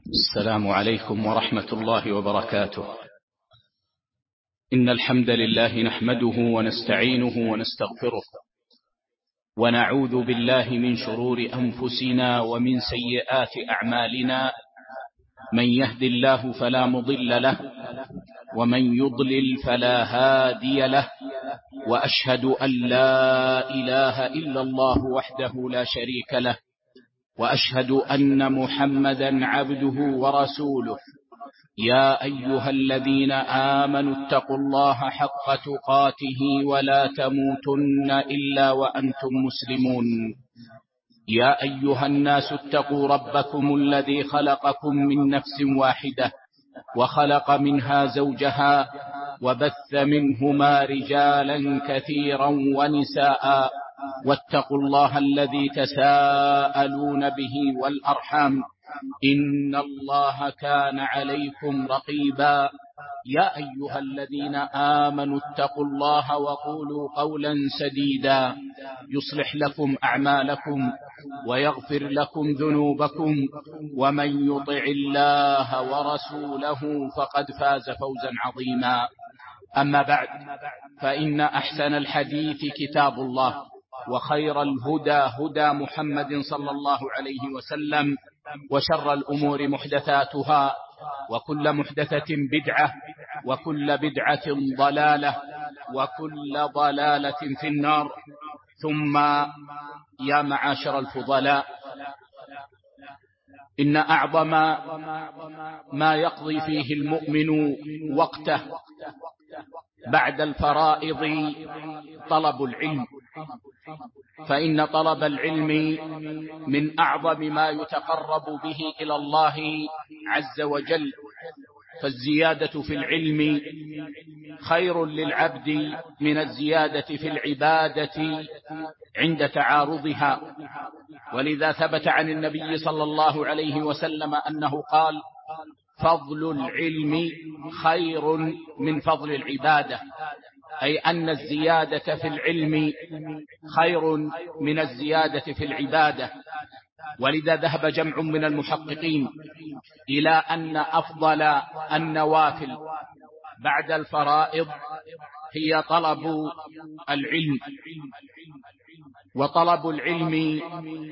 السلام عليكم ورحمة الله وبركاته. إن الحمد لله نحمده ونستعينه ونستغفره، ونعوذ بالله من شرور أنفسنا ومن سيئات أعمالنا. من يهد الله فلا مضل له، ومن يضلل فلا هادي له، وأشهد أن لا إله إلا الله وحده لا شريك له، وأشهد أن محمدا عبده ورسوله. يا أيها الذين آمنوا اتقوا الله حق تقاته ولا تموتن إلا وأنتم مسلمون. يا أيها الناس اتقوا ربكم الذي خلقكم من نفس واحدة، وخلق منها زوجها، وبث منهما رجالا كثيرا ونساء. واتقوا الله الذي تساءلون به والأرحام، إن الله كان عليكم رقيبا. يا أيها الذين آمنوا اتقوا الله وقولوا قولا سديدا يصلح لكم أعمالكم ويغفر لكم ذنوبكم، ومن يطع الله ورسوله فقد فاز فوزا عظيما. أما بعد، فإن أحسن الحديث كتاب الله، وخير الهدى هدى محمد صلى الله عليه وسلم، وشر الأمور محدثاتها، وكل محدثة بدعة، وكل بدعة ضلالة، وكل ضلالة في النار. ثم يا معاشر الفضلاء، إن أعظم ما يقضي فيه المؤمن وقته بعد الفرائض طلب العلم، فإن طلب العلم من أعظم ما يتقرب به إلى الله عز وجل. فالزيادة في العلم خير للعبد من الزيادة في العبادة عند تعارضها. ولذا ثبت عن النبي صلى الله عليه وسلم أنه قال: فضل العلم خير من فضل العبادة، أي أن الزيادة في العلم خير من الزيادة في العبادة. ولذا ذهب جمع من المحققين إلى أن أفضل النوافل بعد الفرائض هي طلب العلم. وطلب العلم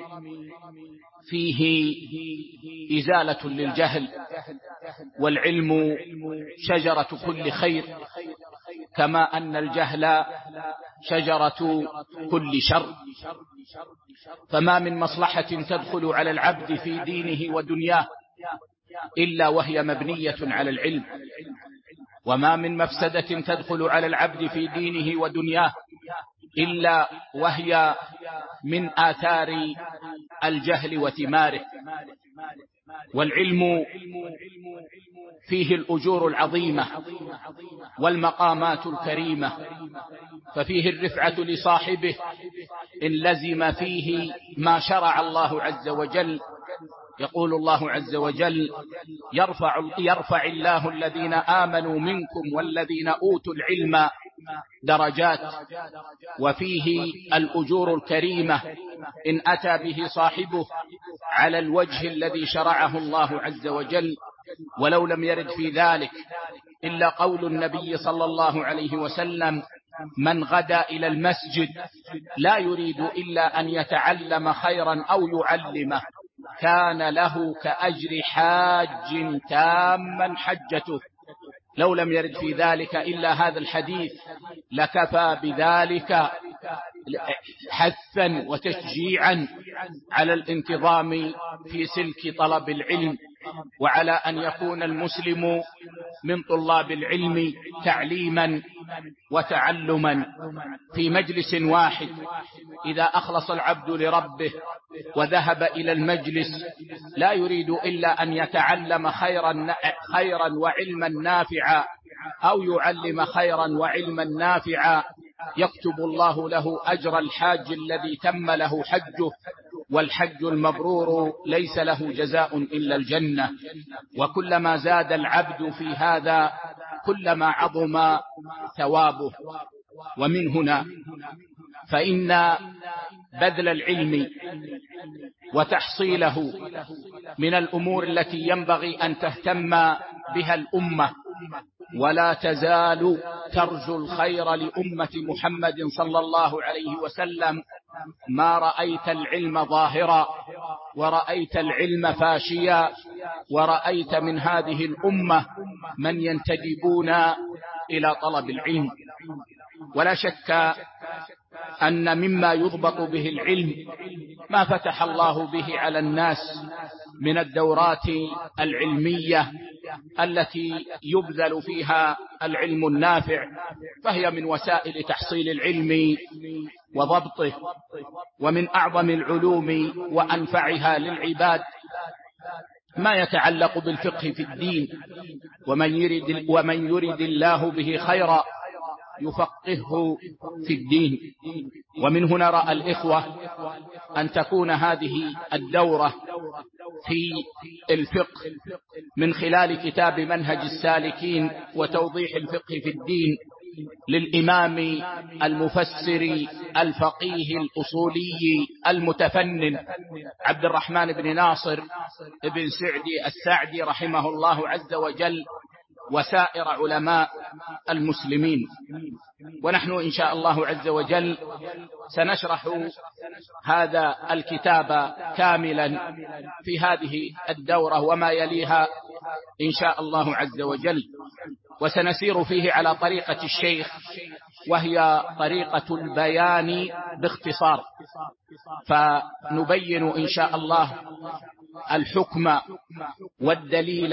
فيه إزالة للجهل، والعلم شجرة كل خير، كما أن الجهل شجرة كل شر. فما من مصلحة تدخل على العبد في دينه ودنياه إلا وهي مبنية على العلم، وما من مفسدة تدخل على العبد في دينه ودنياه إلا وهي من آثار الجهل وثماره. والعلم فيه الأجور العظيمة والمقامات الكريمة، ففيه الرفعة لصاحبه إن لزم فيه ما شرع الله عز وجل. يقول الله عز وجل: يرفع الله الذين آمنوا منكم والذين أوتوا العلم درجات. وفيه الأجور الكريمة إن أتى به صاحبه على الوجه الذي شرعه الله عز وجل. ولو لم يرد في ذلك إلا قول النبي صلى الله عليه وسلم: من غدا إلى المسجد لا يريد إلا أن يتعلم خيرا أو يعلمه كان له كأجر حاج تاما حجته. لو لم يرد في ذلك إلا هذا الحديث لكفى بذلك حثا وتشجيعا على الانتظام في سلك طلب العلم، وعلى أن يكون المسلم من طلاب العلم تعليما وتعلما في مجلس واحد. إذا أخلص العبد لربه وذهب إلى المجلس لا يريد إلا أن يتعلم خيرا وعلما نافعا، أو يعلم خيرا وعلما نافعا، يكتب الله له أجر الحاج الذي تم له حجه. والحج المبرور ليس له جزاء إلا الجنة. وكلما زاد العبد في هذا كلما عظم ثوابه. ومن هنا فإن بذل العلم وتحصيله من الأمور التي ينبغي أن تهتم بها الأمة، ولا تزال ترجو الخير لأمة محمد صلى الله عليه وسلم ما رأيت العلم ظاهرا ورأيت العلم فاشيا، ورأيت من هذه الأمة من ينتدبون إلى طلب العلم. ولا شك أن مما يضبط به العلم ما فتح الله به على الناس من الدورات العلمية التي يبذل فيها العلم النافع، فهي من وسائل تحصيل العلم وضبطه، ومن أعظم العلوم وأنفعها للعباد ما يتعلق بالفقه في الدين، ومن يرد الله به خيرا يفقهه في الدين. ومن هنا رأى الإخوة أن تكون هذه الدورة في الفقه من خلال كتاب منهج السالكين وتوضيح الفقه في الدين للإمام المفسر الفقيه الأصولي المتفنن عبد الرحمن بن ناصر بن سعدي السعدي رحمه الله عز وجل، وسائر علماء المسلمين. ونحن إن شاء الله عز وجل سنشرح هذا الكتاب كاملا في هذه الدورة وما يليها إن شاء الله عز وجل، وسنسير فيه على طريقة الشيخ، وهي طريقة البيان باختصار، فنبين إن شاء الله الحكم والدليل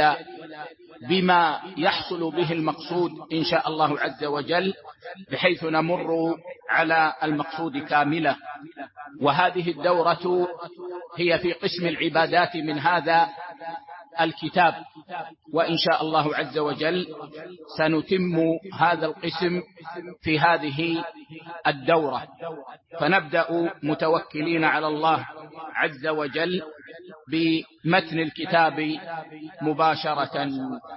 بما يحصل به المقصود إن شاء الله عز وجل، بحيث نمر على المقصود كاملة. وهذه الدورة هي في قسم العبادات من هذا الكتاب، وإن شاء الله عز وجل سنتم هذا القسم في هذه الدورة، فنبدأ متوكلين على الله عز وجل بمتن الكتاب مباشرة.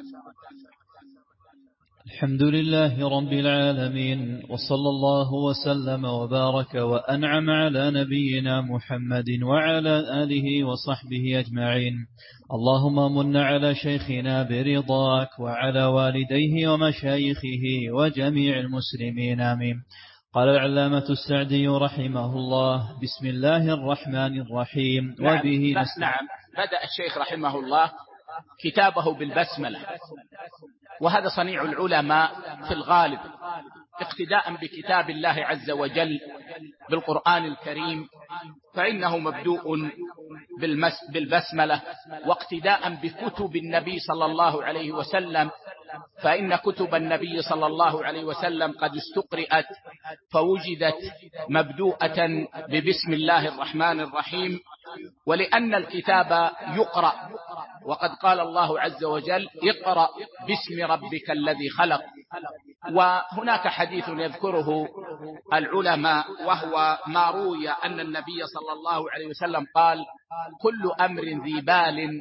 الحمد لله رب العالمين، وصلى الله وسلم وبارك وأنعم على نبينا محمد وعلى آله وصحبه أجمعين. اللهم من على شيخنا برضاك وعلى والديه ومشايخه وجميع المسلمين آمين. قال العلامة السعدي رحمه الله: بسم الله الرحمن الرحيم. وبه نعم، بدأ الشيخ رحمه الله كتابه بالبسملة، وهذا صنيع العلماء في الغالب، اقتداء بكتاب الله عز وجل بالقرآن الكريم، فإنه مبدوء بالبسملة، واقتداء بكتب النبي صلى الله عليه وسلم، فإن كتب النبي صلى الله عليه وسلم قد استقرأت فوجدت مبدوءة ببسم الله الرحمن الرحيم، ولأن الكتاب يقرأ، وقد قال الله عز وجل: اقرأ باسم ربك الذي خلق. وهناك حديث يذكره العلماء، وهو ما روي أن النبي صلى الله عليه وسلم قال: كل أمر ذي بال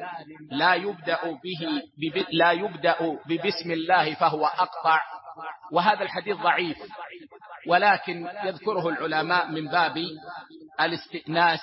لا يبدأ ببسم الله فهو أقطع. وهذا الحديث ضعيف، ولكن يذكره العلماء من باب الاستئناس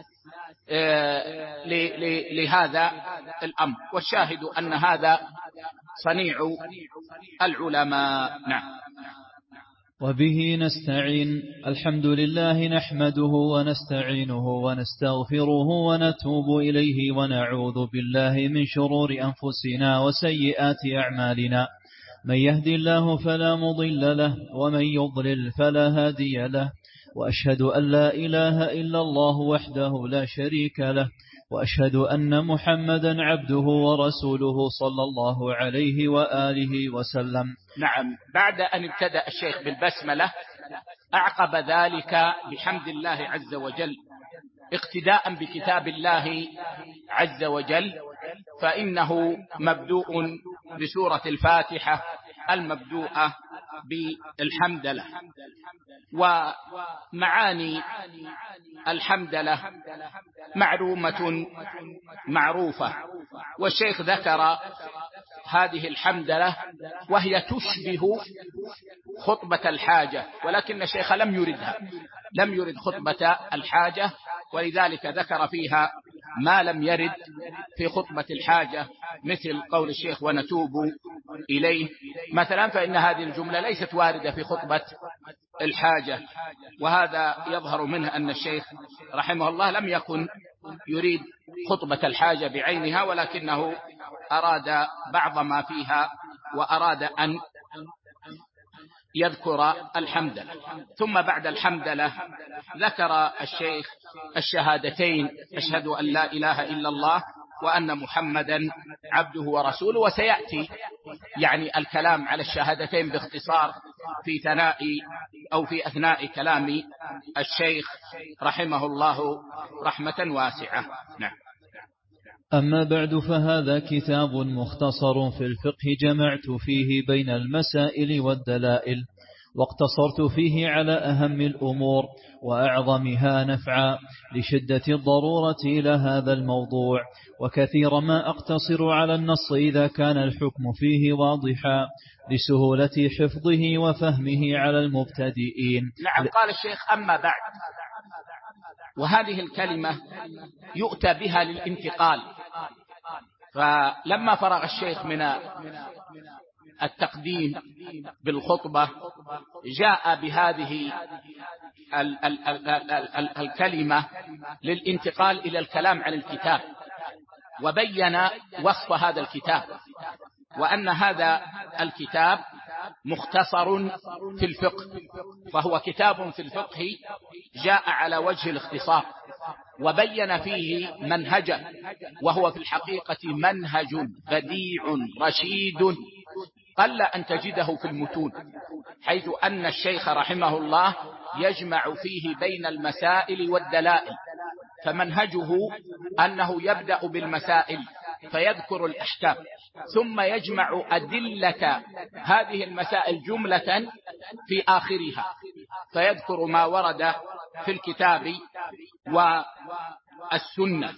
لهذا الأمر، والشاهد أن هذا صنيع العلماء. نعم. وبه نستعين. الحمد لله نحمده ونستعينه ونستغفره ونتوب إليه، ونعوذ بالله من شرور أنفسنا وسيئات أعمالنا. من يهدي الله فلا مضل له، ومن يضلل فلا هادي له، وأشهد أن لا إله إلا الله وحده لا شريك له، وأشهد أن محمدا عبده ورسوله صلى الله عليه وآله وسلم. نعم، بعد أن ابتدأ الشيخ بالبسملة أعقب ذلك بحمد الله عز وجل، اقتداء بكتاب الله عز وجل، فإنه مبدوء بسورة الفاتحة المبدوءة بالحمدلة. ومعاني الحمدلة معروفة، والشيخ ذكر هذه الحمدلة وهي تشبه خطبة الحاجة، ولكن الشيخ لم يردها، لم يرد خطبة الحاجة، ولذلك ذكر فيها ما لم يرد في خطبة الحاجة، مثل قول الشيخ ونتوب إليه مثلا، فإن هذه الجملة ليست واردة في خطبة الحاجة. وهذا يظهر منه أن الشيخ رحمه الله لم يكن يريد خطبة الحاجة بعينها، ولكنه أراد بعض ما فيها، وأراد أن يذكر الحمدلله. ثم بعد الحمدلله ذكر الشيخ الشهادتين: أشهد أن لا إله إلا الله وأن محمدا عبده ورسوله. وسيأتي يعني الكلام على الشهادتين باختصار في ثناء أو في أثناء كلام الشيخ رحمه الله رحمة واسعة. نعم. أما بعد، فهذا كتاب مختصر في الفقه جمعت فيه بين المسائل والدلائل، واقتصرت فيه على أهم الأمور وأعظمها نفعا لشدة الضرورة إلى هذا الموضوع، وكثير ما أقتصر على النص إذا كان الحكم فيه واضحا لسهولة حفظه وفهمه على المبتدئين. نعم. قال الشيخ: أما بعد. وهذه الكلمة يؤتى بها للانتقال، فلما فرغ الشيخ من التقديم بالخطبة جاء بهذه الكلمة للانتقال إلى الكلام عن الكتاب، وبين وصف هذا الكتاب، وأن هذا الكتاب مختصر في الفقه، فهو كتاب في الفقه جاء على وجه الاختصار، وبين فيه منهجا، وهو في الحقيقة منهج بديع رشيد قل أن تجده في المتون، حيث أن الشيخ رحمه الله يجمع فيه بين المسائل والدلائل. فمنهجه أنه يبدأ بالمسائل فيذكر الأحكام، ثم يجمع أدلة هذه المسائل جملة في آخرها فيذكر ما ورد في الكتاب والسنة.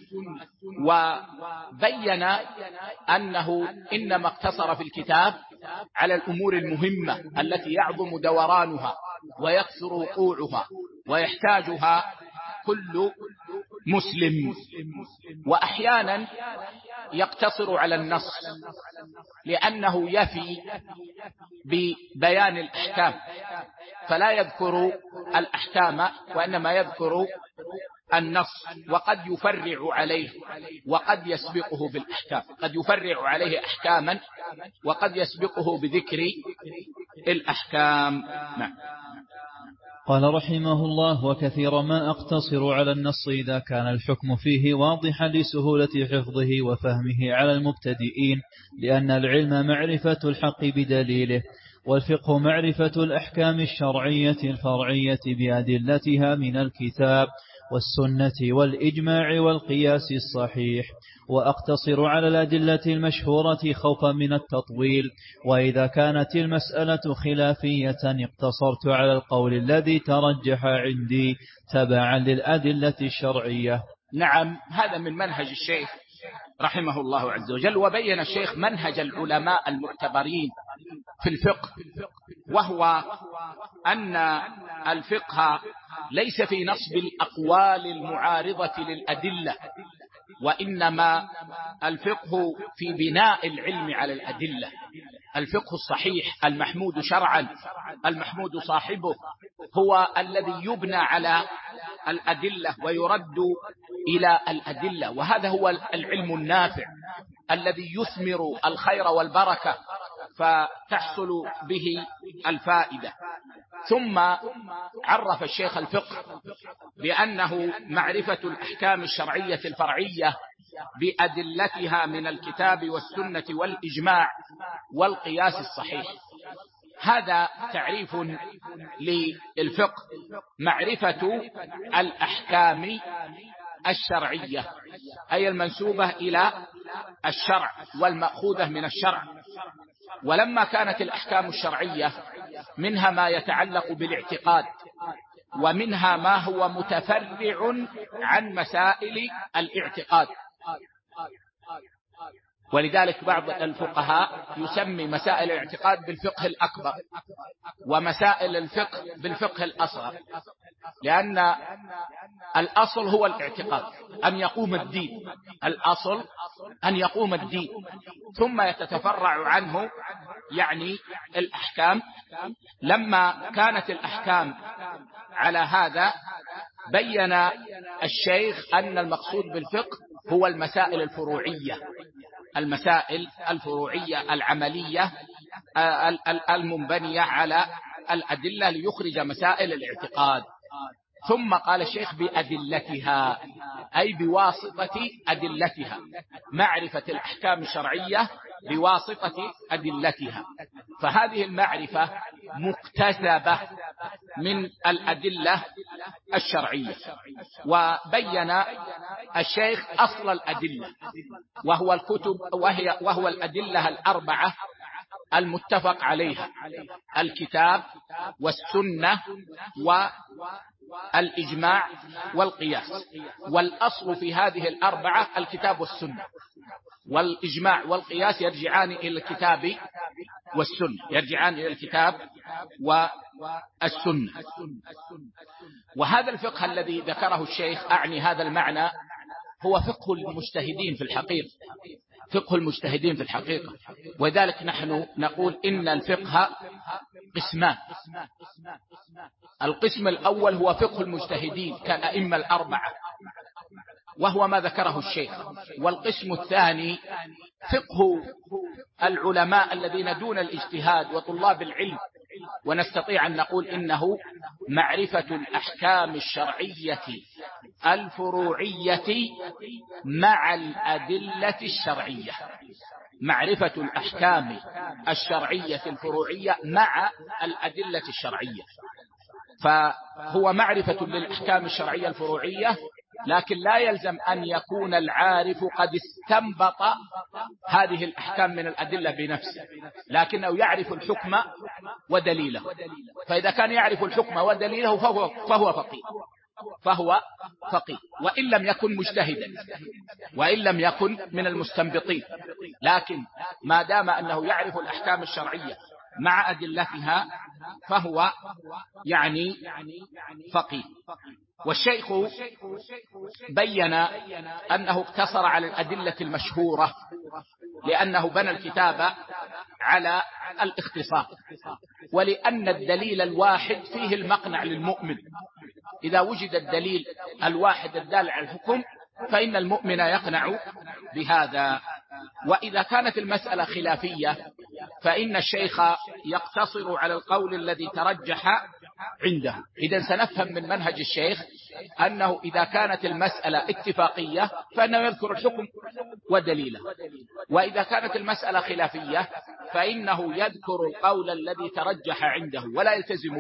وبين أنه إنما اقتصر في الكتاب على الأمور المهمة التي يعظم دورانها ويكثر وقوعها ويحتاجها كل مسلم. وأحيانا يقتصر على النص لأنه يفي ببيان الأحكام، فلا يذكر الأحكام وإنما يذكر النص، وقد يفرع عليه وقد يسبقه بالأحكام، قد يفرع عليه أحكاما وقد يسبقه بذكر الأحكام. نعم. قال رحمه الله: وكثير ما أقتصر على النص إذا كان الحكم فيه واضحا لسهولة حفظه وفهمه على المبتدئين، لأن العلم معرفة الحق بدليله، والفقه معرفة الأحكام الشرعية الفرعية بأدلتها من الكتاب والسنة والإجماع والقياس الصحيح. وأقتصر على الأدلة المشهورة خوفا من التطويل، وإذا كانت المسألة خلافية اقتصرت على القول الذي ترجح عندي تبعا للأدلة الشرعية. نعم. هذا من منهج الشيخ رحمه الله عز وجل. وبين الشيخ منهج العلماء المعتبرين في الفقه، وهو أن الفقه ليس في نصب الأقوال المعارضة للأدلة، وإنما الفقه في بناء العلم على الأدلة. الفقه الصحيح المحمود شرعا المحمود صاحبه هو الذي يبنى على الأدلة ويرد إلى الأدلة، وهذا هو العلم النافع الذي يثمر الخير والبركة فتحصل به الفائدة. ثم عرف الشيخ الفقه بأنه معرفة الأحكام الشرعية الفرعية بأدلتها من الكتاب والسنة والإجماع والقياس الصحيح. هذا تعريف للفقه: معرفة الأحكام الشرعية، أي المنسوبة إلى الشرع والمأخوذة من الشرع. ولما كانت الأحكام الشرعية منها ما يتعلق بالاعتقاد، ومنها ما هو متفرع عن مسائل الاعتقاد، ولذلك بعض الفقهاء يسمي مسائل الاعتقاد بالفقه الأكبر، ومسائل الفقه بالفقه الأصغر، لأن الأصل هو الاعتقاد، أن يقوم الدين، الأصل أن يقوم الدين، ثم يتفرع عنه يعني الأحكام. لما كانت الأحكام على هذا بين الشيخ أن المقصود بالفقه هو المسائل الفروعية، المسائل الفروعية العملية المنبنية على الأدلة ليخرج مسائل الاعتقاد. ثم قال الشيخ بأدلتها، أي بواسطة أدلتها، معرفة الأحكام الشرعية بواسطة أدلتها. فهذه المعرفة مكتسبة من الأدلة الشرعية. وبين الشيخ أصل الأدلة، وهو الكتب وهو الأدلة الأربعة المتفق عليها: الكتاب والسنة والإجماع والقياس. والأصل في هذه الأربعة الكتاب والسنة، والإجماع والقياس يرجعان إلى الكتاب والسنة، يرجعان إلى الكتاب والسنة. وهذا الفقه الذي ذكره الشيخ، أعني هذا المعنى، هو فقه المجتهدين في الحقيقة، فقه المجتهدين في الحقيقة. وذلك نحن نقول إن الفقه قسمان: القسم الأول هو فقه المجتهدين كالأئمة الأربعة، وهو ما ذكره الشيخ. والقسم الثاني فقه العلماء الذين دون الاجتهاد وطلاب العلم، ونستطيع أن نقول إنه معرفة الأحكام الشرعية الفروعية مع الأدلة الشرعية، معرفة الأحكام الشرعية الفروعية مع الأدلة الشرعية. فهو معرفة للأحكام الشرعية الفروعية، لكن لا يلزم أن يكون العارف قد استنبط هذه الأحكام من الأدلة بنفسه، لكنه يعرف الحكم ودليله. فإذا كان يعرف الحكم ودليله فهو فقيه، وإن لم يكن مجتهدا، وإن لم يكن من المستنبطين، لكن ما دام أنه يعرف الأحكام الشرعية مع أدلتها فهو يعني فقيه. والشيخ بين أنه اقتصر على الأدلة المشهورة، لأنه بنى الكتاب على الاختصار، ولأن الدليل الواحد فيه المقنع للمؤمن. إذا وجد الدليل الواحد الدال على الحكم فإن المؤمن يقنع بهذا. وإذا كانت المسألة خلافية فإن الشيخ يقتصر على القول الذي ترجح عنده. إذا سنفهم من منهج الشيخ أنه إذا كانت المسألة اتفاقية فإنه يذكر الحكم ودليله، وإذا كانت المسألة خلافية فإنه يذكر القول الذي ترجح عنده ولا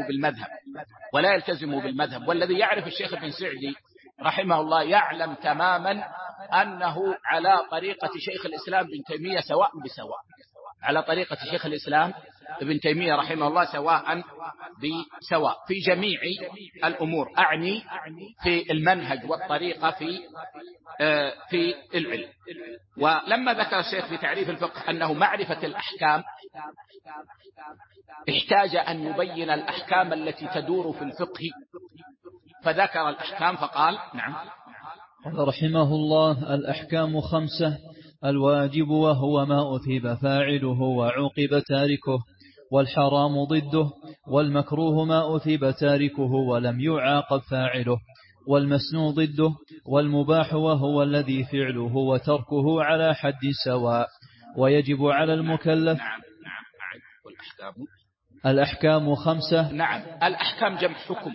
يلتزم بالمذهب. والذي يعرف الشيخ ابن سعدي رحمه الله يعلم تماما أنه على طريقة شيخ الإسلام ابن تيمية سواء بسواء، على طريقة شيخ الإسلام ابن تيمية رحمه الله سواء بسواء في جميع الأمور، أعني في المنهج والطريقة في العلم. ولما ذكر الشيخ في تعريف الفقه أنه معرفة الأحكام، احتاج أن يبين الأحكام التي تدور في الفقه، فذكر الأحكام فقال: نعم. رحمه الله: الأحكام 5: الواجب وهو ما أثيب فاعله وعوقب تاركه، والحرام ضده، والمكروه ما أثيب تاركه ولم يعاقب فاعله، والمسنون ضده، والمباح وهو الذي فعله وتركه على حد سواء. ويجب على المكلف. نعم. الأحكام 5. نعم، الأحكام جمع حكم،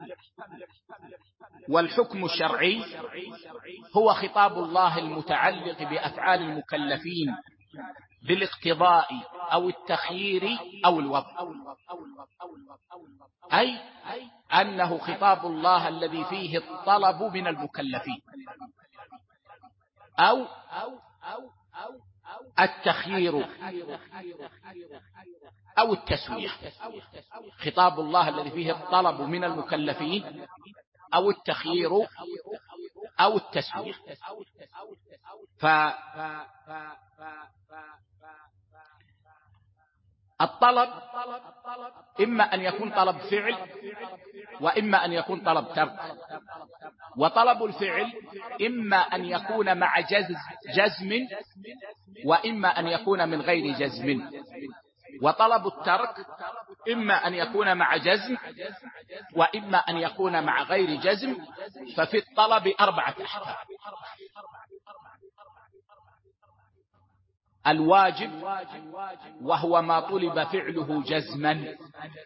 والحكم الشرعي هو خطاب الله المتعلق بأفعال المكلفين بالاقتضاء أو التخيير أو الوضع، أي أنه خطاب الله الذي فيه الطلب من المكلفين أو التخيير أو التسوية. خطاب الله الذي فيه الطلب من المكلفين أو التخيير أو التسوية. الطلب إما أن يكون طلب فعل وإما أن يكون طلب ترك. وطلب الفعل إما أن يكون مع جزم وإما أن يكون من غير جزم. وطلب الترك إما أن يكون مع جزم وإما أن يكون مع غير جزم. ففي الطلب 4 أحكام: الواجب وهو ما طلب فعله جزما،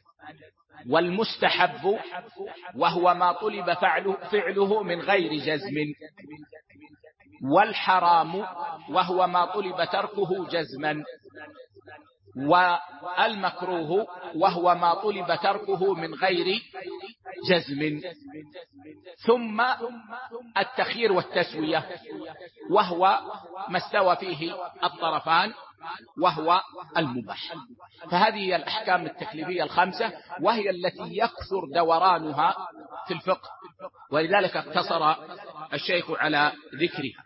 والمستحب وهو ما طلب فعله من غير جزم، والحرام وهو ما طلب تركه جزما، والمكروه وهو ما طلب تركه من غير جزم. ثم التخيير والتسوية وهو ما استوى فيه الطرفان وهو المباح. فهذه هي الأحكام التكليفية 5 وهي التي يكثر دورانها في الفقه، ولذلك اقتصر الشيخ على ذكرها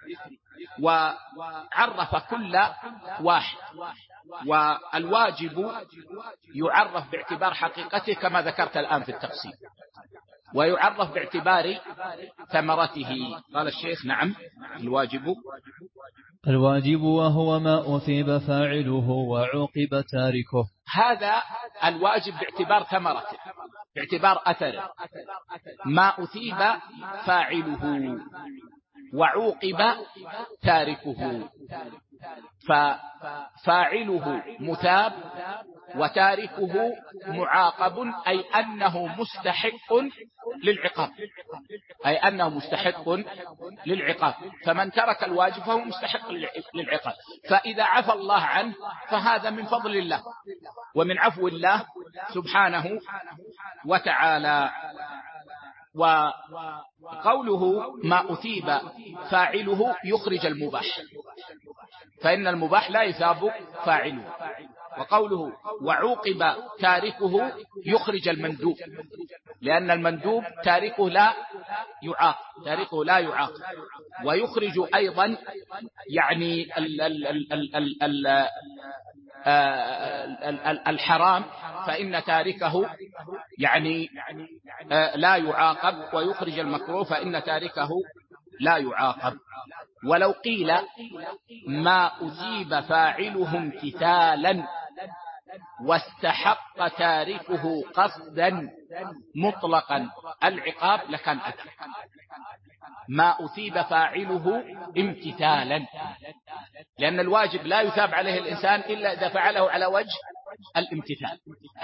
وعرف كل واحد. والواجب يعرف باعتبار حقيقته كما ذكرت الآن في التقسيم، ويعرف باعتبار ثمرته. قال الشيخ: نعم، الواجب وهو ما أثيب فاعله وعوقب تاركه. هذا الواجب باعتبار ثمرته، باعتبار أثره، ما أثيب فاعله وعوقب تاركه. ففاعله مثاب وتاركه معاقب، أي أنه مستحق للعقاب، فمن ترك الواجب فهو مستحق للعقاب. فإذا عفى الله عنه فهذا من فضل الله ومن عفو الله سبحانه وتعالى. وقوله ما أثيب فاعله يخرج المباح، فإن المباح لا يثاب فاعله. وقوله وعوقب تاركه يخرج المندوب، لأن المندوب تاركه لا يعاقب. ويخرج أيضا يعني الحرام، فإن تاركه يعني لا يعاقب، ويخرج المكروه فإن تاركه لا يعاقب. ولو قيل ما أثيب فاعله امتثالا واستحق تاركه قصدا مطلقا العقاب لكان أدل. ما أثيب فاعله امتثالا، لأن الواجب لا يثاب عليه الإنسان إلا إذا فعله على وجه الامتثال،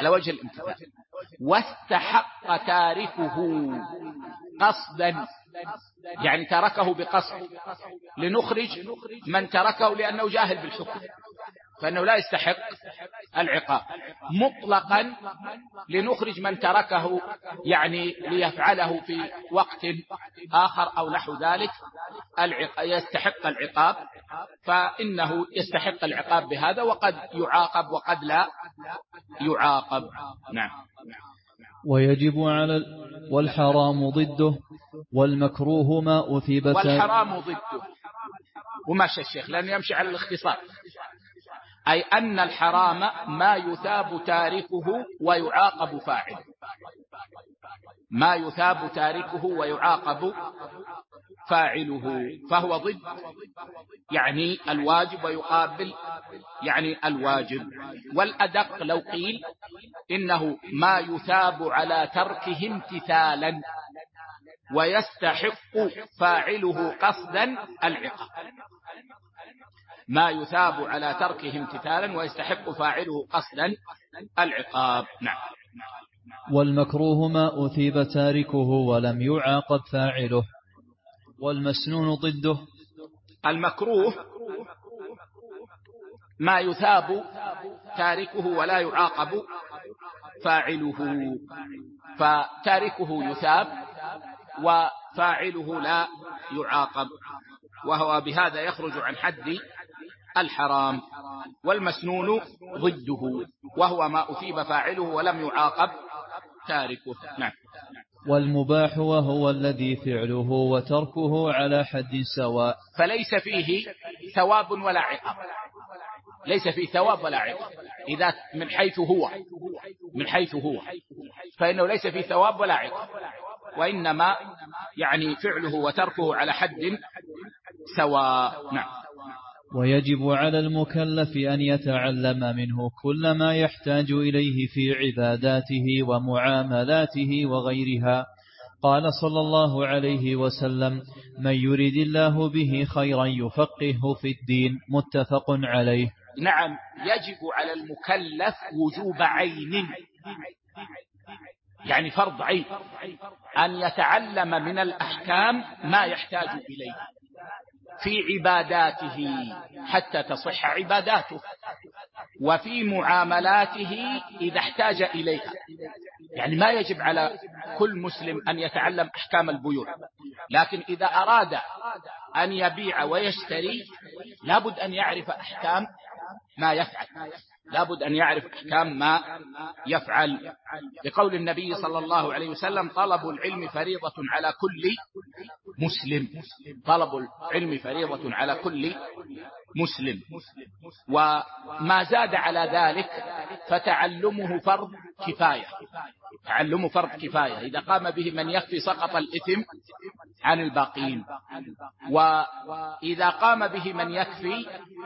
واستحق تاركه قصدا، يعني تركه بقصد، لنخرج من تركه لأنه جاهل بالحكم فإنه لا يستحق العقاب. مطلقا لنخرج من تركه يعني ليفعله في وقت آخر أو نحو ذلك يستحق العقاب، فإنه يستحق العقاب بهذا، وقد يعاقب وقد لا يعاقب. نعم. ويجب على والحرام ضده والمكروه ما أثيب والحرام ضده، وماشي الشيخ لأنه يمشي على الاختصار، أي أن الحرام ما يثاب تاركه ويعاقب فاعله، ما يثاب تاركه ويعاقب فاعله، فهو ضد يعني الواجب ويقابل يعني الواجب. والأدق لو قيل إنه ما يثاب على تركه امتثالا ويستحق فاعله قصدا العقاب، ما يثاب على تركه امتثالا ويستحق فاعله قصدا العقاب. نعم. والمكروه ما أثيب تاركه ولم يعاقب فاعله. والمسنون ضده. المكروه ما يثاب تاركه ولا يعاقب فاعله، فتاركه يثاب وفاعله لا يعاقب، وهو بهذا يخرج عن حد الحرام. والمسنون ضده وهو ما أثيب فاعله ولم يعاقب تاركه. نعم. والمباح وهو الذي فعله وتركه على حد سواء، فليس فيه ثواب ولا عقاب، ليس في ثواب ولا عقاب. إذا من حيث هو فإنه ليس في ثواب ولا عقاب، وإنما يعني فعله وتركه على حد سواء. نعم. ويجب على المكلف أن يتعلم منه كل ما يحتاج إليه في عباداته ومعاملاته وغيرها. قال صلى الله عليه وسلم: من يرد الله به خيرا يفقهه في الدين. متفق عليه. نعم، يجب على المكلف وجوب عين، يعني فرض عين، أن يتعلم من الأحكام ما يحتاج إليه في عباداته حتى تصح عباداته، وفي معاملاته إذا احتاج إليها. يعني ما يجب على كل مسلم أن يتعلم أحكام البيوع، لكن إذا أراد أن يبيع ويشتري لابد أن يعرف أحكام ما يفعل، لابد أن يعرف أحكام ما يفعل، لقول النبي صلى الله عليه وسلم: طلب العلم فريضة على كل مسلم. طلب العلم فريضة على كل مسلم. وما زاد على ذلك فتعلمه فرض كفاية. تعلمه فرض كفاية، إذا قام به من يكفي سقط الإثم عن الباقين، وإذا قام به من يكفي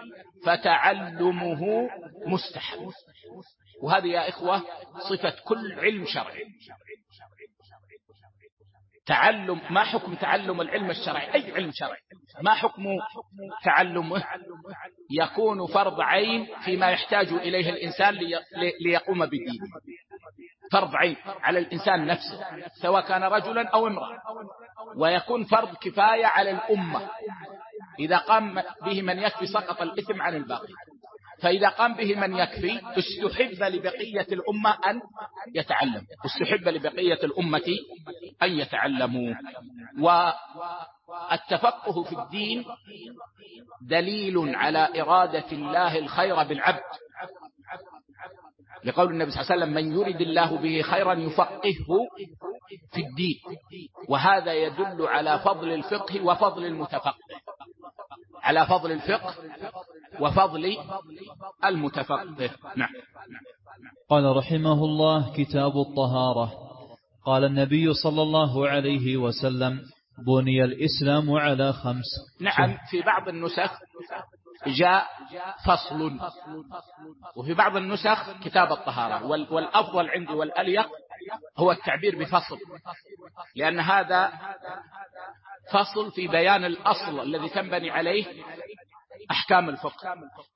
فتعلمه مستحب. وهذه يا إخوة صفة كل علم شرعي. تعلم، ما حكم تعلم العلم الشرعي؟ أي علم شرعي، ما حكم تعلمه؟ يكون فرض عين فيما يحتاج إليه الإنسان ليقوم بدينه، فرض عين على الإنسان نفسه سواء كان رجلا أو امرأة، ويكون فرض كفاية على الأمة. إذا قام به من يكفي سقط الإثم عن الباقي، فإذا قام به من يكفي استحب لبقية الأمة أن يتعلم، استحب لبقية الأمة أن يتعلموا. والتفقه في الدين دليل على إرادة الله الخير بالعبد، لقول النبي صلى الله عليه وسلم: من يرد الله به خيرا يفقهه في الدين. وهذا يدل على فضل الفقه وفضل المتفقه، على فضل الفقه وفضل المتفقه. نعم. قال رحمه الله: كتاب الطهارة. قال النبي صلى الله عليه وسلم: بني الإسلام على 5. نعم، في بعض النسخ جاء فصل، وفي بعض النسخ كتاب الطهارة، والأفضل عندي والأليق هو التعبير بفصل، لأن هذا فصل في بيان الأصل الذي تنبني عليه أحكام الفقه،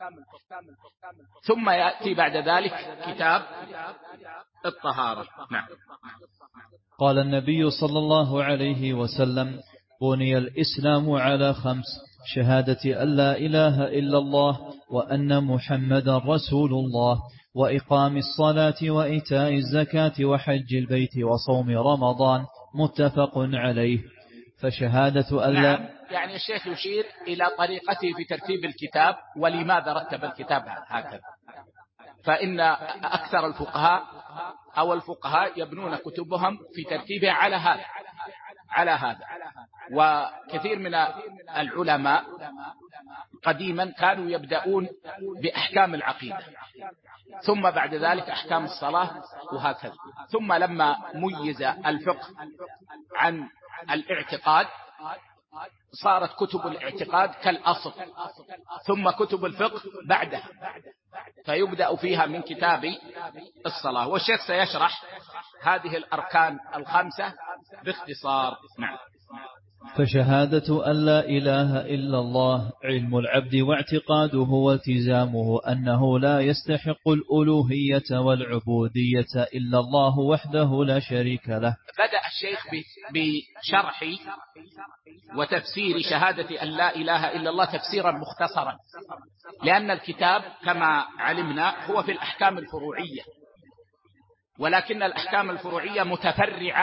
ثم يأتي بعد ذلك كتاب الطهارة. نعم. قال النبي صلى الله عليه وسلم: بني الإسلام على 5: شهادة أن لا إله إلا الله وأن محمدا رسول الله، وإقام الصلاة وإيتاء الزكاة وحج البيت وصوم رمضان. متفق عليه. فشهادة أن لا. نعم، يعني الشيخ يشير إلى طريقته في ترتيب الكتاب ولماذا رتب الكتاب هكذا. فإن أكثر الفقهاء يبنون كتبهم في ترتيبها على هذا. وكثير من العلماء قديما كانوا يبدأون بأحكام العقيدة، ثم بعد ذلك أحكام الصلاة، وهكذا. ثم لما ميز الفقه عن الاعتقاد صارت كتب الاعتقاد كالأصل، ثم كتب الفقه بعدها، فيبدأ فيها من كتاب الصلاة. والشيخ سيشرح هذه الأركان 5 باختصار. نعم. فشهادة أن لا إله إلا الله علم العبد واعتقاده والتزامه أنه لا يستحق الألوهية والعبودية إلا الله وحده لا شريك له. بدأ الشيخ بشرح وتفسير شهادة أن لا إله إلا الله تفسيرا مختصرا، لأن الكتاب كما علمنا هو في الأحكام الفروعية، ولكن الأحكام الفروعية متفرعة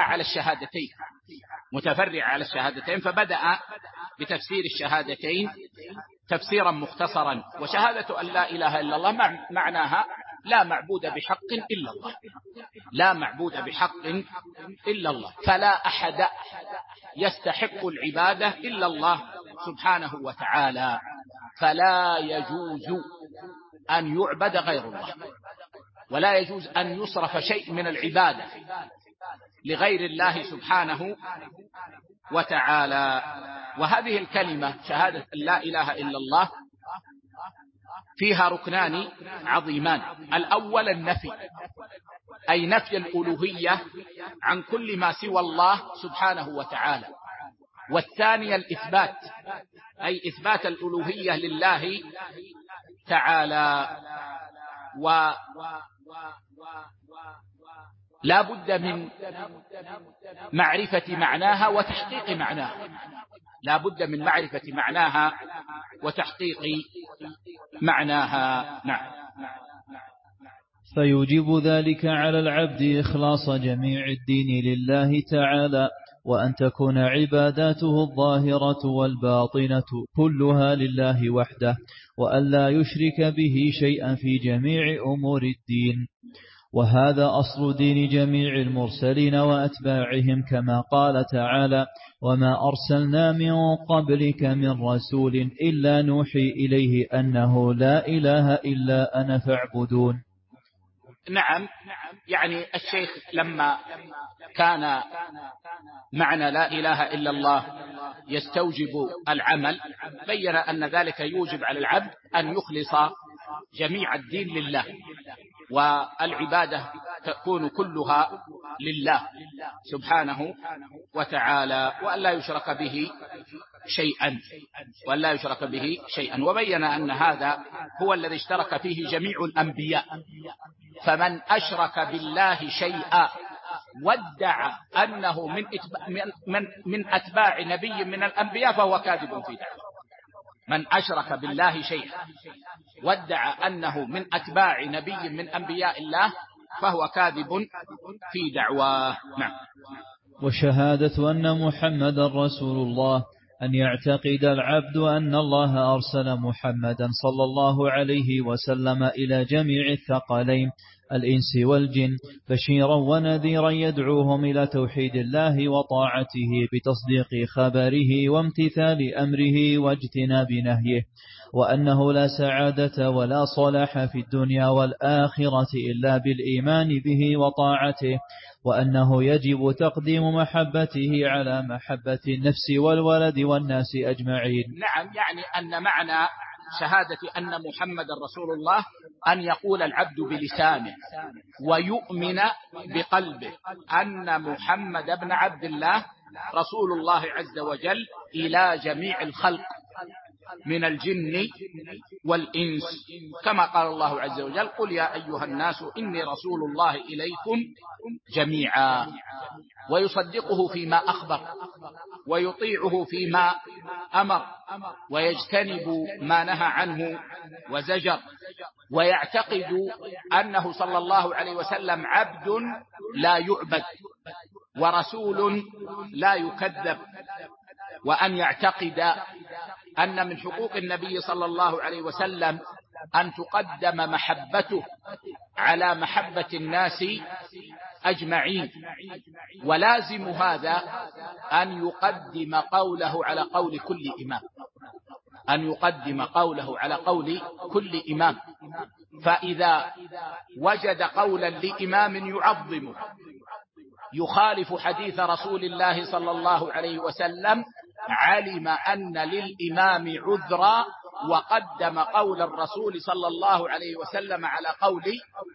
على الشهادتين، فبدأ بتفسير الشهادتين تفسيرا مختصرا. وشهادة أن لا إله إلا الله معناها لا معبود بحق إلا الله، لا معبود بحق إلا الله، فلا أحد يستحق العبادة إلا الله سبحانه وتعالى، فلا يجوز أن يعبد غير الله، ولا يجوز أن يصرف شيء من العبادة لغير الله سبحانه وتعالى. وهذه الكلمة شهادة لا إله إلا الله فيها ركنان عظيمان. الأول النفي، أي نفي الألوهية عن كل ما سوى الله سبحانه وتعالى. والثاني الإثبات، أي إثبات الألوهية لله تعالى. لا بد من معرفة معناها وتحقيق معناها، لا بد من معرفة معناها وتحقيق معناها. نعم. فيوجب ذلك على العبد إخلاص جميع الدين لله تعالى، وأن تكون عباداته الظاهرة والباطنة كلها لله وحده، وأن لا يشرك به شيئا في جميع أمور الدين. وهذا أصل دين جميع المرسلين وأتباعهم، كما قال تعالى: وما أرسلنا من قبلك من رسول إلا نوحي إليه أنه لا إله إلا أنا فاعبدون. نعم، يعني الشيخ لما كان معنى لا إله إلا الله يستوجب العمل، بين أن ذلك يوجب على العبد أن يخلص جميع الدين لله، والعبادة تكون كلها لله سبحانه وتعالى، وأن لا يشرك به شيئا، وأن لا يشرك به شيئا. وبين أن هذا هو الذي اشترك فيه جميع الأنبياء، فمن أشرك بالله شيئا وادعى أنه من أتباع نبي من الأنبياء فهو كاذب في دعواه. من أشرك بالله شيئا وادعى أنه من أتباع نبي من أنبياء الله فهو كاذب في دعواه. نعم. وشهادة أن محمدا رسول الله، أن يعتقد العبد أن الله أرسل محمدا صلى الله عليه وسلم إلى جميع الثقلين الإنس والجن بشيرا ونذيرا، يدعوهم إلى توحيد الله وطاعته بتصديق خبره وامتثال أمره واجتناب نهيه، وأنه لا سعادة ولا صلاح في الدنيا والآخرة إلا بالإيمان به وطاعته، وأنه يجب تقديم محبته على محبة النفس والولد والناس أجمعين. نعم، يعني أن معنى شهادة أن محمد رسول الله أن يقول العبد بلسانه ويؤمن بقلبه أن محمد بن عبد الله رسول الله عز وجل إلى جميع الخلق من الجن والإنس، كما قال الله عز وجل: قل يا أيها الناس إني رسول الله إليكم جميعا. ويصدقه فيما أخبر ويطيعه فيما أمر ويجتنب ما نهى عنه وزجر، ويعتقد أنه صلى الله عليه وسلم عبد لا يعبد ورسول لا يكذب، وأن يعتقد أن من حقوق النبي صلى الله عليه وسلم أن تقدم محبته على محبة الناس أجمعين، ولازم هذا أن يقدم قوله على قول كل إمام، أن يقدم قوله على قول كل إمام. فإذا وجد قولا لإمام يعظمه يخالف حديث رسول الله صلى الله عليه وسلم علم أن للإمام عذرا وقدم قول الرسول صلى الله عليه وسلم على قول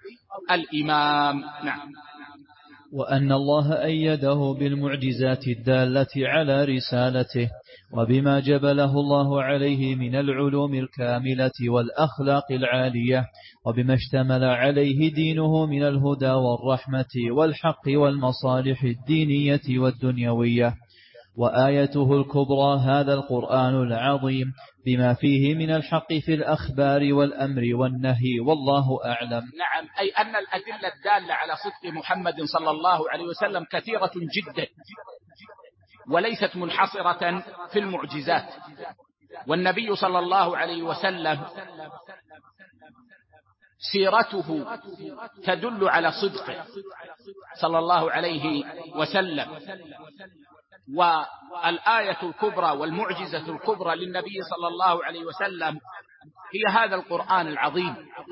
الإمام. نعم. وأن الله أيده بالمعجزات الدالة على رسالته، وبما جبله الله عليه من العلوم الكاملة والأخلاق العالية، وبما اشتمل عليه دينه من الهدى والرحمة والحق والمصالح الدينية والدنيوية. وآيته الكبرى هذا القرآن العظيم بما فيه من الحق في الأخبار والأمر والنهي، والله أعلم. نعم، أي أن الأدلة الدالة على صدق محمد صلى الله عليه وسلم كثيرة جدا وليست منحصرة في المعجزات. والنبي صلى الله عليه وسلم سيرته تدل على صدقه صلى الله عليه وسلم. والآية الكبرى والمعجزة الكبرى للنبي صلى الله عليه وسلم هي هذا القرآن العظيم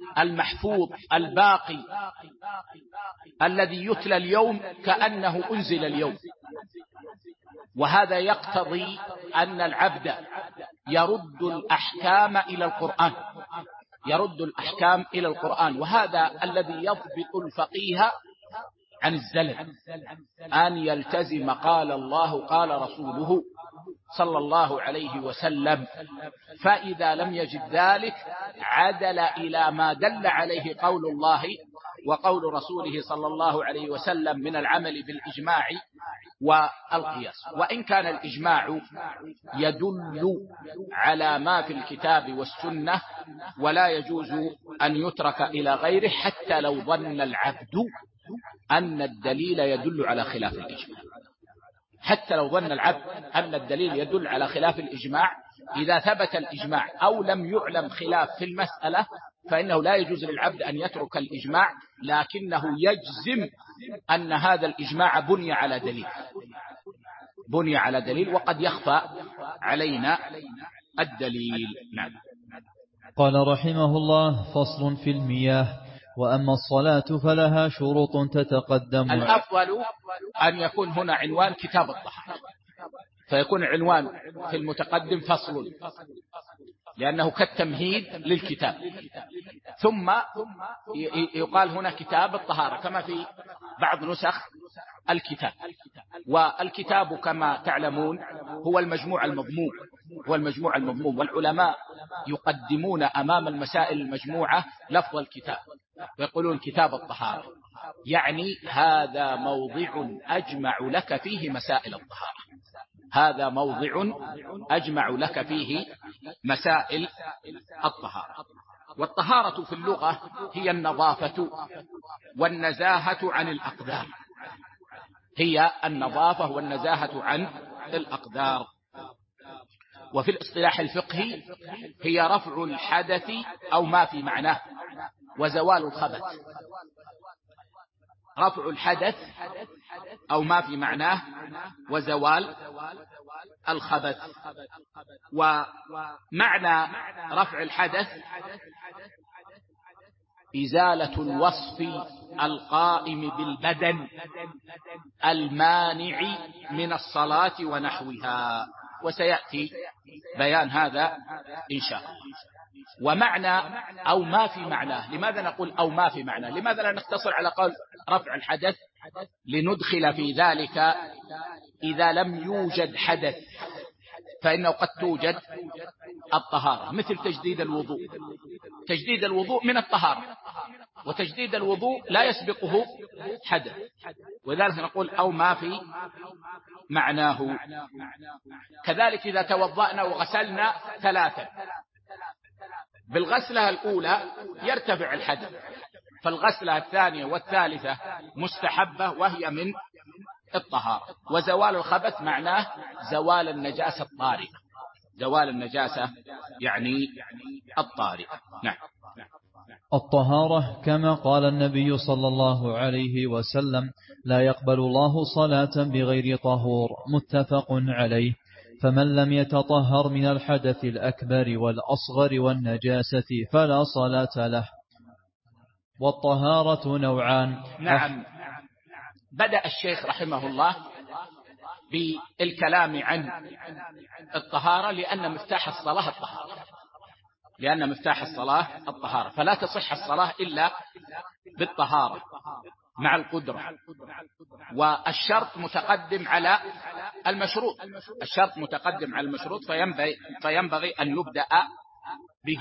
المحفوظ الباقي الذي يتلى اليوم كأنه أنزل اليوم. وهذا يقتضي أن العبد يرد الأحكام إلى القرآن، يرد الأحكام إلى القرآن. وهذا الذي يضبط الفقيه عن الزلل، أن يلتزم قال الله قال رسوله صلى الله عليه وسلم. فإذا لم يجد ذلك عدل إلى ما دل عليه قول الله وقول رسوله صلى الله عليه وسلم من العمل بالإجماع والقياس. وإن كان الإجماع يدل على ما في الكتاب والسنة ولا يجوز أن يترك إلى غيره حتى لو ظن العبد أن الدليل يدل على خلاف الإجماع، حتى لو ظن العبد أن الدليل يدل على خلاف الإجماع. إذا ثبت الإجماع أو لم يعلم خلاف في المسألة فإنه لا يجوز للعبد أن يترك الإجماع، لكنه يجزم أن هذا الإجماع بني على دليل، بني على دليل، وقد يخفى علينا الدليل. نعم. قال رحمه الله: فصل في المياه. وأما الصلاة فلها شروط تتقدم. الأفضل أن يكون هنا عنوان كتاب الطهارة، فيكون عنوان في المتقدم فصل، لأنه كالتمهيد للكتاب، ثم يقال هنا كتاب الطهارة كما في بعض نسخ الكتاب. والكتاب كما تعلمون هو المجموع المضموم، هو المجموع المضموم. والعلماء يقدمون أمام المسائل المجموعة لفظ الكتاب ويقولون كتاب الطهارة، يعني هذا موضع أجمع لك فيه مسائل الطهارة، هذا موضع أجمع لك فيه مسائل الطهارة. والطهارة في اللغة هي النظافة والنزاهة عن الأقدار، هي النظافة والنزاهة عن الأقدار. وفي الاصطلاح الفقهي هي رفع الحدث أو ما في معناه وزوال الخبث، رفع الحدث أو ما في معناه وزوال الخبث. ومعنى رفع الحدث إزالة الوصف القائم بالبدن المانع من الصلاة ونحوها، وسيأتي بيان هذا إن شاء الله. ومعنى أو ما في معناه، لماذا نقول أو ما في معناه؟ لماذا لا نقتصر على قول رفع الحدث؟ لندخل في ذلك إذا لم يوجد حدث، فإنه قد توجد الطهارة، مثل تجديد الوضوء. تجديد الوضوء من الطهارة، وتجديد الوضوء لا يسبقه حدث، وذلك نقول أو ما في معناه. كذلك إذا توضأنا وغسلنا ثلاثا، بالغسلة الأولى يرتفع الحدث، فالغسلة الثانية والثالثة مستحبة وهي من الطهارة. وزوال الخبث معناه زوال النجاسة الطارئة، زوال النجاسة يعني الطارئة. نعم. الطهارة كما قال النبي صلى الله عليه وسلم: لا يقبل الله صلاة بغير طهور، متفق عليه. فمن لم يتطهر من الحدث الأكبر والأصغر والنجاسة فلا صلاة له. والطهارة نوعان. نعم. بدأ الشيخ رحمه الله بالكلام عن الطهارة لأن مفتاح الصلاة الطهارة، لأن مفتاح الصلاة الطهارة، فلا تصح الصلاة إلا بالطهارة مع القدرة. والشرط متقدم على المشروط، الشرط متقدم على المشروط، فينبغي أن يبدأ به.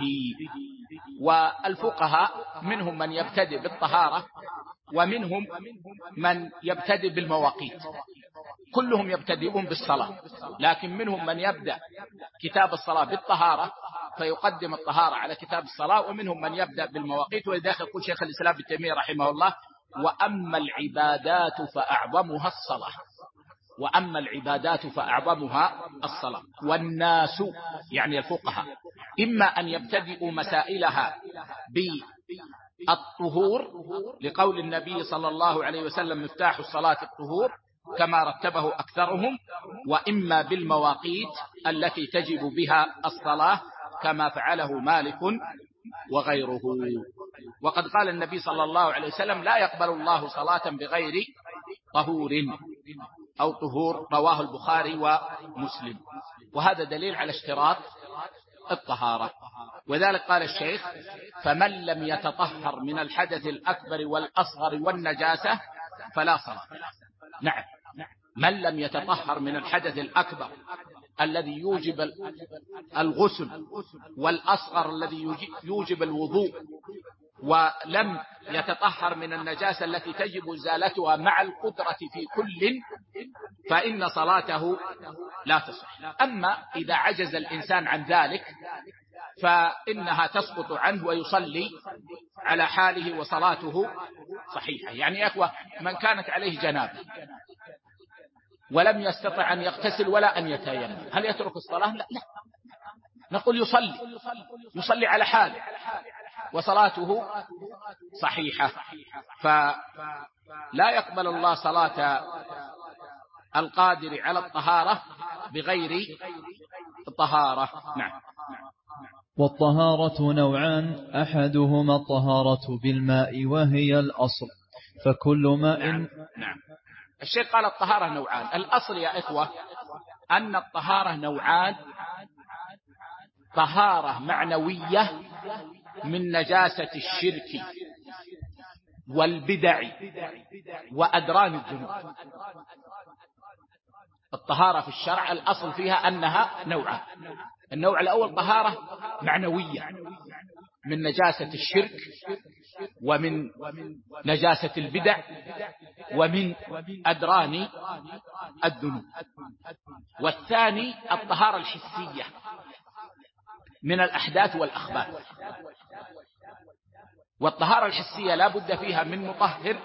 والفقهاء منهم من يبتدئ بالطهارة ومنهم من يبتدئ بالمواقيت، كلهم يبتدئون بالصلاة، لكن منهم من يبدأ كتاب الصلاة بالطهارة فيقدم الطهارة على كتاب الصلاة، ومنهم من يبدأ بالمواقيت. ولذلك يقول شيخ الإسلام ابن تيمية رحمه الله: وأما العبادات فأعظمها الصلاة، وأما العبادات فأعظمها الصلاة. والناس يعني الفقهاء إما أن يبتدئوا مسائلها بالطهور لقول النبي صلى الله عليه وسلم: مفتاح الصلاة الطهور، كما رتبه أكثرهم، وإما بالمواقيت التي تجب بها الصلاة كما فعله مالك وغيره. وقد قال النبي صلى الله عليه وسلم لا يقبل الله صلاة بغير طهور أو طهور، رواه البخاري ومسلم. وهذا دليل على اشتراط الطهارة. وذلك قال الشيخ: فمن لم يتطهر من الحدث الأكبر والأصغر والنجاسة فلا صلاة. نعم، من لم يتطهر من الحدث الأكبر الذي يوجب الغسل والأصغر الذي يوجب الوضوء، ولم يتطهر من النجاسة التي تجب إزالتها مع القدرة في كل، فإن صلاته لا تصح. أما إذا عجز الإنسان عن ذلك فإنها تسقط عنه ويصلي على حاله وصلاته صحيحة. يعني يا أخوة، من كانت عليه جنابة ولم يستطع أن يغتسل ولا أن يتيمم، هل يترك الصلاة؟ لا، نقول يصلي على حاله وصلاته صحيحة. فلا يقبل الله صلاة القادر على الطهارة بغير طهارة. نعم. والطهارة نوعان، أحدهما الطهارة بالماء وهي الأصل، فكل ماء. نعم. الشيخ قال الطهارة نوعان. الأصل يا إخوة أن الطهارة نوعان: طهارة معنوية من نجاسة الشرك والبدع وأدران الذنوب. الطهارة في الشرع الأصل فيها أنها نوعان. النوع الأول طهارة معنوية من نجاسة الشرك ومن نجاسة البدع ومن أدران الذنوب. والثاني الطهارة الحسية من الأحداث والأخبار. والطهارة الحسية لا بد فيها من مطهر،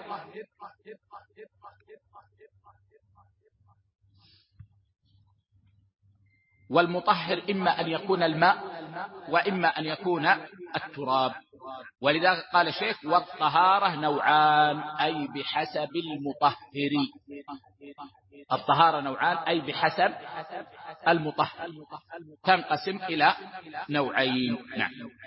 والمطهر إما أن يكون الماء وإما أن يكون التراب. ولذلك قال الشيخ: والطهارة نوعان أي بحسب المطهر. الطهارة نوعان أي بحسب المطهر، تنقسم إلى نوعين. نعم.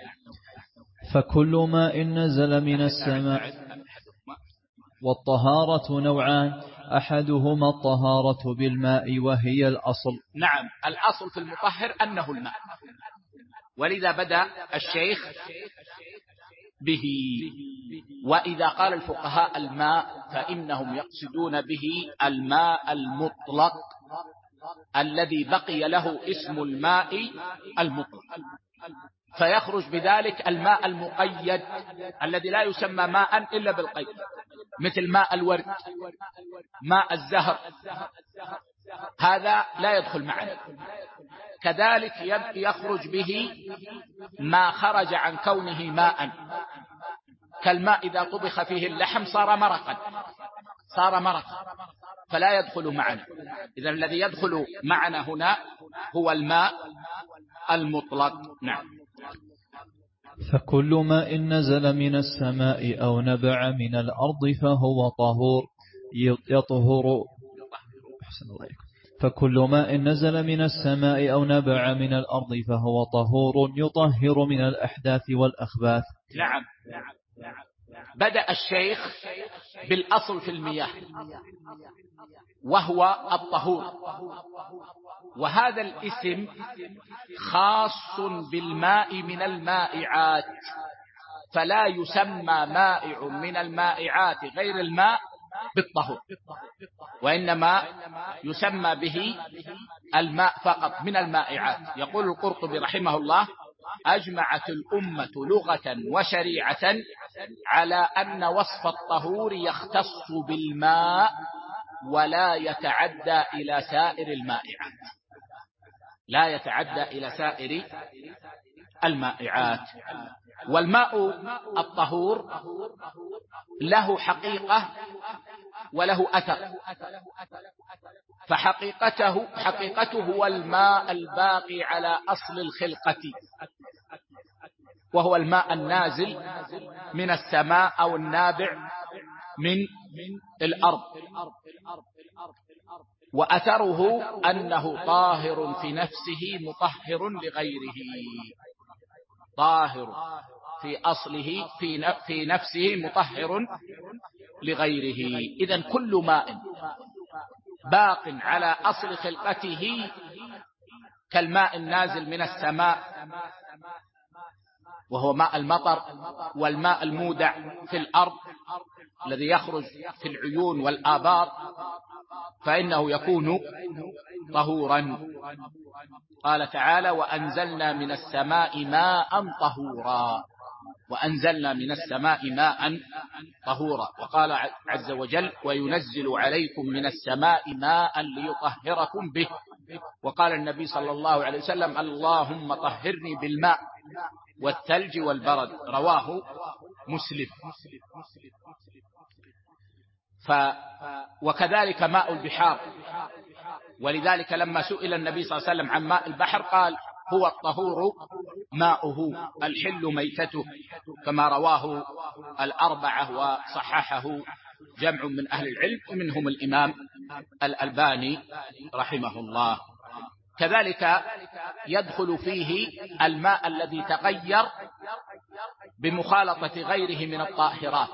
فكل ماء نزل من السماء. والطهارة نوعان، أحدهما الطهارة بالماء وهي الأصل. نعم، الأصل في المطهر أنه الماء، ولذا بدأ الشيخ به. وإذا قال الفقهاء الماء فإنهم يقصدون به الماء المطلق الذي بقي له اسم الماء المطلق، فيخرج بذلك الماء المقيد الذي لا يسمى ماء إلا بالقيد، مثل ماء الورد، ماء الزهر، هذا لا يدخل معنا. كذلك يخرج به ما خرج عن كونه ماء، كالماء إذا طبخ فيه اللحم صار مرقا فلا يدخل معنا. إذن الذي يدخل معنا هنا هو الماء المطلق. نعم. فكل ماء نزل من السماء أو نبع من الأرض فهو طهور يطهر. فكل ماء نزل من السماء أو نبع من الأرض فهو طهور يطهر من الأحداث والأخباث. نعم. بدأ الشيخ بالأصل في المياه وهو الطهور، وهذا الاسم خاص بالماء من المائعات، فلا يسمى مائع من المائعات غير الماء بالطهور، وإنما يسمى به الماء فقط من المائعات. يقول القرطبي رحمه الله: أجمعت الأمة لغة وشريعة على أن وصف الطهور يختص بالماء ولا يتعدى إلى سائر المائعات، لا يتعدى إلى سائر المائعات. والماء الطهور له حقيقة وله أثر، فحقيقته هو الماء الباقي على أصل الخلقة، وهو الماء النازل من السماء أو النابع من الأرض. وأثره أنه طاهر في نفسه مطهر لغيره، طاهر في أصله في نفسه مطهر لغيره. إذن كل ماء باق على أصل خلقته كالماء النازل من السماء وهو ماء المطر، والماء المودع في الأرض الذي يخرج في العيون والآبار، فإنه يكون طهورا. قال تعالى: وأنزلنا من السماء ماء طهورا، وأنزلنا من السماء ماء طهورا. وقال عز وجل: وينزل عليكم من السماء ماء ليطهركم به. وقال النبي صلى الله عليه وسلم: اللهم طهرني بالماء والثلج والبرد. رواه مسلم. وكذلك ماء البحار، ولذلك لما سئل النبي صلى الله عليه وسلم عن ماء البحر قال: هو الطهور ماؤه الحل ميتته، كما رواه الأربعة وصححه جمع من أهل العلم ومنهم الإمام الألباني رحمه الله. كذلك يدخل فيه الماء الذي تغير بمخالطة غيره من الطاهرات،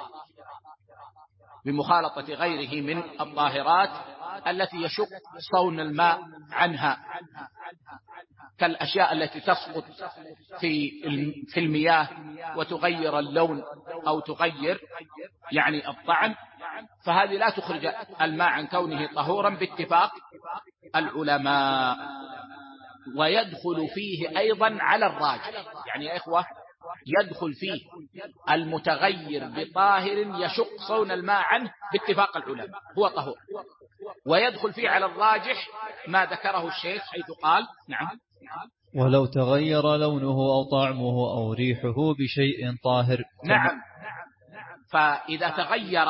بمخالطة غيره من الطاهرات التي يشق صون الماء عنها، كالأشياء التي تسقط في المياه وتغير اللون أو تغير يعني الطعم، فهذه لا تخرج الماء عن كونه طهورا باتفاق العلماء. ويدخل فيه أيضا على الراجح، يعني يا إخوة يدخل فيه المتغير بطاهر يشق صون الماء عنه باتفاق العلماء هو طهور. ويدخل فيه على الراجح ما ذكره الشيخ حيث قال: نعم، ولو تغير لونه أو طعمه أو ريحه بشيء طاهر. نعم، فإذا تغير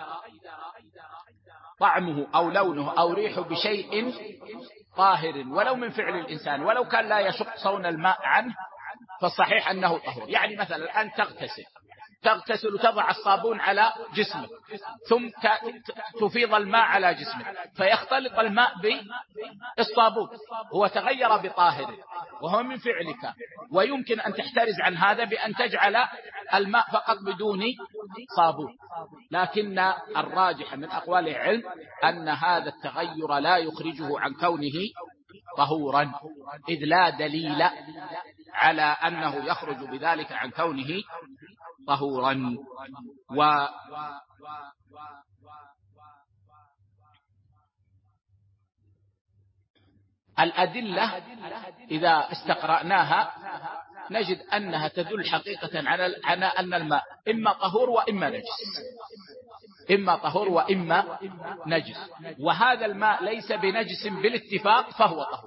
طعمه أو لونه أو ريحه بشيء طاهر ولو من فعل الإنسان ولو كان لا يشق صون الماء عنه فالصحيح أنه طهور. يعني مثلا الآن تغتسل وتضع الصابون على جسمك ثم تفيض الماء على جسمك فيختلط الماء بالصابون، هو تغير بطاهر وهو من فعلك، ويمكن أن تحترز عن هذا بأن تجعل الماء فقط بدون صابون. لكن الراجح من أقوال العلم أن هذا التغير لا يخرجه عن كونه طهورا، إذ لا دليل على أنه يخرج بذلك عن كونه طهورا. الأدلة إذا استقرأناها نجد أنها تدل حقيقة على أن الماء إما طهور وإما نجس، إما طهور وإما نجس، وهذا الماء ليس بنجس بالاتفاق فهو طهور.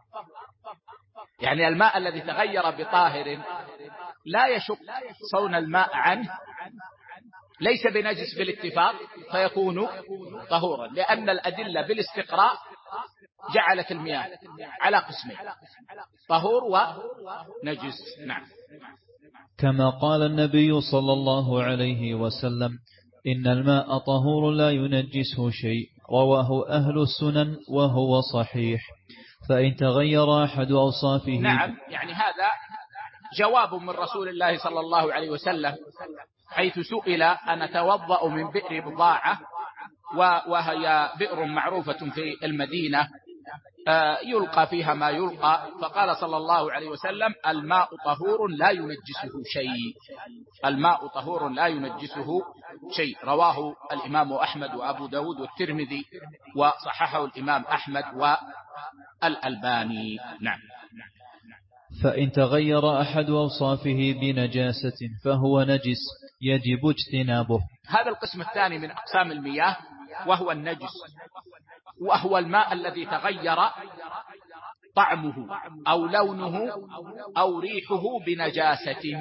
يعني الماء الذي تغير بطاهر لا يشق صون الماء عنه ليس بنجس بالاتفاق فيكون طهورا، لأن الأدلة بالاستقراء جعلت المياه على قسمين: طهور ونجس. نعم. كما قال النبي صلى الله عليه وسلم: إن الماء طهور لا ينجسه شيء، رواه أهل السنن وهو صحيح. فإن تغير أحد أوصافه. نعم، يعني هذا جواب من رسول الله صلى الله عليه وسلم حيث سئل: أنا أتوضأ من بئر بضاعة، وهي بئر معروفة في المدينة يلقى فيها ما يلقى، فقال صلى الله عليه وسلم: الماء طهور لا ينجسه شيء، الماء طهور لا ينجسه شيء. رواه الإمام أحمد وأبو داود والترمذي وصححه الإمام أحمد والألباني. نعم. فإن تغير أحد أوصافه بنجاسة فهو نجس يجب اجتنابه. هذا القسم الثاني من أقسام المياه وهو النجس، وهو الماء الذي تغير طعمه أو لونه أو ريحه بنجاسة،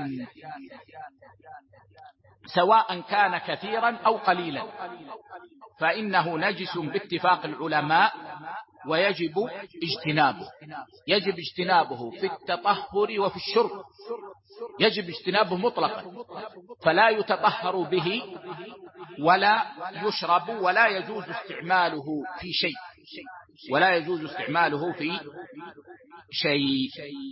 سواء كان كثيرا أو قليلا فإنه نجس باتفاق العلماء ويجب اجتنابه. يجب اجتنابه في التطهر وفي الشرب، يجب اجتنابه مطلقا، فلا يتطهر به ولا يشرب ولا يجوز استعماله في شيء، ولا يجوز استعماله في شيء.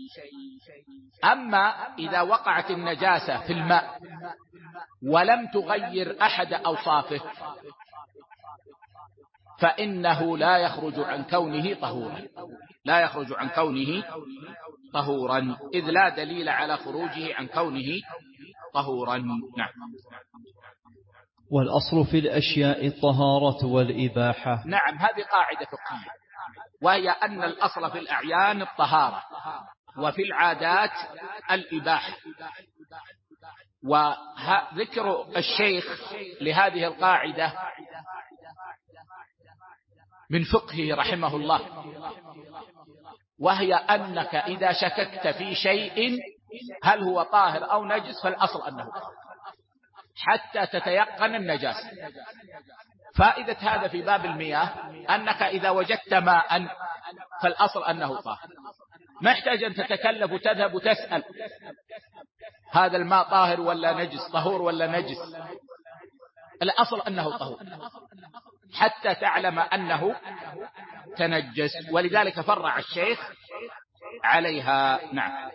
أما إذا وقعت النجاسة في الماء ولم تغير أحد أوصافه فإنه لا يخرج عن كونه طهورا، لا يخرج عن كونه طهورا، إذ لا دليل على خروجه عن كونه طهورا. نعم. والأصل في الأشياء الطهارة والإباحة. نعم، هذه قاعدة فقهية، وهي أن الأصل في الأعيان الطهارة، وفي العادات الإباحة. وذكر الشيخ لهذه القاعدة من فقهه رحمه الله، وهي أنك إذا شككت في شيء هل هو طاهر أو نجس فالأصل أنه طاهر حتى تتيقن النجاسة. فائدة هذا في باب المياه أنك إذا وجدت ماء فالأصل أنه طاهر، ما يحتاج أن تتكلف وتذهب وتسأل هذا الماء طاهر ولا نجس، طهور ولا نجس، الأصل أنه طهور حتى تعلم أنه تنجس. ولذلك فرع الشيخ عليها. نعم.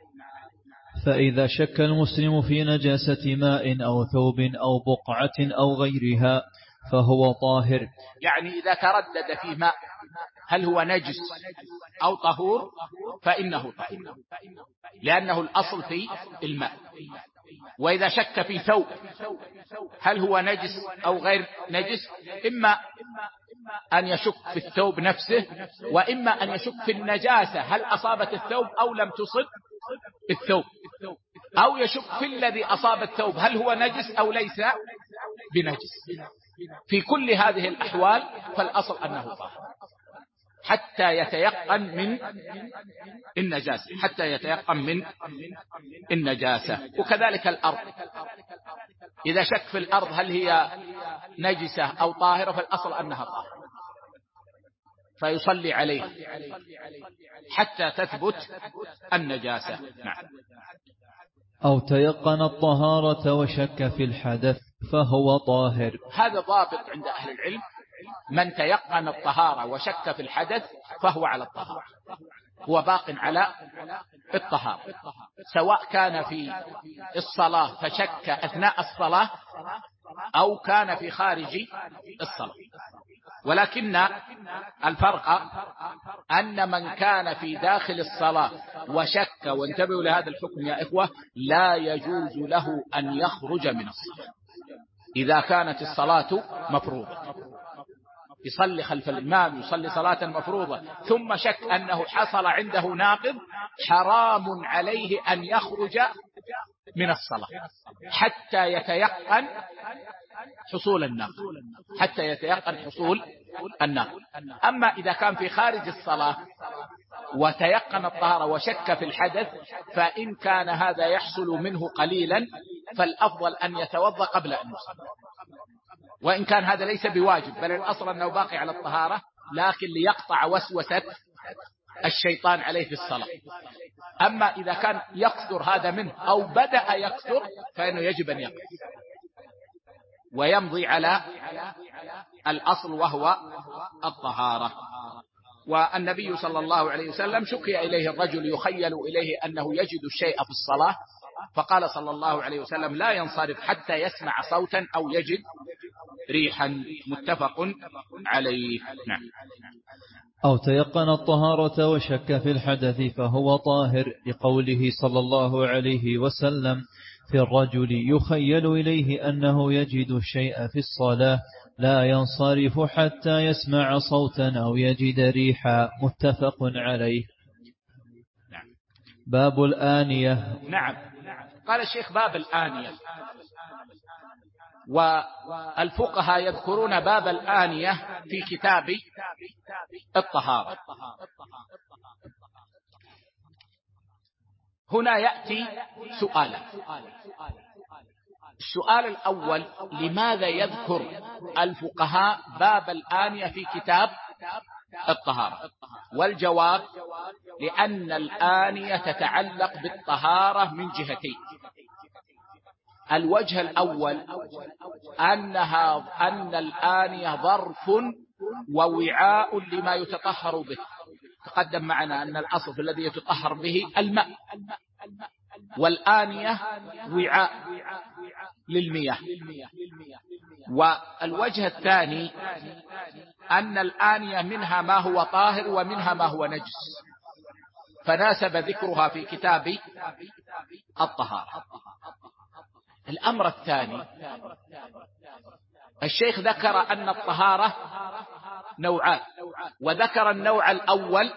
فإذا شك المسلم في نجاسة ماء أو ثوب أو بقعة أو غيرها فهو طاهر. يعني إذا تردد في ماء هل هو نجس أو طهور فإنه طهور، لأنه الأصل في الماء. وإذا شك في ثوب هل هو نجس أو غير نجس، إما أن يشك في الثوب نفسه، وإما أن يشك في النجاسة هل أصابت الثوب أو لم تصب الثوب، أو يشك في الذي أصاب الثوب هل هو نجس أو ليس بنجس. في كل هذه الأحوال فالأصل أنه طاهر حتى يتيقن من النجاسة، حتى يتيقن من النجاسة. وكذلك الأرض، إذا شك في الأرض هل هي نجسة أو طاهرة فالأصل أنها طاهرة فيصلي عليها حتى تثبت النجاسة. نعم. أو تيقن الطهارة وشك في الحدث فهو طاهر. هذا ضابط عند أهل العلم، من تيقن الطهارة وشك في الحدث فهو على الطهارة، هو باق على الطهارة، سواء كان في الصلاة فشك أثناء الصلاة أو كان في خارج الصلاة. ولكن الفرق أن من كان في داخل الصلاة وشك، وانتبهوا لهذا الحكم يا إخوة، لا يجوز له أن يخرج من الصلاة إذا كانت الصلاة مفروضة. يصلي خلف الإمام، يصلي صلاة مفروضة، ثم شك أنه حصل عنده ناقض، حرام عليه أن يخرج من الصلاة حتى يتيقن حصول الناقض، حتى يتيقن حصول الناقض. أما إذا كان في خارج الصلاة وتيقن الطهارة وشك في الحدث، فإن كان هذا يحصل منه قليلا فالأفضل أن يتوضأ قبل أن يصلي، وإن كان هذا ليس بواجب، بل الأصل أنه باقي على الطهارة، لكن ليقطع وسوسة الشيطان عليه في الصلاة. أما إذا كان يكثر هذا منه أو بدأ يكثر فإنه يجب أن يقف ويمضي على الأصل وهو الطهارة. والنبي صلى الله عليه وسلم شكي إليه الرجل يخيل إليه أنه يجد الشيء في الصلاة، فقال صلى الله عليه وسلم لا ينصرف حتى يسمع صوتا أو يجد ريحا، متفق عليه. نعم. أو تيقن الطهارة وشك في الحدث فهو طاهر، لقوله صلى الله عليه وسلم في الرجل يخيل إليه أنه يجد الشيء في الصلاة لا ينصرف حتى يسمع صوتا أو يجد ريحا، متفق عليه. باب الآنية. نعم. قال الشيخ باب الآنية، والفقهاء يذكرون باب الآنية في كتاب الطهارة. هنا يأتي سؤالا. السؤال الأول: لماذا يذكر الفقهاء باب الآنية في كتاب الطهارة؟ والجواب: لأن الآنية تتعلق بالطهارة من جهتين. الوجه الأول أن الآنية ظرف ووعاء لما يتطهر به، تقدم معنا أن الأصل الذي يتطهر به الماء، والآنية وعاء للمياه. والوجه الثاني أن الآنية منها ما هو طاهر ومنها ما هو نجس، فناسب ذكرها في كتاب الطهارة. الأمر الثاني، الشيخ ذكر أن الطهارة نوعان، وذكر النوع الأول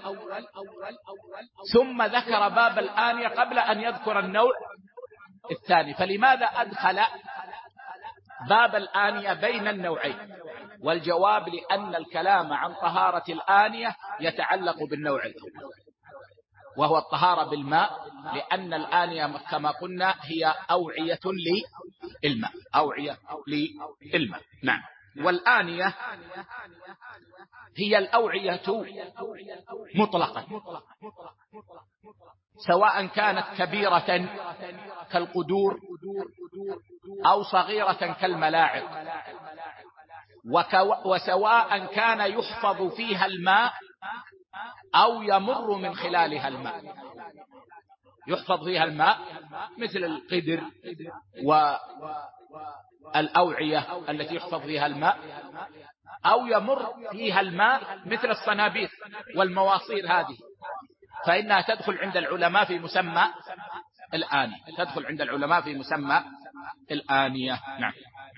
ثم ذكر باب الآنية قبل أن يذكر النوع الثاني. فلماذا أدخل باب الآنية بين النوعين؟ والجواب لأن الكلام عن طهارة الآنية يتعلق بالنوع الأول، وهو الطهارة بالماء، لأن الآنية كما قلنا هي أوعية للماء، أوعية للماء. نعم. والآنية هي الأوعية مطلقا، سواء كانت كبيرة كالقدور أو صغيرة كالملاعق، وسواء كان يحفظ فيها الماء أو يمر من خلالها الماء. يحفظ فيها الماء مثل القدر والأوعية التي يحفظ فيها الماء، أو يمر فيها الماء مثل الصنابير والمواصير، هذه فإنها تدخل عند العلماء في مسمى الآنية، تدخل عند العلماء في مسمى الآنية. نعم.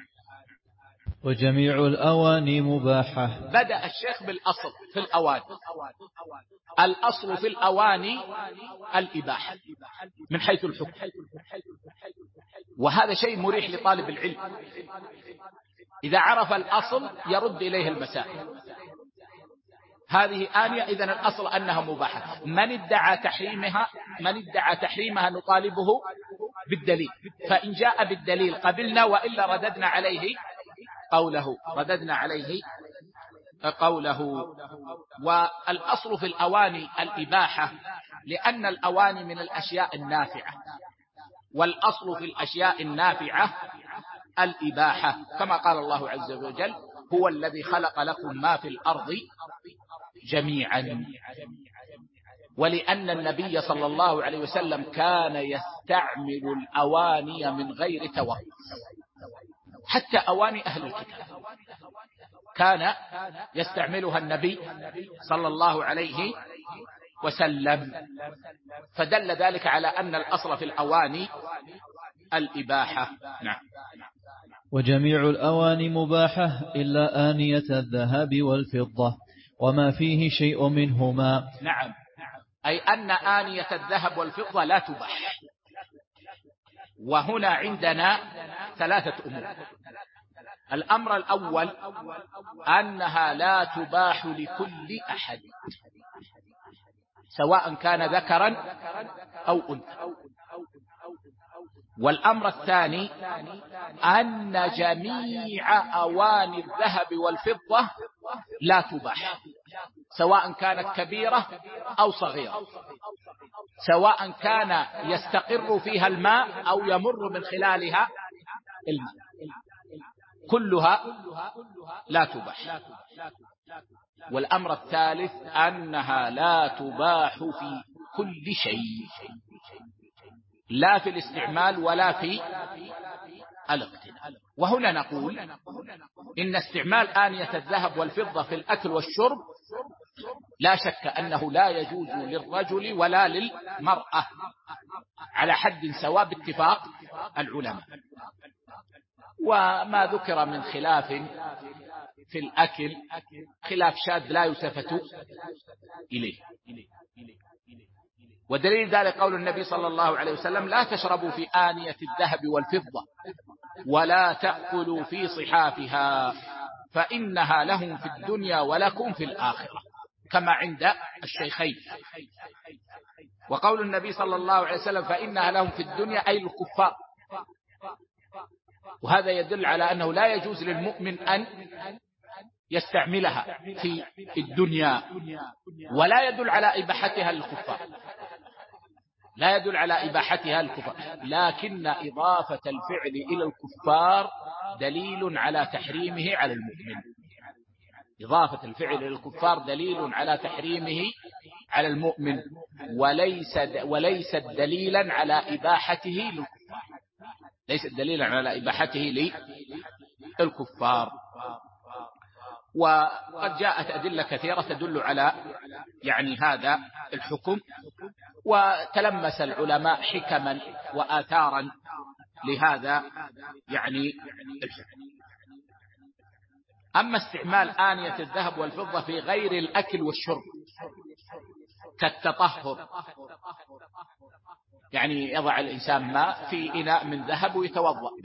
وجميع الأواني مباحة. بدأ الشيخ بالأصل في الأواني. الأصل في الأواني الإباحة من حيث الحكم، وهذا شيء مريح لطالب العلم. إذا عرف الأصل يرد إليه المسائل. هذه آنية، إذن الأصل أنها مباحة. من ادعى تحريمها نطالبه بالدليل، فإن جاء بالدليل قبلنا، وإلا رددنا عليه قوله. والأصل في الأواني الإباحة، لأن الأواني من الأشياء النافعة، والأصل في الأشياء النافعة الإباحة، كما قال الله عز وجل: هو الذي خلق لكم ما في الأرض جميعا. ولأن النبي صلى الله عليه وسلم كان يستعمل الأواني من غير توقف، حتى أواني أهل الكتاب كان يستعملها النبي صلى الله عليه وسلم، فدل ذلك على أن الأصل في الأواني الإباحة. نعم. وجميع الأواني مباحة إلا آنية الذهب والفضة وما فيه شيء منهما. نعم، أي أن آنية الذهب والفضة لا تباح. وهنا عندنا ثلاثة أمور. الأمر الأول أنها لا تباح لكل أحد، سواء كان ذكرا أو أنثى. والأمر الثاني أن جميع أواني الذهب والفضة لا تباح، سواء كانت كبيرة أو صغيرة، سواء كان يستقر فيها الماء أو يمر من خلالها الماء، كلها لا تباح. والأمر الثالث أنها لا تباح في كل شيء، لا في الاستعمال ولا في الاقتناء. وهنا نقول إن استعمال آنية الذهب والفضة في الأكل والشرب لا شك أنه لا يجوز للرجل ولا للمرأة على حد سواء باتفاق العلماء. وما ذكر من خلاف في الأكل خلاف شاذ لا يلتفت إليه. ودليل ذلك قول النبي صلى الله عليه وسلم: لا تشربوا في آنية الذهب والفضة ولا تأكلوا في صحافها فإنها لهم في الدنيا ولكم في الآخرة، كما عند الشيخين. وقول النبي صلى الله عليه وسلم فإنها لهم في الدنيا أي الكفار، وهذا يدل على أنه لا يجوز للمؤمن أن يستعملها في الدنيا، ولا يدل على إباحتها للكفار، لا يدل على إباحتها الكفار، لكن إضافة الفعل إلى الكفار دليل على تحريمه على المؤمن. إضافة الفعل إلى الكفار دليل على تحريمه على المؤمن وليست دليلا على إباحته للكفار، ليست دليلا على إباحته للكفار. وقد جاءت أدلة كثيرة تدل على هذا الحكم، وتلمس العلماء حكما وآثارا لهذا الحكم. أما استعمال آنية الذهب والفضة في غير الأكل والشرب كالتطهر، يضع الإنسان ماء في إناء من ذهب ويتوضأ به،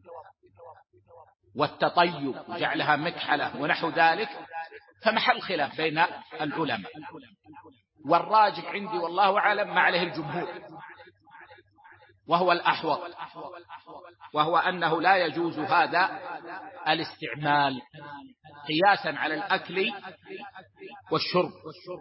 والتطيب وجعلها مكحلة ونحو ذلك، فمحل خلاف بين العلماء، والراجح عندي والله أعلم ما عليه الجمهور وهو الأحوط، وهو أنه لا يجوز هذا الاستعمال قياسا على الأكل والشرب.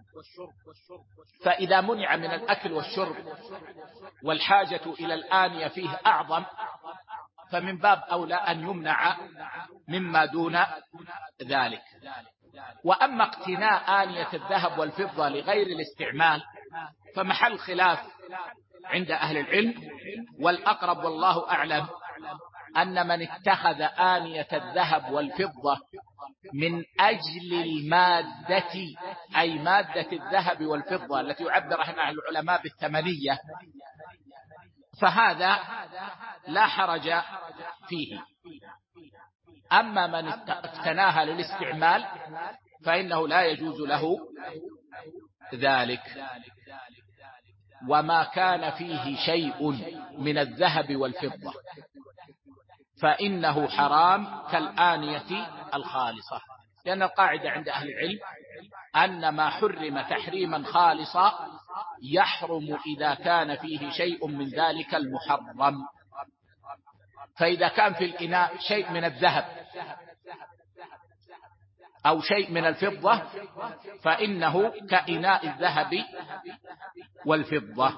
فإذا منع من الأكل والشرب والحاجة إلى الآنية فيه أعظم، فمن باب أولى أن يمنع مما دون ذلك. وأما اقتناء آنية الذهب والفضة لغير الاستعمال فمحل خلاف عند أهل العلم، والأقرب والله أعلم أن من اتخذ آنية الذهب والفضة من أجل المادة، أي مادة الذهب والفضة التي يعبر عنها العلماء بالثمنية، فهذا لا حرج فيه. أما من اقتناها للاستعمال فإنه لا يجوز له ذلك. وما كان فيه شيء من الذهب والفضة فإنه حرام كالآنية الخالصة، لأن القاعدة عند أهل العلم أن ما حرم تحريما خالصا يحرم إذا كان فيه شيء من ذلك المحرم. فإذا كان في الإناء شيء من الذهب أو شيء من الفضة فإنه كإناء الذهب والفضة.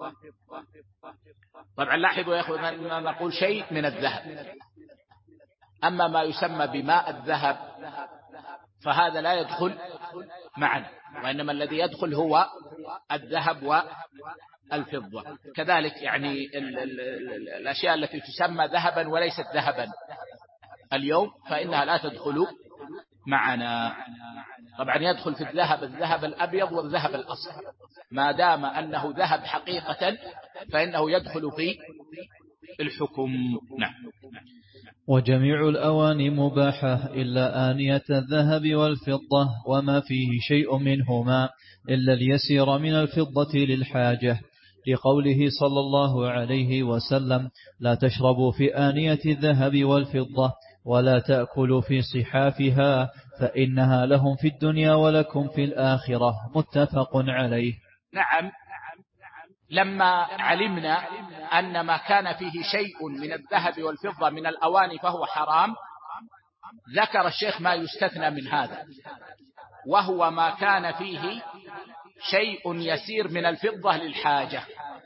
طبعا لاحظوا يا أخوة أننا نقول شيء من الذهب، أما ما يسمى بماء الذهب فهذا لا يدخل معنا، وإنما الذي يدخل هو الذهب والفضة. كذلك الأشياء التي تسمى ذهبا وليست ذهبا اليوم فإنها لا تدخل معنا. طبعا يدخل في الذهب الأبيض والذهب الأصفر، ما دام أنه ذهب حقيقة فإنه يدخل في الحكم. نعم. وجميع الأواني مباحة إلا آنية الذهب والفضة وما فيه شيء منهما إلا اليسير من الفضة للحاجة، لقوله صلى الله عليه وسلم: لا تشربوا في آنية الذهب والفضة ولا تأكلوا في صحافها فإنها لهم في الدنيا ولكم في الآخرة. متفق عليه. نعم. لما علمنا أن ما كان فيه شيء من الذهب والفضة من الأواني فهو حرام، ذكر الشيخ ما يستثنى من هذا، وهو ما كان فيه شيء يسير من الفضة للحاجة،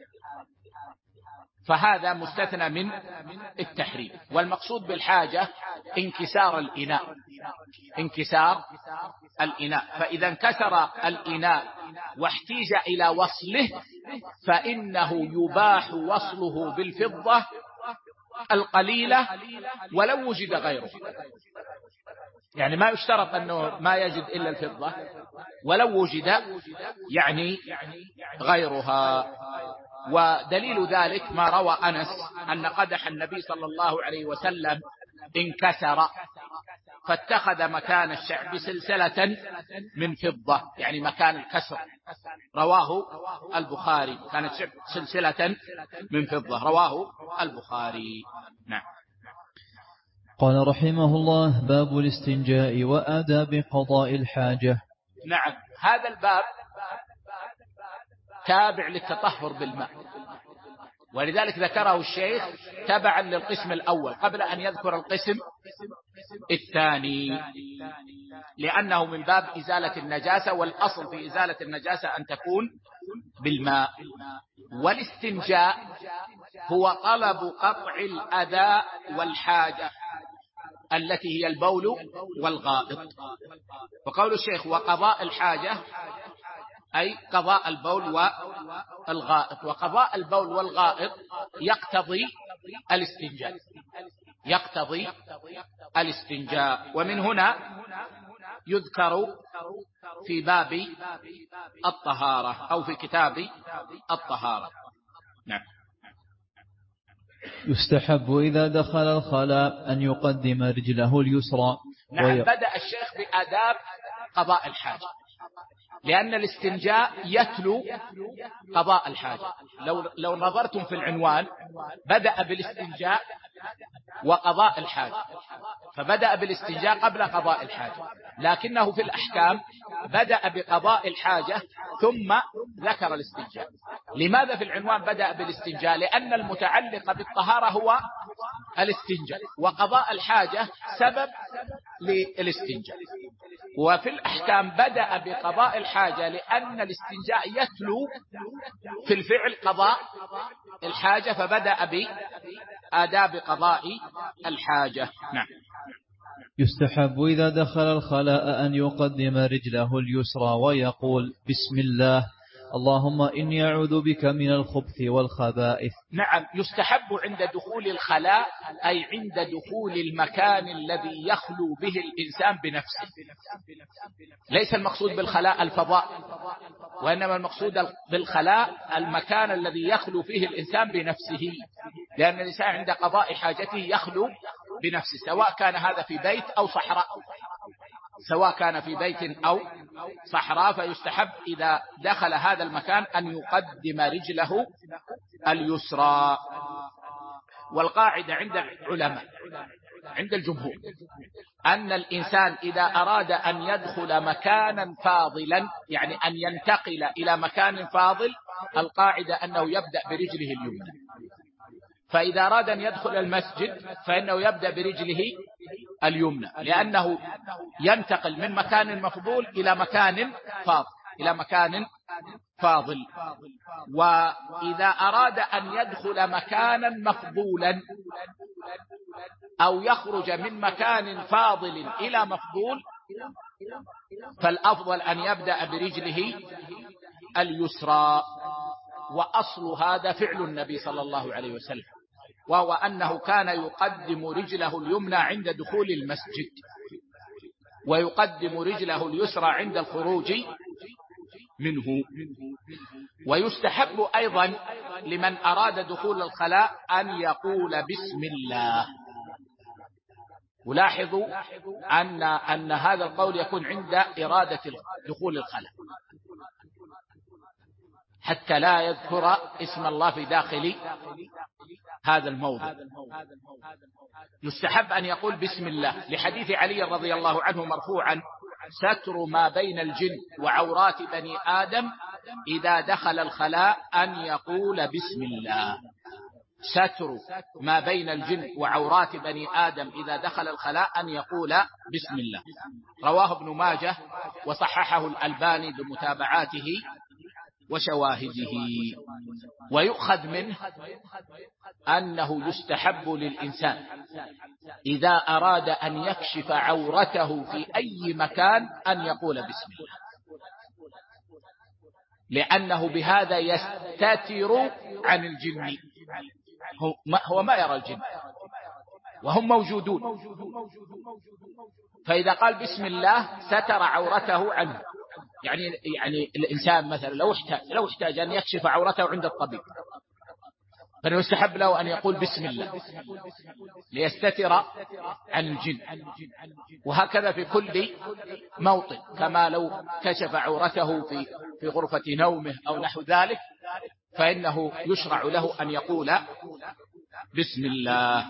فهذا مستثنى من التحريم. والمقصود بالحاجة انكسار الإناء، فإذا انكسر الإناء واحتيج إلى وصله فإنه يباح وصله بالفضة القليلة ولو وجد غيره، ما يشترط أنه ما يجد إلا الفضة، ولو وجد غيرها. ودليل ذلك ما روى أنس أن قدح النبي صلى الله عليه وسلم انكسر فاتخذ مكان الشعب سلسلة من فضة، مكان الكسر، رواه البخاري، كانت سلسلة من فضة، رواه البخاري. نعم. قال رحمه الله: باب الاستنجاء وآداب قضاء الحاجة. نعم، هذا الباب تابع للتطهر بالماء، ولذلك ذكره الشيخ تبعا للقسم الأول قبل أن يذكر القسم الثاني، لأنه من باب إزالة النجاسة، والأصل في إزالة النجاسة أن تكون بالماء. والاستنجاء هو طلب قطع الأذى والحاجة التي هي البول والغائط. وقول الشيخ وقضاء الحاجة أي قضاء البول والغائط. وقضاء البول والغائط يقتضي الاستنجاء. ومن هنا يذكر في باب الطهارة أو في كتاب الطهارة. نعم. يستحب إذا دخل الخلاء أن يقدم رجله اليسرى. نعم. بدأ الشيخ بآداب قضاء الحاجة، لأن الاستنجاء يتلو قضاء الحاجة. لو نظرتم في العنوان بدأ بالاستنجاء وقضاء الحاجة، فبدأ بالاستنجاء قبل قضاء الحاجة، لكنه في الأحكام بدأ بقضاء الحاجة ثم ذكر الاستنجاء. لماذا في العنوان بدأ بالاستنجاء؟ لأن المتعلق بالطهارة هو الاستنجاء، وقضاء الحاجة سبب للاستنجاء. وفي الأحكام بدأ بقضاء الحاجة لأن الاستنجاء يتلو في الفعل قضاء الحاجة، فبدأ بآداب قضاء الحاجة. نعم. يستحب إذا دخل الخلاء أن يقدم رجله اليسرى ويقول بسم الله اللهم إني أعوذ بك من الخبث والخبائث. نعم. يستحب عند دخول الخلاء أي عند دخول المكان الذي يخلو به الإنسان بنفسه. ليس المقصود بالخلاء الفضاء، وإنما المقصود بالخلاء المكان الذي يخلو فيه الإنسان بنفسه، لأن الإنسان عند قضاء حاجته يخلو بنفسه، سواء كان هذا في بيت أو صحراء، فيستحب إذا دخل هذا المكان أن يقدم رجله اليسرى. والقاعدة عند العلماء عند الجمهور أن الإنسان إذا أراد أن يدخل مكانا فاضلا، يعني أن ينتقل إلى مكان فاضل، القاعدة أنه يبدأ برجله اليمنى. فإذا أراد أن يدخل المسجد فإنه يبدأ برجله اليمنى، لأنه ينتقل من مكان مفضول إلى مكان فاضل. وإذا أراد أن يدخل مكانا مفضولا أو يخرج من مكان فاضل إلى مفضول، فالأفضل أن يبدأ برجله اليسرى. وأصل هذا فعل النبي صلى الله عليه وسلم، وهو أنه كان يقدم رجله اليمنى عند دخول المسجد، ويقدم رجله اليسرى عند الخروج منه. ويستحب أيضا لمن أراد دخول الخلاء أن يقول بسم الله. ولاحظوا أن هذا القول يكون عند إرادة دخول الخلاء، حتى لا يذكر اسم الله في داخل هذا الموضع. يستحب أن يقول بسم الله، لحديث علي رضي الله عنه مرفوعا: ستر ما بين الجن وعورات بني آدم إذا دخل الخلاء أن يقول بسم الله. ستر ما بين الجن وعورات بني آدم إذا دخل الخلاء أن يقول بسم الله. رواه ابن ماجه وصححه الألباني بمتابعاته وشواهده. ويؤخذ منه أنه يستحب للإنسان إذا أراد أن يكشف عورته في أي مكان أن يقول بسم الله، لأنه بهذا يستتر عن الجن. هو ما يرى الجن وهم موجودون، فإذا قال بسم الله ستر عورته عنه. يعني الإنسان مثلا لو احتاج أن يكشف عورته عند الطبيب، فإنه يستحب له أن يقول بسم الله ليستتر عن الجن. وهكذا في كل موطن، كما لو كشف عورته في غرفة نومه أو نحو ذلك، فإنه يشرع له أن يقول بسم الله.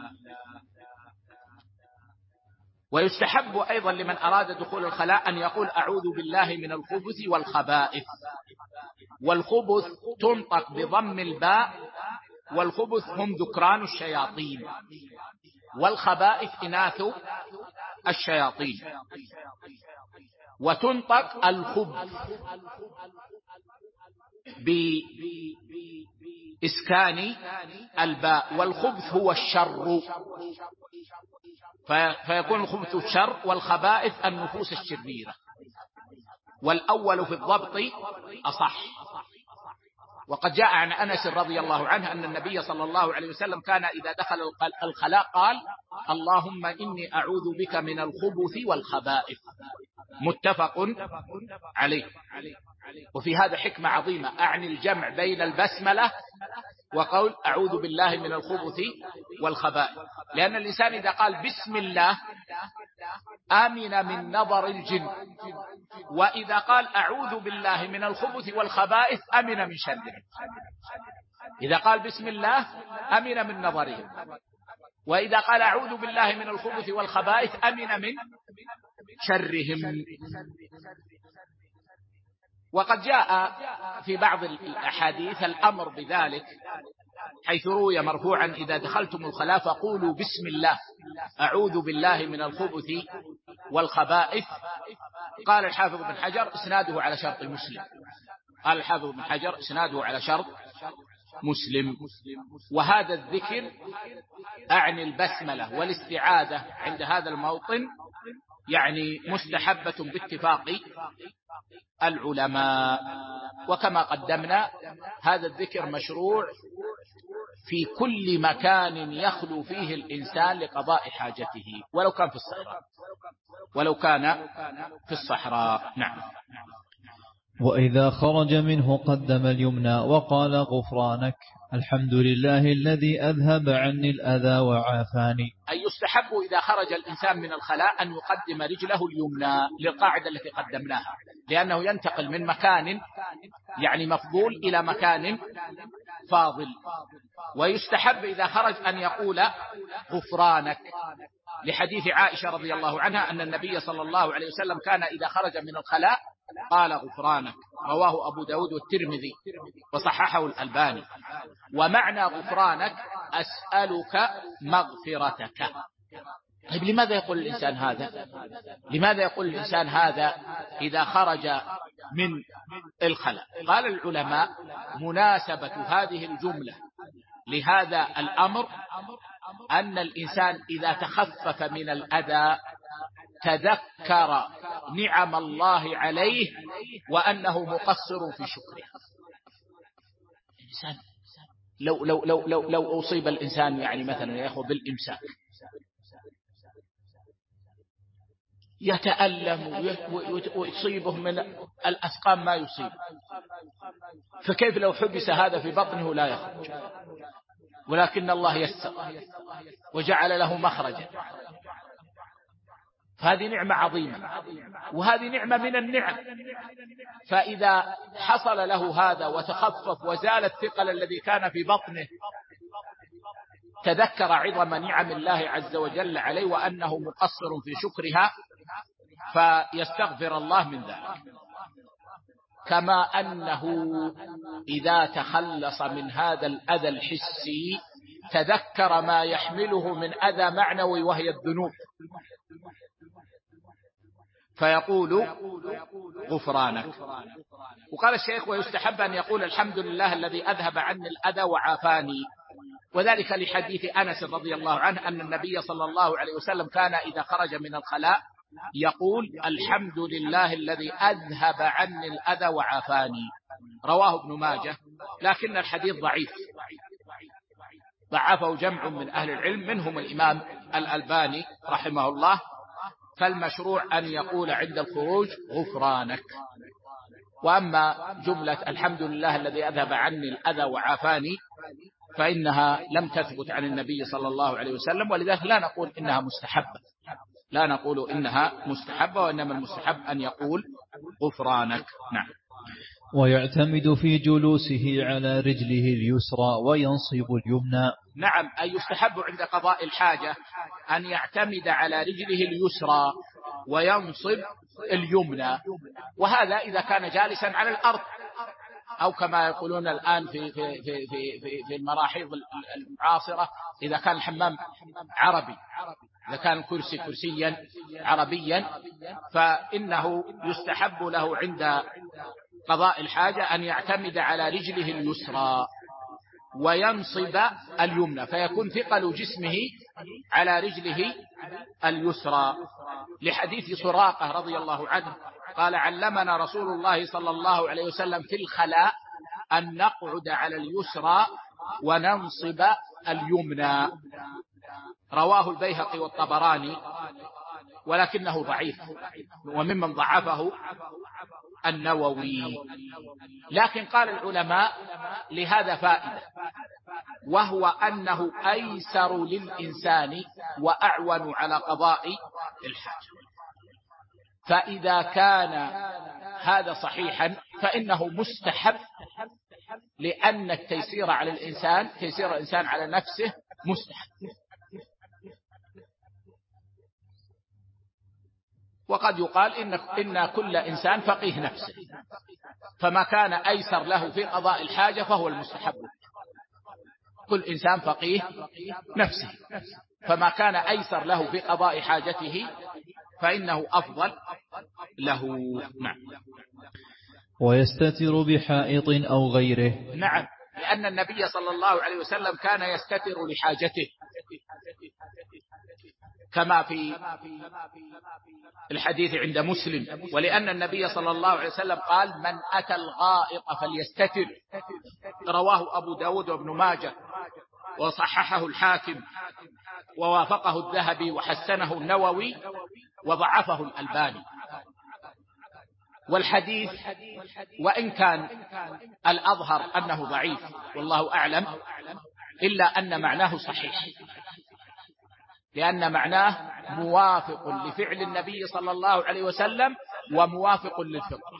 ويستحب أيضا لمن أراد دخول الخلاء أن يقول أعوذ بالله من الخبث والخبائث. والخبث تنطق بضم الباء، والخبث هم ذكران الشياطين، والخبائث إناث الشياطين. وتنطق الخبث بإسكان الباء، والخبث هو الشر، فيكون الخبث الشر، والخبائث النفوس الشريرة. والأول في الضبط أصح. وقد جاء عن أنس رضي الله عنه أن النبي صلى الله عليه وسلم كان إذا دخل الخلاء قال: اللهم إني أعوذ بك من الخبث والخبائث. متفق عليه. وفي هذا حكمة عظيمة، أعني الجمع بين البسملة وقول أعوذ بالله من الخبث والخبائث، لأن الإنسان إذا قال بسم الله آمن من نظر الجن، وإذا قال أعوذ بالله من الخبث والخبائث أمن من شرهم. إذا قال بسم الله أمن من نظرهم، وإذا قال أعوذ بالله من الخبث والخبائث أمن من شرهم. وقد جاء في بعض الأحاديث الأمر بذلك، حيث روي مرفوعا: إذا دخلتم الخلاء فقولوا بسم الله أعوذ بالله من الخبث والخبائث. قال الحافظ بن حجر إسناده على شرط مسلم. قال الحافظ بن حجر إسناده على شرط مسلم. وهذا الذكر أعني البسملة والاستعاذة عند هذا الموطن يعني مستحبة باتفاق العلماء. وكما قدمنا هذا الذكر مشروع في كل مكان يخلو فيه الإنسان لقضاء حاجته، ولو كان في الصحراء. نعم. وإذا خرج منه قدم اليمنى وقال: غفرانك، الحمد لله الذي أذهب عني الأذى وعافاني. أي يستحب إذا خرج الإنسان من الخلاء أن يقدم رجله اليمنى للقاعدة التي قدمناها، لأنه ينتقل من مكان يعني مفضول إلى مكان فاضل. ويستحب إذا خرج أن يقول غفرانك، لحديث عائشة رضي الله عنها أن النبي صلى الله عليه وسلم كان إذا خرج من الخلاء قال غفرانك، رواه أبو داود والترمذي وصححه الألباني. ومعنى غفرانك أسألك مغفرتك. طيب لماذا يقول الإنسان هذا؟ لماذا يقول الإنسان هذا إذا خرج من الخلاء؟ قال العلماء: مناسبة هذه الجملة لهذا الأمر أن الإنسان إذا تخفف من الأذى تذكر نعم الله عليه وأنه مقصر في شكرها. الإنسان لو أصيب الإنسان يعني مثلا يأخذ بالإمساك يتألم ويصيبه من الأسقام ما يصيب، فكيف لو حبس هذا في بطنه لا يخرج؟ ولكن الله يسر وجعل له مخرجا. فهذه نعمة عظيمة، وهذه نعمة من النعم. فإذا حصل له هذا وتخفف وزال الثقل الذي كان في بطنه تذكر عظم نعم الله عز وجل عليه وأنه مقصر في شكرها فيستغفر الله من ذلك. كما أنه إذا تخلص من هذا الأذى الحسي تذكر ما يحمله من أذى معنوي وهي الذنوب فيقول غفرانك. وقال الشيخ: ويستحب أن يقول الحمد لله الذي أذهب عني الأذى وعافاني، وذلك لحديث أنس رضي الله عنه أن النبي صلى الله عليه وسلم كان إذا خرج من الخلاء يقول: الحمد لله الذي أذهب عني الأذى وعافاني. رواه ابن ماجه، لكن الحديث ضعيف، ضعفه جمع من أهل العلم منهم الإمام الألباني رحمه الله. فالمشروع أن يقول عند الخروج غفرانك. وأما جملة الحمد لله الذي أذهب عني الأذى وعافاني فإنها لم تثبت عن النبي صلى الله عليه وسلم، ولذلك لا نقول إنها مستحبة، لا نقول إنها مستحبة، وإنما المستحب أن يقول غفرانك. نعم. ويعتمد في جلوسه على رجله اليسرى وينصب اليمنى. نعم، أي يستحب عند قضاء الحاجة أن يعتمد على رجله اليسرى وينصب اليمنى، وهذا إذا كان جالسا على الأرض، أو كما يقولون الآن في المراحيض المعاصرة إذا كان الحمام عربي، إذا كان الكرسي كرسيا عربيا فإنه يستحب له عند قضاء الحاجة أن يعتمد على رجله اليسرى وينصب اليمنى، فيكون ثقل جسمه على رجله اليسرى، لحديث سراقة رضي الله عنه قال علمنا رسول الله صلى الله عليه وسلم في الخلاء أن نقعد على اليسرى وننصب اليمنى. رواه البيهقي والطبراني ولكنه ضعيف، وممن ضعفه النووي. لكن قال العلماء لهذا فائدة، وهو أنه أيسر للإنسان وأعون على قضاء الحاجة. فإذا كان هذا صحيحا فإنه مستحب، لأن التيسير على الإنسان، تيسير الإنسان على نفسه مستحب. وقد يقال إن كل إنسان فقيه نفسه، فما كان أيسر له في قضاء الحاجة فهو المستحب. كل إنسان فقيه نفسه، فما كان أيسر له في قضاء حاجته فإنه أفضل له. نعم. ويستتر بحائط أو غيره. نعم، لأن النبي صلى الله عليه وسلم كان يستتر لحاجته، كما في الحديث عند مسلم. ولأن النبي صلى الله عليه وسلم قال من أتى الغائط فليستتر، رواه أبو داود وابن ماجه وصححه الحاكم ووافقه الذهبي وحسنه النووي وضعفه الألباني. والحديث وإن كان الأظهر أنه ضعيف والله أعلم، إلا أن معناه صحيح، لأن معناه موافق لفعل النبي صلى الله عليه وسلم وموافق للفطرة،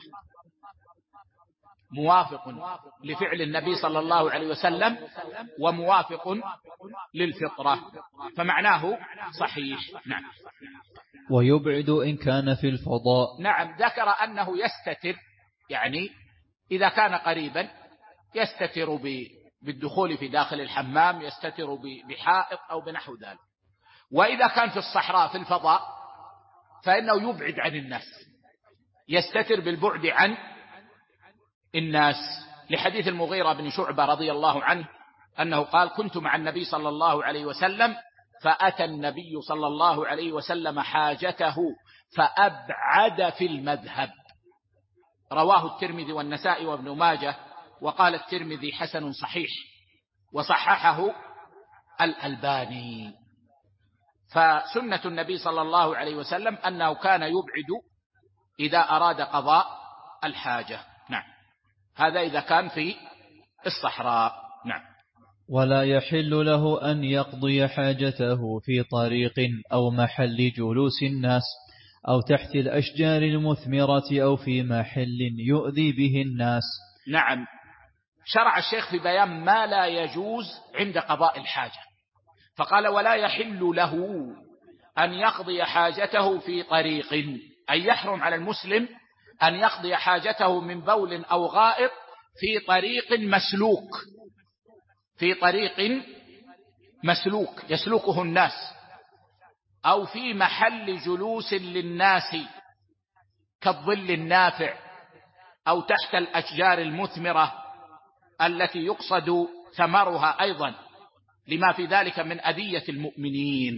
موافق لفعل النبي صلى الله عليه وسلم وموافق للفطرة، فمعناه صحيح. نعم. ويبعد إن كان في الفضاء. نعم، ذكر أنه يستتر، يعني إذا كان قريبا يستتر بالدخول في داخل الحمام، يستتر بحائط أو بنحو ذلك. وإذا كان في الصحراء في الفضاء فإنه يبعد عن الناس، يستتر بالبعد عن الناس، لحديث المغيرة بن شعبة رضي الله عنه أنه قال كنت مع النبي صلى الله عليه وسلم فأتى النبي صلى الله عليه وسلم حاجته فأبعد في المذهب. رواه الترمذي والنسائي وابن ماجه، وقال الترمذي حسن صحيح، وصححه الألباني. فسنة النبي صلى الله عليه وسلم أنه كان يبعد إذا أراد قضاء الحاجة. نعم، هذا إذا كان في الصحراء. نعم. ولا يحل له أن يقضي حاجته في طريق أو محل جلوس الناس أو تحت الأشجار المثمرة أو في محل يؤذي به الناس. نعم، شرع الشيخ في بيان ما لا يجوز عند قضاء الحاجة، فقال ولا يحل له أن يقضي حاجته في طريق، أي يحرم على المسلم أن يقضي حاجته من بول أو غائط في طريق مسلوك، في طريق مسلوك يسلكه الناس، أو في محل جلوس للناس كالظل النافع، أو تحت الأشجار المثمرة التي يقصد ثمرها أيضا، لما في ذلك من أذية المؤمنين.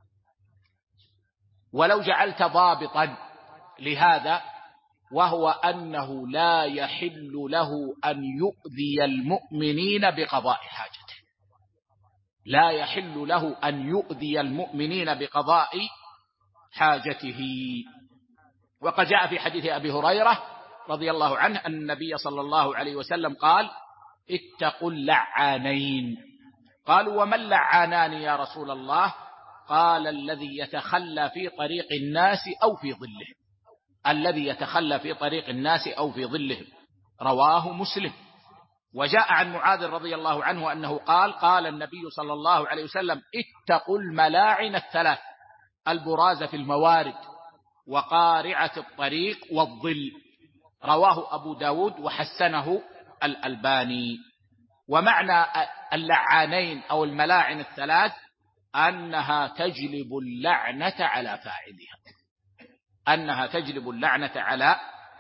ولو جعلت ضابطا لهذا، وهو أنه لا يحل له أن يؤذي المؤمنين بقضاء حاجته، لا يحل له أن يؤذي المؤمنين بقضاء حاجته. وقد جاء في حديث أبي هريرة رضي الله عنه أن النبي صلى الله عليه وسلم قال اتقوا اللعانين. قالوا وما اللعانان يا رسول الله؟ قال الذي يتخلى في طريق الناس أو في ظله، الذي يتخلى في طريق الناس أو في ظلهم، رواه مسلم. وجاء عن معاذ رضي الله عنه أنه قال قال النبي صلى الله عليه وسلم اتقوا الملاعن الثلاث، البراز في الموارد وقارعة الطريق والظل، رواه أبو داود وحسنه الألباني. ومعنى اللعانين أو الملاعن الثلاث أنها تجلب اللعنة على فاعلها، أنها تجلب اللعنة على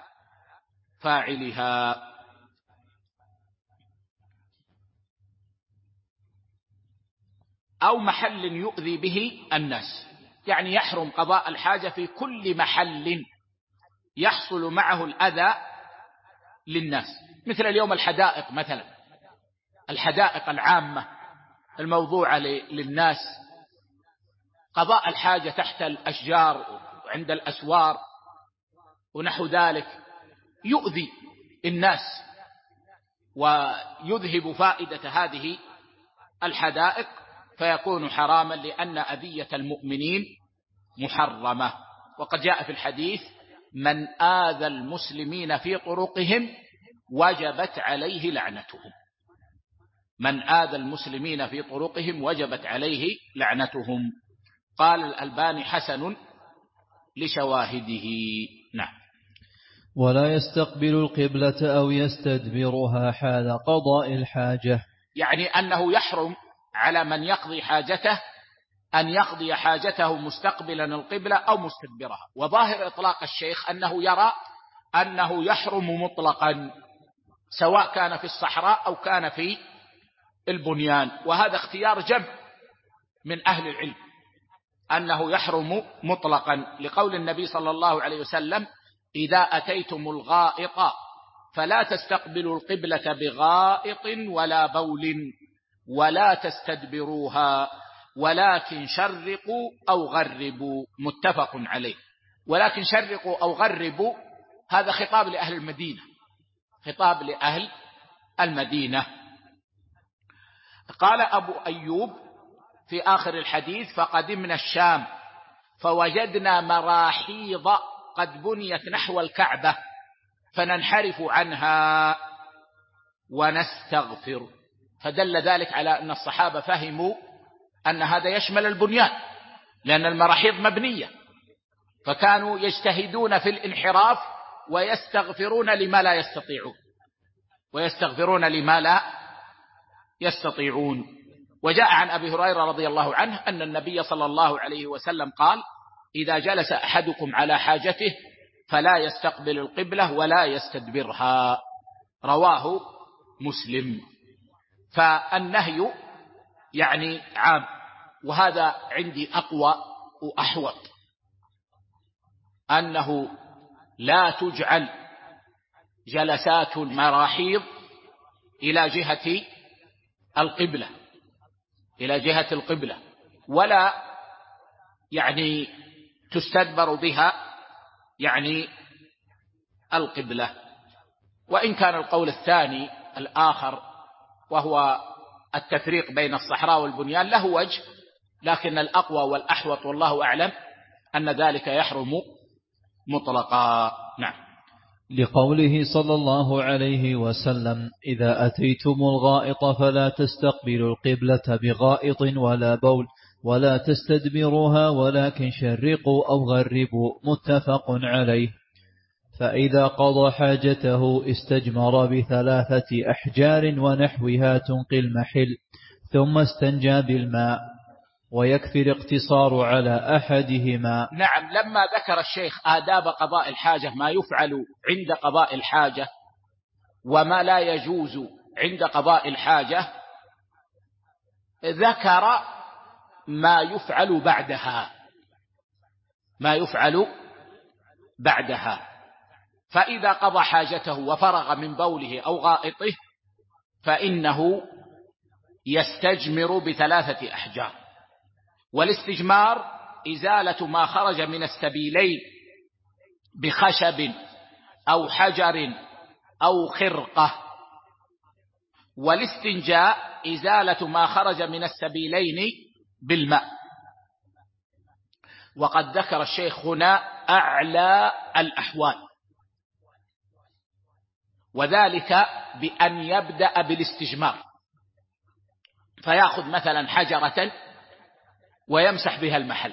فاعلها. أو محل يؤذي به الناس، يعني يحرم قضاء الحاجة في كل محل يحصل معه الأذى للناس، مثل اليوم الحدائق مثلا، الحدائق العامة الموضوعة للناس، قضاء الحاجة تحت الأشجار وعند الأسوار ونحو ذلك يؤذي الناس ويذهب فائدة هذه الحدائق، فيكون حراما لأن أذية المؤمنين محرمة. وقد جاء في الحديث: من آذى المسلمين في طرقهم وجبت عليه لعنتهم، من آذى المسلمين في طرقهم وجبت عليه لعنتهم. قال الألباني: حسن لشواهده. نعم. ولا يستقبل القبلة أو يستدبرها حال قضاء الحاجة، يعني أنه يحرم على من يقضي حاجته أن يقضي حاجته مستقبلا القبلة أو مستدبرها. وظاهر إطلاق الشيخ أنه يرى أنه يحرم مطلقا، سواء كان في الصحراء أو كان في البنيان، وهذا اختيار جمع من أهل العلم أنه يحرم مطلقا، لقول النبي صلى الله عليه وسلم: إذا أتيتم الغائط فلا تستقبلوا القبلة بغائط ولا بول ولا تستدبروها ولكن شرقوا أو غربوا. متفق عليه. ولكن شرقوا أو غربوا هذا خطاب لأهل المدينة، خطاب لأهل المدينة. قال أبو أيوب في آخر الحديث: فقدمنا الشام فوجدنا مراحيض قد بنيت نحو الكعبة فننحرف عنها ونستغفر. فدل ذلك على أن الصحابة فهموا أن هذا يشمل البنيان، لأن المراحيض مبنية، فكانوا يجتهدون في الانحراف ويستغفرون لما لا يستطيعون، ويستغفرون لما لا يستطيعون. وجاء عن أبي هريرة رضي الله عنه أن النبي صلى الله عليه وسلم قال: إذا جلس أحدكم على حاجته فلا يستقبل القبلة ولا يستدبرها. رواه مسلم. فالنهي يعني عام، وهذا عندي أقوى وأحوط، أنه لا تجعل جلسات المراحيض إلى جهة القبلة، إلى جهة القبلة، ولا يعني تستدبر بها يعني القبلة. وإن كان القول الثاني الآخر وهو التفريق بين الصحراء والبنيان له وجه، لكن الأقوى والأحوط والله أعلم أن ذلك يحرم مطلقا. نعم. لقوله صلى الله عليه وسلم: إذا أتيتم الغائط فلا تستقبلوا القبلة بغائط ولا بول ولا تستدبروها ولكن شرقوا أو غربوا. متفق عليه. فإذا قضى حاجته استجمر ب3 أحجار ونحوها تنقي المحل ثم استنجى بالماء، ويكفي الاقتصار على أحدهما. نعم. لما ذكر الشيخ آداب قضاء الحاجة، ما يفعل عند قضاء الحاجة وما لا يجوز عند قضاء الحاجة، ذكر ما يفعل بعدها، ما يفعل بعدها. فإذا قضى حاجته وفرغ من بوله أو غائطه فإنه يستجمر ب3 أحجار. والاستجمار إزالة ما خرج من السبيلين بخشب أو حجر أو خرقة، والاستنجاء إزالة ما خرج من السبيلين بالماء. وقد ذكر الشيخ هنا أعلى الأحوال، وذلك بأن يبدأ بالاستجمار، فيأخذ مثلا حجرة ويمسح بها المحل،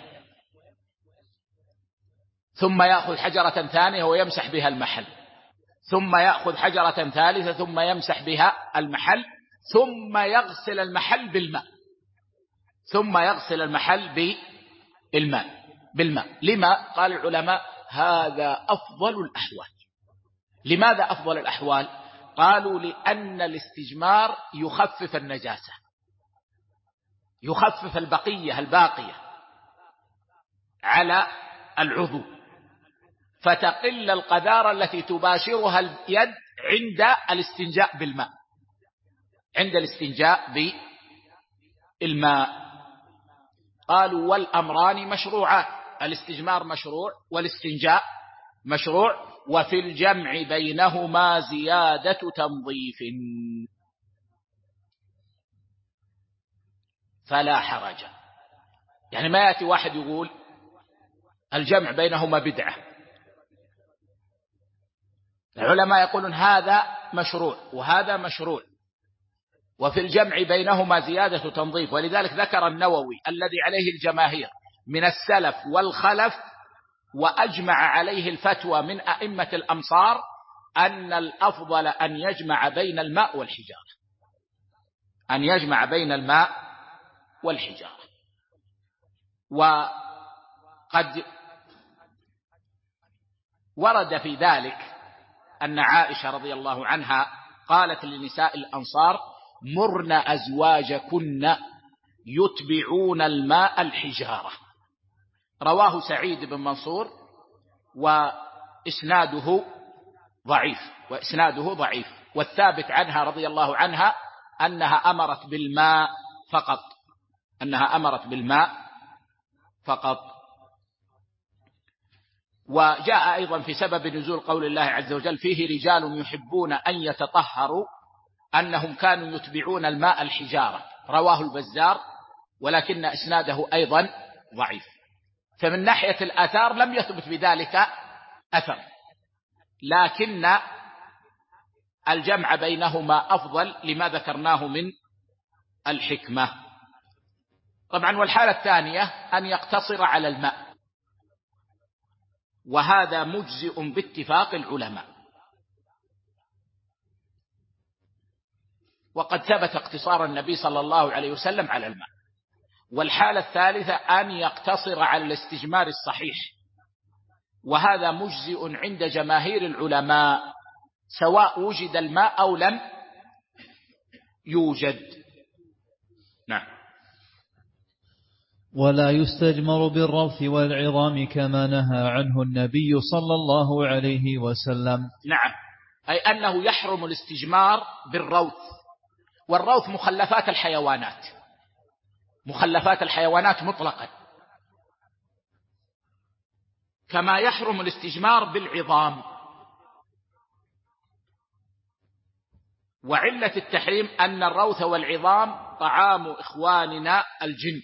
ثم يأخذ حجرة ثانية ويمسح بها المحل، ثم يأخذ حجرة ثالثة ثم يمسح بها المحل، ثم يغسل المحل بالماء، ثم يغسل المحل بالماء. لما؟ قال العلماء: هذا أفضل الأحوال. لماذا أفضل الأحوال؟ قالوا: لأن الاستجمار يخفف النجاسة، يخفف الباقية على العضو، فتقل القذارة التي تباشرها اليد عند الاستنجاء بالماء، عند الاستنجاء بالماء. قالوا والأمران مشروعان، الاستجمار مشروع والاستنجاء مشروع، وفي الجمع بينهما زيادة تنظيف فلا حرج. يعني ما يأتي واحد يقول الجمع بينهما بدعة. العلماء يقولون هذا مشروع وهذا مشروع، وفي الجمع بينهما زيادة تنظيف. ولذلك ذكر النووي الذي عليه الجماهير من السلف والخلف، وأجمع عليه الفتوى من أئمة الأمصار، أن الأفضل أن يجمع بين الماء والحجارة، أن يجمع بين الماء والحجارة. وقد ورد في ذلك أن عائشة رضي الله عنها قالت لنساء الأنصار: مرن أزواجكن يتبعون الماء الحجارة. رواه سعيد بن منصور وإسناده ضعيف. والثابت عنها رضي الله عنها أنها أمرت بالماء فقط. وجاء أيضا في سبب نزول قول الله عز وجل: فيه رجال يحبون أن يتطهروا أنهم كانوا يتبعون الماء الحجارة. رواه البزار ولكن إسناده أيضا ضعيف. فمن ناحية الآثار لم يثبت بذلك أثر، لكن الجمع بينهما أفضل لما ذكرناه من الحكمة. طبعا والحالة الثانية أن يقتصر على الماء، وهذا مجزئ باتفاق العلماء، وقد ثبت اقتصار النبي صلى الله عليه وسلم على الماء. والحالة الثالثة أن يقتصر على الاستجمار الصحيح، وهذا مجزئ عند جماهير العلماء سواء وجد الماء أو لم يوجد. نعم. ولا يستجمر بالروث والعظام كما نهى عنه النبي صلى الله عليه وسلم. نعم، أي أنه يحرم الاستجمار بالروث. والروث مخلفات الحيوانات مطلقا، كما يحرم الاستجمار بالعظام. وعلة التحريم أن الروث والعظام طعام إخواننا الجن.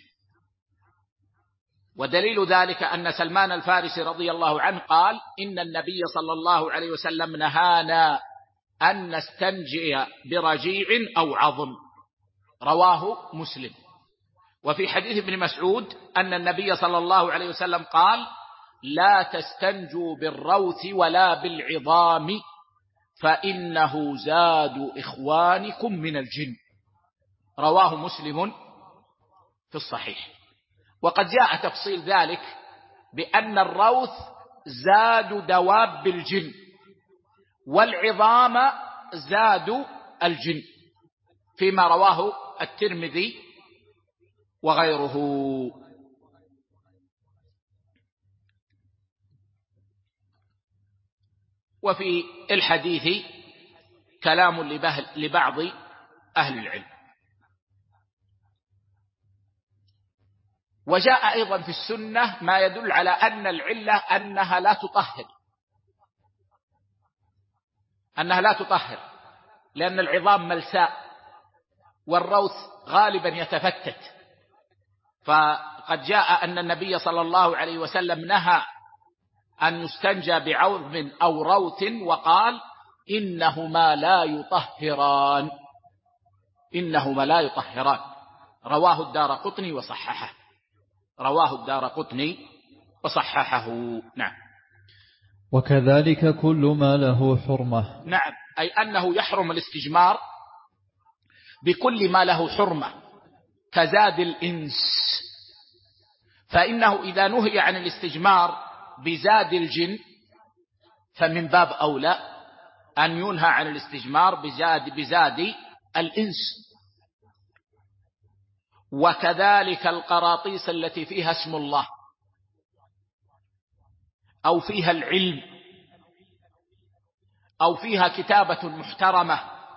ودليل ذلك أن سلمان الفارسي رضي الله عنه قال: إن النبي صلى الله عليه وسلم نهانا أن نستنجي برجيع أو عظم. رواه مسلم. وفي حديث ابن مسعود أن النبي صلى الله عليه وسلم قال: لا تستنجوا بالروث ولا بالعظام فإنه زاد إخوانكم من الجن. رواه مسلم في الصحيح. وقد جاء تفصيل ذلك بأن الروث زاد دواب الجن، والعظام زاد الجن، فيما رواه الترمذي وغيره. وفي الحديث كلام لبعض أهل العلم. وجاء أيضا في السنة ما يدل على أن العلة أنها لا تطهر، لأن العظام ملساء والروث غالبا يتفتت. فقد جاء أن النبي صلى الله عليه وسلم نهى أن يستنجى بعظم أو روث، وقال: إنهما لا يطهران. رواه الدارقطني وصححه. نعم. وكذلك كل ما له حرمة. نعم، أي أنه يحرم الاستجمار بكل ما له حرمة كزاد الإنس، فإنه إذا نهي عن الاستجمار بزاد الجن فمن باب أولى أن ينهى عن الاستجمار بزاد الإنس. وكذلك القراطيس التي فيها اسم الله أو فيها العلم أو فيها كتابة محترمة،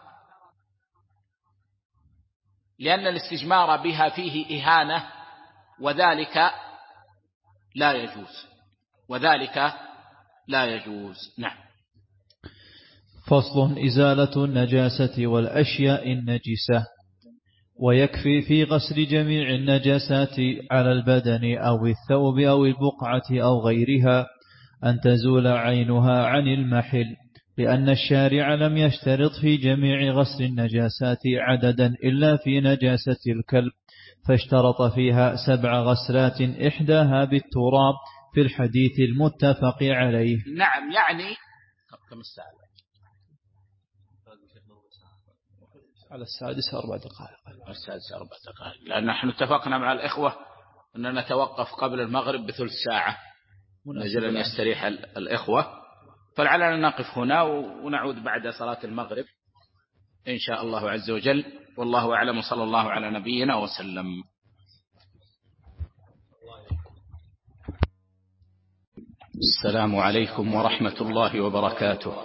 لأن الاستجمار بها فيه إهانة، وذلك لا يجوز، وذلك لا يجوز. نعم. فصل: إزالة النجاسة والأشياء النجسة. ويكفي في غسل جميع النجاسات على البدن أو الثوب أو البقعة أو غيرها أن تزول عينها عن المحل، لأن الشارع لم يشترط في جميع غسل النجاسات عددا إلا في نجاسة الكلب، فاشترط فيها 7 غسلات إحداها بالتراب في الحديث المتفق عليه. نعم، يعني كم الساعة؟ على 6 4 دقائق. 6 4 دقائق، لأن نحن اتفقنا مع الإخوة أن نتوقف قبل المغرب بثلث ساعة لأجل أن يستريح الإخوة، فلعلنا نقف هنا ونعود بعد صلاة المغرب إن شاء الله عز وجل. والله أعلم، صلى الله على نبينا وسلم. السلام عليكم ورحمة الله وبركاته.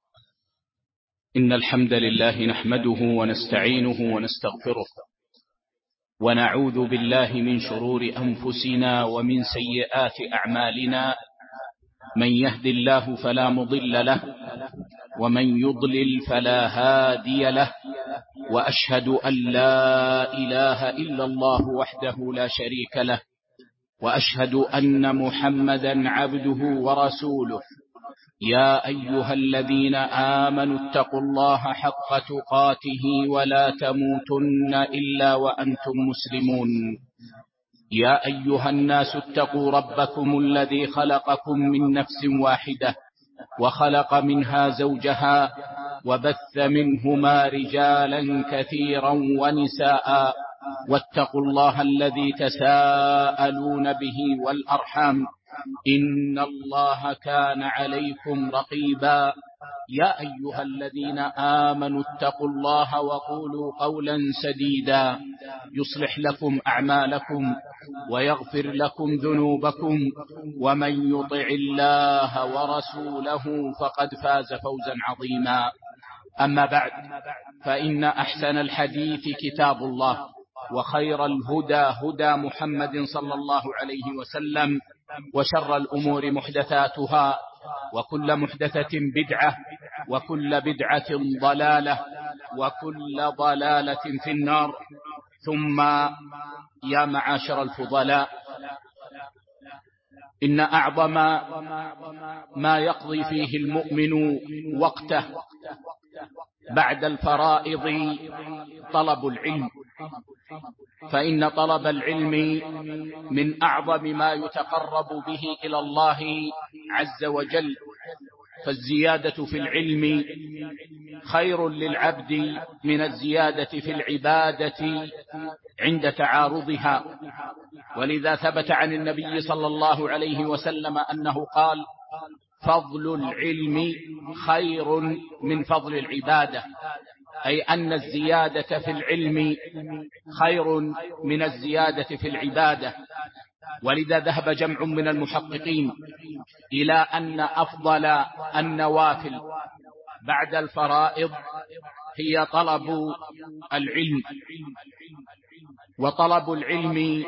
إن الحمد لله نحمده ونستعينه ونستغفره، ونعوذ بالله من شرور أنفسنا ومن سيئات أعمالنا، من يهد الله فلا مضل له ومن يضلل فلا هادي له، وأشهد أن لا إله إلا الله وحده لا شريك له، وأشهد أن محمدا عبده ورسوله. يا أيها الذين آمنوا اتقوا الله حق تقاته ولا تموتن إلا وأنتم مسلمون. يا أيها الناس اتقوا ربكم الذي خلقكم من نفس واحدة وخلق منها زوجها وبث منهما رجالا كثيرا ونساء، واتقوا الله الذي تساءلون به والأرحام، إن الله كان عليكم رقيبا. يا أيها الذين آمنوا اتقوا الله وقولوا قولا سديدا يصلح لكم أعمالكم ويغفر لكم ذنوبكم، ومن يطع الله ورسوله فقد فاز فوزا عظيما. أما بعد، فإن أحسن الحديث كتاب الله، وخير الهدى هدى محمد صلى الله عليه وسلم، وشر الأمور محدثاتها، وكل محدثة بدعة، وكل بدعة ضلالة، وكل ضلالة في النار. ثم يا معاشر الفضلاء، إن أعظم ما يقضي فيه المؤمن وقته بعد الفرائض طلب العلم، فإن طلب العلم من أعظم ما يتقرب به إلى الله عز وجل، فالزيادة في العلم خير للعبد من الزيادة في العبادة عند تعارضها. ولذا ثبت عن النبي صلى الله عليه وسلم أنه قال: فضل العلم خير من فضل العبادة، أي أن الزيادة في العلم خير من الزيادة في العبادة. ولذا ذهب جمع من المحققين إلى أن أفضل النوافل بعد الفرائض هي طلب العلم، وطلب العلم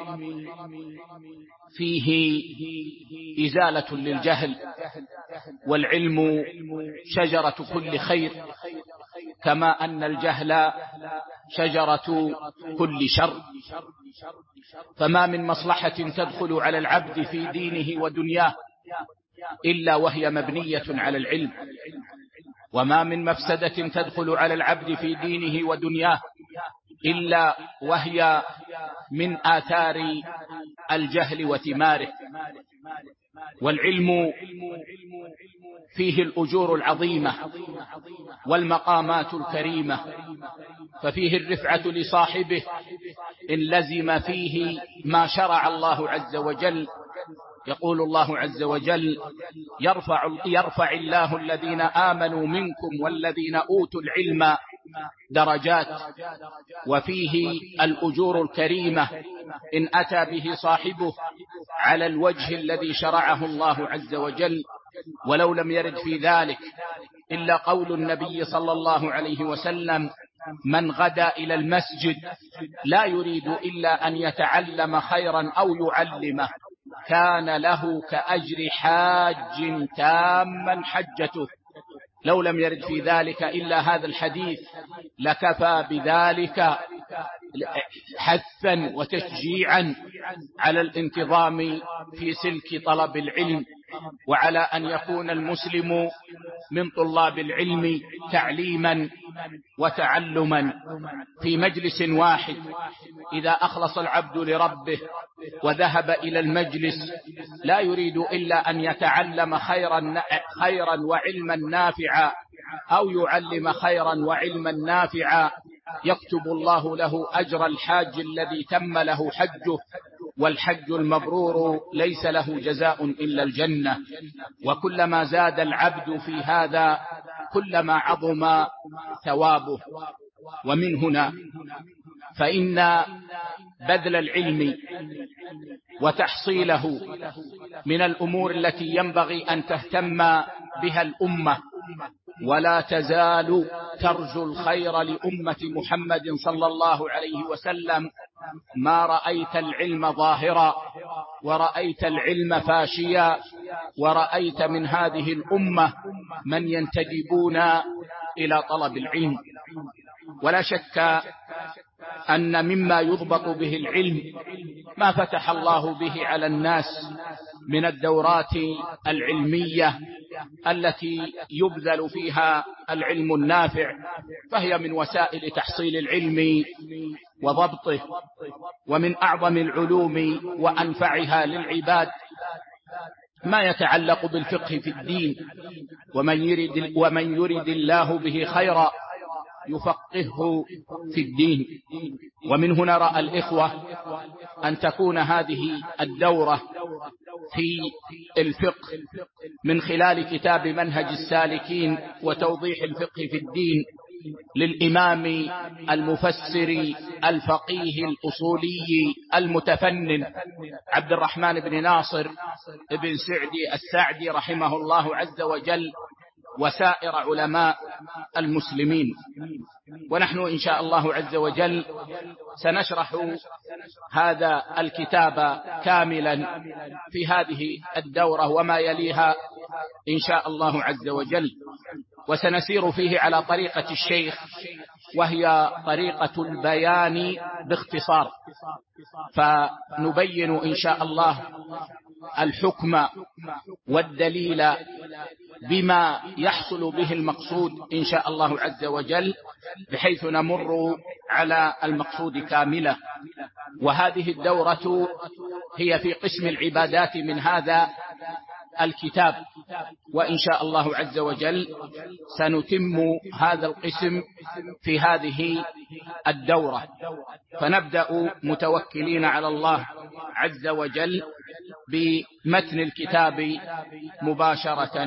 فيه إزالة للجهل، والعلم شجرة كل خير، كما أن الجهل شجرة كل شر. فما من مصلحة تدخل على العبد في دينه ودنياه إلا وهي مبنية على العلم، وما من مفسدة تدخل على العبد في دينه ودنياه إلا وهي من آثار الجهل وثماره. والعلم فيه الأجور العظيمة والمقامات الكريمة، ففيه الرفعة لصاحبه إن لزم فيه ما شرع الله عز وجل. يقول الله عز وجل: يرفع الله الذين آمنوا منكم والذين أوتوا العلم درجات، وفيه الأجور الكريمة إن أتى به صاحبه على الوجه الذي شرعه الله عز وجل. ولو لم يرد في ذلك إلا قول النبي صلى الله عليه وسلم: من غدا إلى المسجد لا يريد إلا أن يتعلم خيرا أو يعلمه كان له كأجر حاج تاما حجته. لو لم يرد في ذلك إلا هذا الحديث لكفى بذلك حثا وتشجيعا على الانتظام في سلك طلب العلم، وعلى أن يكون المسلم من طلاب العلم تعليما وتعلما في مجلس واحد. إذا أخلص العبد لربه وذهب إلى المجلس لا يريد إلا أن يتعلم خيرا وعلما نافعا أو يعلم خيرا وعلما نافعا، يكتب الله له أجر الحاج الذي تم له حجه، والحج المبرور ليس له جزاء إلا الجنة. وكلما زاد العبد في هذا كلما عظم ثوابه. ومن هنا فإن بذل العلم وتحصيله من الأمور التي ينبغي أن تهتم بها الأمة، ولا تزال ترجو الخير لأمة محمد صلى الله عليه وسلم ما رأيت العلم ظاهرا ورأيت العلم فاشيا، ورأيت من هذه الأمة من ينتدبون إلى طلب العلم. ولا شك أن مما يضبط به العلم ما فتح الله به على الناس من الدورات العلمية التي يبذل فيها العلم النافع، فهي من وسائل تحصيل العلم وضبطه. ومن أعظم العلوم وأنفعها للعباد ما يتعلق بالفقه في الدين، ومن يرد الله به خيرا يفقهه في الدين. ومن هنا رأى الإخوة أن تكون هذه الدورة في الفقه من خلال كتاب منهج السالكين وتوضيح الفقه في الدين للإمام المفسر الفقيه الأصولي المتفنن عبد الرحمن بن ناصر بن سعدي السعدي رحمه الله عز وجل، وسائر علماء المسلمين. ونحن إن شاء الله عز وجل سنشرح هذا الكتاب كاملا في هذه الدورة وما يليها إن شاء الله عز وجل، وسنسير فيه على طريقة الشيخ، وهي طريقة البيان باختصار. فنبين إن شاء الله الحكم والدليل بما يحصل به المقصود إن شاء الله عز وجل، بحيث نمر على المقصود كاملة. وهذه الدورة هي في قسم العبادات من هذا الكتاب، وإن شاء الله عز وجل سنتم هذا القسم في هذه الدورة. فنبدأ متوكلين على الله عز وجل بمتن الكتاب مباشرة.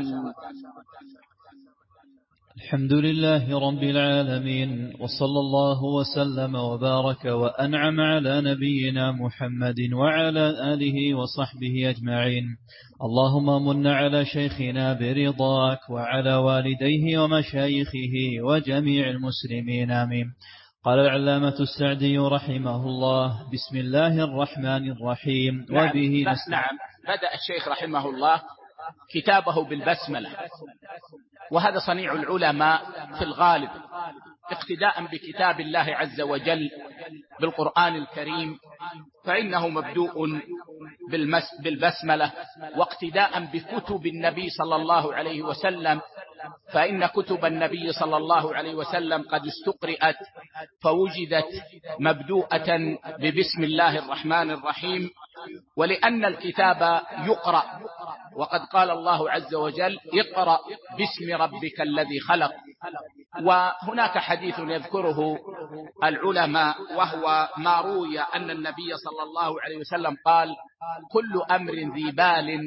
الحمد لله رب العالمين، وصلى الله وسلم وبارك وأنعم على نبينا محمد وعلى آله وصحبه أجمعين. اللهم من على شيخنا برضاك وعلى والديه ومشايخه وجميع المسلمين آمين. قال العلامة السعدي رحمه الله: بسم الله الرحمن الرحيم. وبه نعم، بدأ الشيخ رحمه الله كتابه بالبسملة، وهذا صنيع العلماء في الغالب اقتداء بكتاب الله عز وجل بالقرآن الكريم، فإنه مبدوء بالبسملة، واقتداء بكتب النبي صلى الله عليه وسلم، فإن كتب النبي صلى الله عليه وسلم قد استقرأت فوجدت مبدوءة ببسم الله الرحمن الرحيم. ولأن الكتاب يقرأ، وقد قال الله عز وجل: اقرأ باسم ربك الذي خلق. وهناك حديث يذكره العلماء، وهو ما روي أن النبي صلى الله عليه وسلم قال: كل أمر ذي بال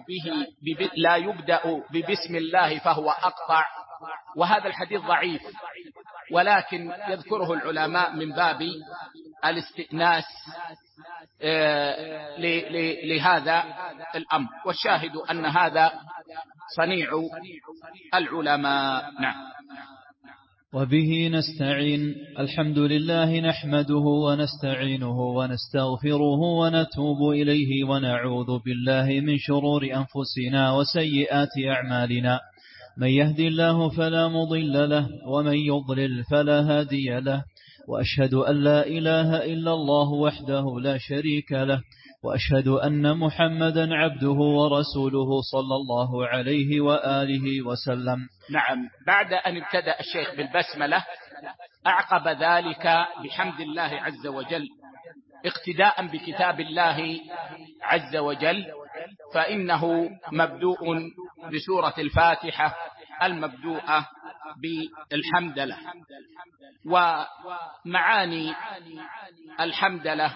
لا يبدأ ببسم الله فهو أقطع. وهذا الحديث ضعيف، ولكن يذكره العلماء من باب الاستئناس لهذا الأمر، والشاهد أن هذا صنيع العلماء. نعم. وبه نستعين. الحمد لله نحمده ونستعينه ونستغفره ونتوب إليه ونعوذ بالله من شرور أنفسنا وسيئات أعمالنا. من يهدي الله فلا مضل له ومن يضلل فلا هادي له، وأشهد أن لا إله إلا الله وحده لا شريك له، وأشهد أن محمدا عبده ورسوله صلى الله عليه وآله وسلم. نعم. بعد أن ابتدأ الشيخ بالبسملة أعقب ذلك بحمد الله عز وجل اقتداء بكتاب الله عز وجل، فإنه مبدوء بسورة الفاتحة المبدوءة بالحمدلة، ومعاني الحمدلة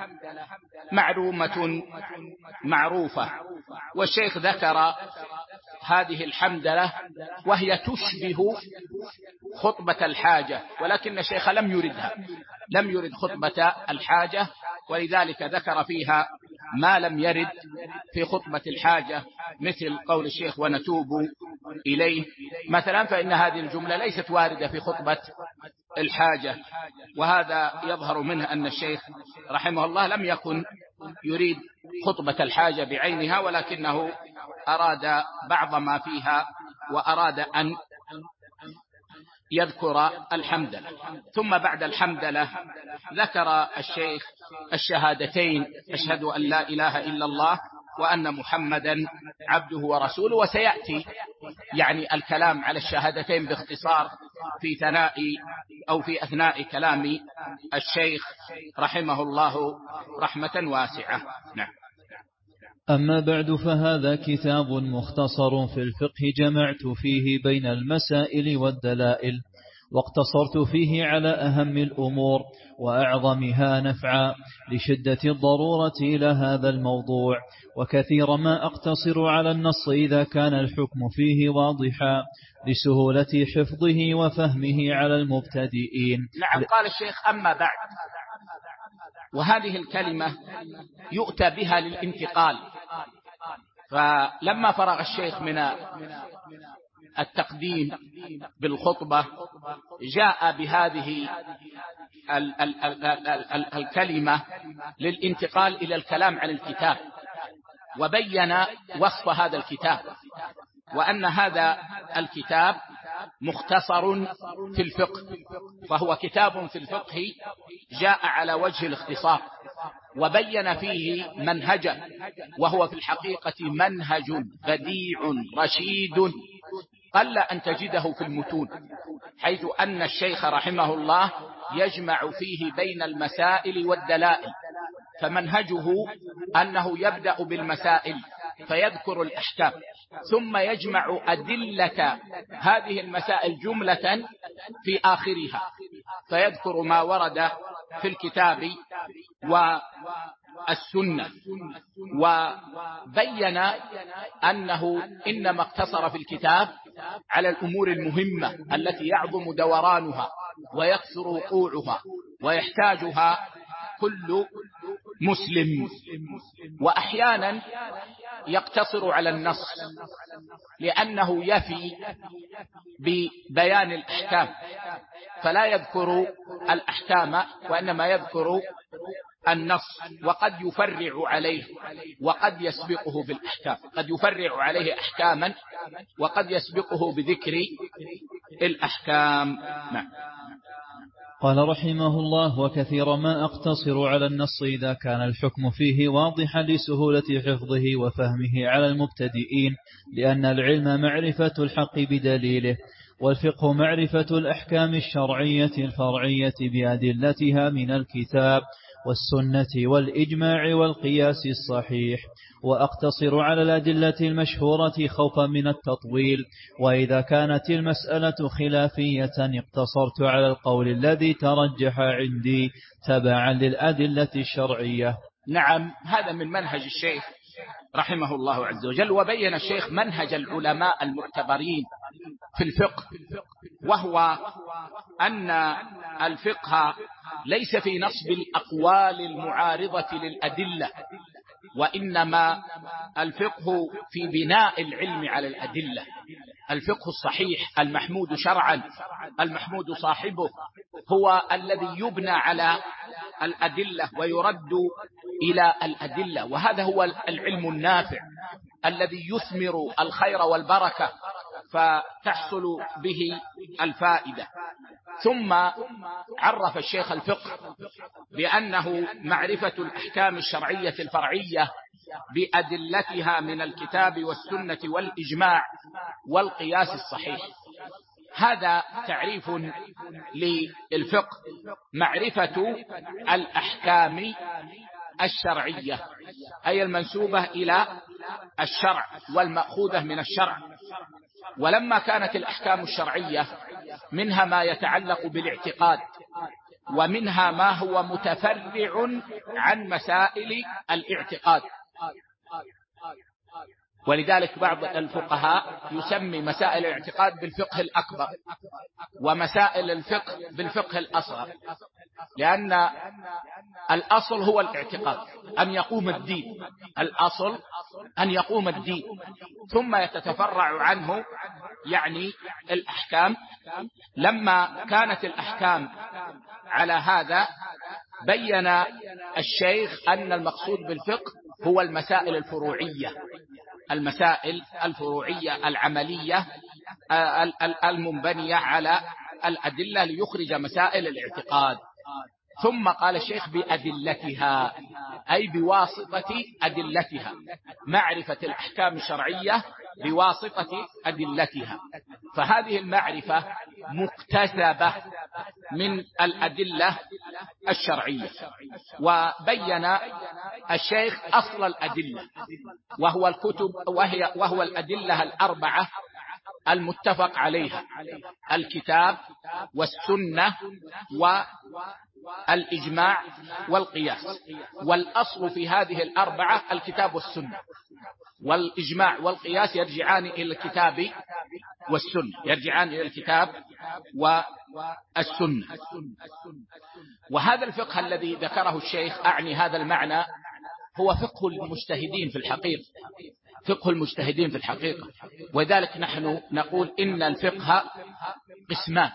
معروفة، والشيخ ذكر هذه الحمدلة وهي تشبه خطبة الحاجة، ولكن الشيخ لم يرد خطبة الحاجة، ولذلك ذكر فيها ما لم يرد في خطبة الحاجة، مثل قول الشيخ ونتوب إليه مثلا، فإن هذه الجملة ليست واردة في خطبة الحاجة، وهذا يظهر منه أن الشيخ رحمه الله لم يكن يريد خطبة الحاجة بعينها، ولكنه أراد بعض ما فيها وأراد أن يذكر الحمدلة. ثم بعد الحمدلة ذكر الشيخ الشهادتين: أشهد أن لا إله إلا الله وأن محمدا عبده ورسوله، وسيأتي يعني الكلام على الشهادتين باختصار في ثناء أو في أثناء كلام الشيخ رحمه الله رحمة واسعة. نعم. أما بعد، فهذا كتاب مختصر في الفقه جمعت فيه بين المسائل والدلائل، واقتصرت فيه على أهم الأمور وأعظمها نفعا لشدة الضرورة إلى هذا الموضوع، وكثير ما أقتصر على النص إذا كان الحكم فيه واضحا لسهولة حفظه وفهمه على المبتدئين. نعم. قال الشيخ: أما بعد، وهذه الكلمة يؤتى بها للانتقال، فلما فرغ الشيخ من التقديم بالخطبة جاء بهذه الكلمة للانتقال إلى الكلام عن الكتاب، وبين وصف هذا الكتاب، وأن هذا الكتاب مختصر في الفقه، فهو كتاب في الفقه جاء على وجه الاختصار، وبين فيه منهجا، وهو في الحقيقة منهج بديع رشيد قل أن تجده في المتون، حيث أن الشيخ رحمه الله يجمع فيه بين المسائل والدلائل، فمنهجه أنه يبدأ بالمسائل فيذكر الأحكام، ثم يجمع أدلة هذه المسائل جملة في آخرها فيذكر ما ورد في الكتاب والسنة، وبين أنه إنما اقتصر في الكتاب على الأمور المهمة التي يعظم دورانها ويكثر وقوعها ويحتاجها كل مسلم، وأحيانا يقتصر على النص لأنه يفي ببيان الأحكام، فلا يذكر الأحكام وإنما يذكر النص، وقد يفرع عليه وقد يسبقه بالأحكام، قد يفرع عليه أحكاما وقد يسبقه بذكر الأحكام. نعم. قال رحمه الله: وكثير ما أقتصر على النص إذا كان الحكم فيه واضحا لسهولة حفظه وفهمه على المبتدئين، لأن العلم معرفة الحق بدليله، والفقه معرفة الأحكام الشرعية الفرعية بأدلتها من الكتاب والسنة والإجماع والقياس الصحيح، وأقتصر على الأدلة المشهورة خوفا من التطويل، وإذا كانت المسألة خلافية اقتصرت على القول الذي ترجح عندي تبعا للأدلة الشرعية. نعم. هذا من منهج الشيخ رحمه الله عز وجل، وبين الشيخ منهج العلماء المعتبرين في الفقه، وهو أن الفقه ليس في نصب الأقوال المعارضة للأدلة، وإنما الفقه في بناء العلم على الأدلة. الفقه الصحيح المحمود شرعا المحمود صاحبه هو الذي يبنى على الأدلة ويرد إلى الأدلة، وهذا هو العلم النافع الذي يثمر الخير والبركة فتحصل به الفائدة. ثم عرف الشيخ الفقه بأنه معرفة الأحكام الشرعية الفرعية بأدلتها من الكتاب والسنة والإجماع والقياس الصحيح. هذا تعريف للفقه، معرفة الأحكام الشرعية أي المنسوبة إلى الشرع والمأخوذة من الشرع. ولما كانت الأحكام الشرعية منها ما يتعلق بالاعتقاد، ومنها ما هو متفرع عن مسائل الاعتقاد، ولذلك بعض الفقهاء يسمي مسائل الاعتقاد بالفقه الأكبر ومسائل الفقه بالفقه الأصغر، لأن الأصل هو الاعتقاد أن يقوم الدين، الأصل أن يقوم الدين، ثم يتتفرع عنه يعني الأحكام. لما كانت الأحكام على هذا بين الشيخ أن المقصود بالفقه هو المسائل الفروعية، المسائل الفروعية العملية المنبنية على الأدلة ليخرج مسائل الاعتقاد. ثم قال الشيخ بأدلتها أي بواسطة أدلتها، معرفة الأحكام الشرعية بواسطة أدلتها. فهذه المعرفة مكتسبة من الأدلة الشرعية. وبين الشيخ أصل الأدلة وهو الكتب وهو الأدلة الأربعة المتفق عليها: الكتاب والسنة والإجماع والقياس. والأصل في هذه الأربعة الكتاب والسنة، والإجماع والقياس يرجعان إلى الكتاب والسنة، يرجعان إلى الكتاب والسنة. وهذا الفقه الذي ذكره الشيخ أعني هذا المعنى هو فقه المجتهدين في الحقيقة، فقه المجتهدين في الحقيقة. وذلك نحن نقول إن الفقه قسمان: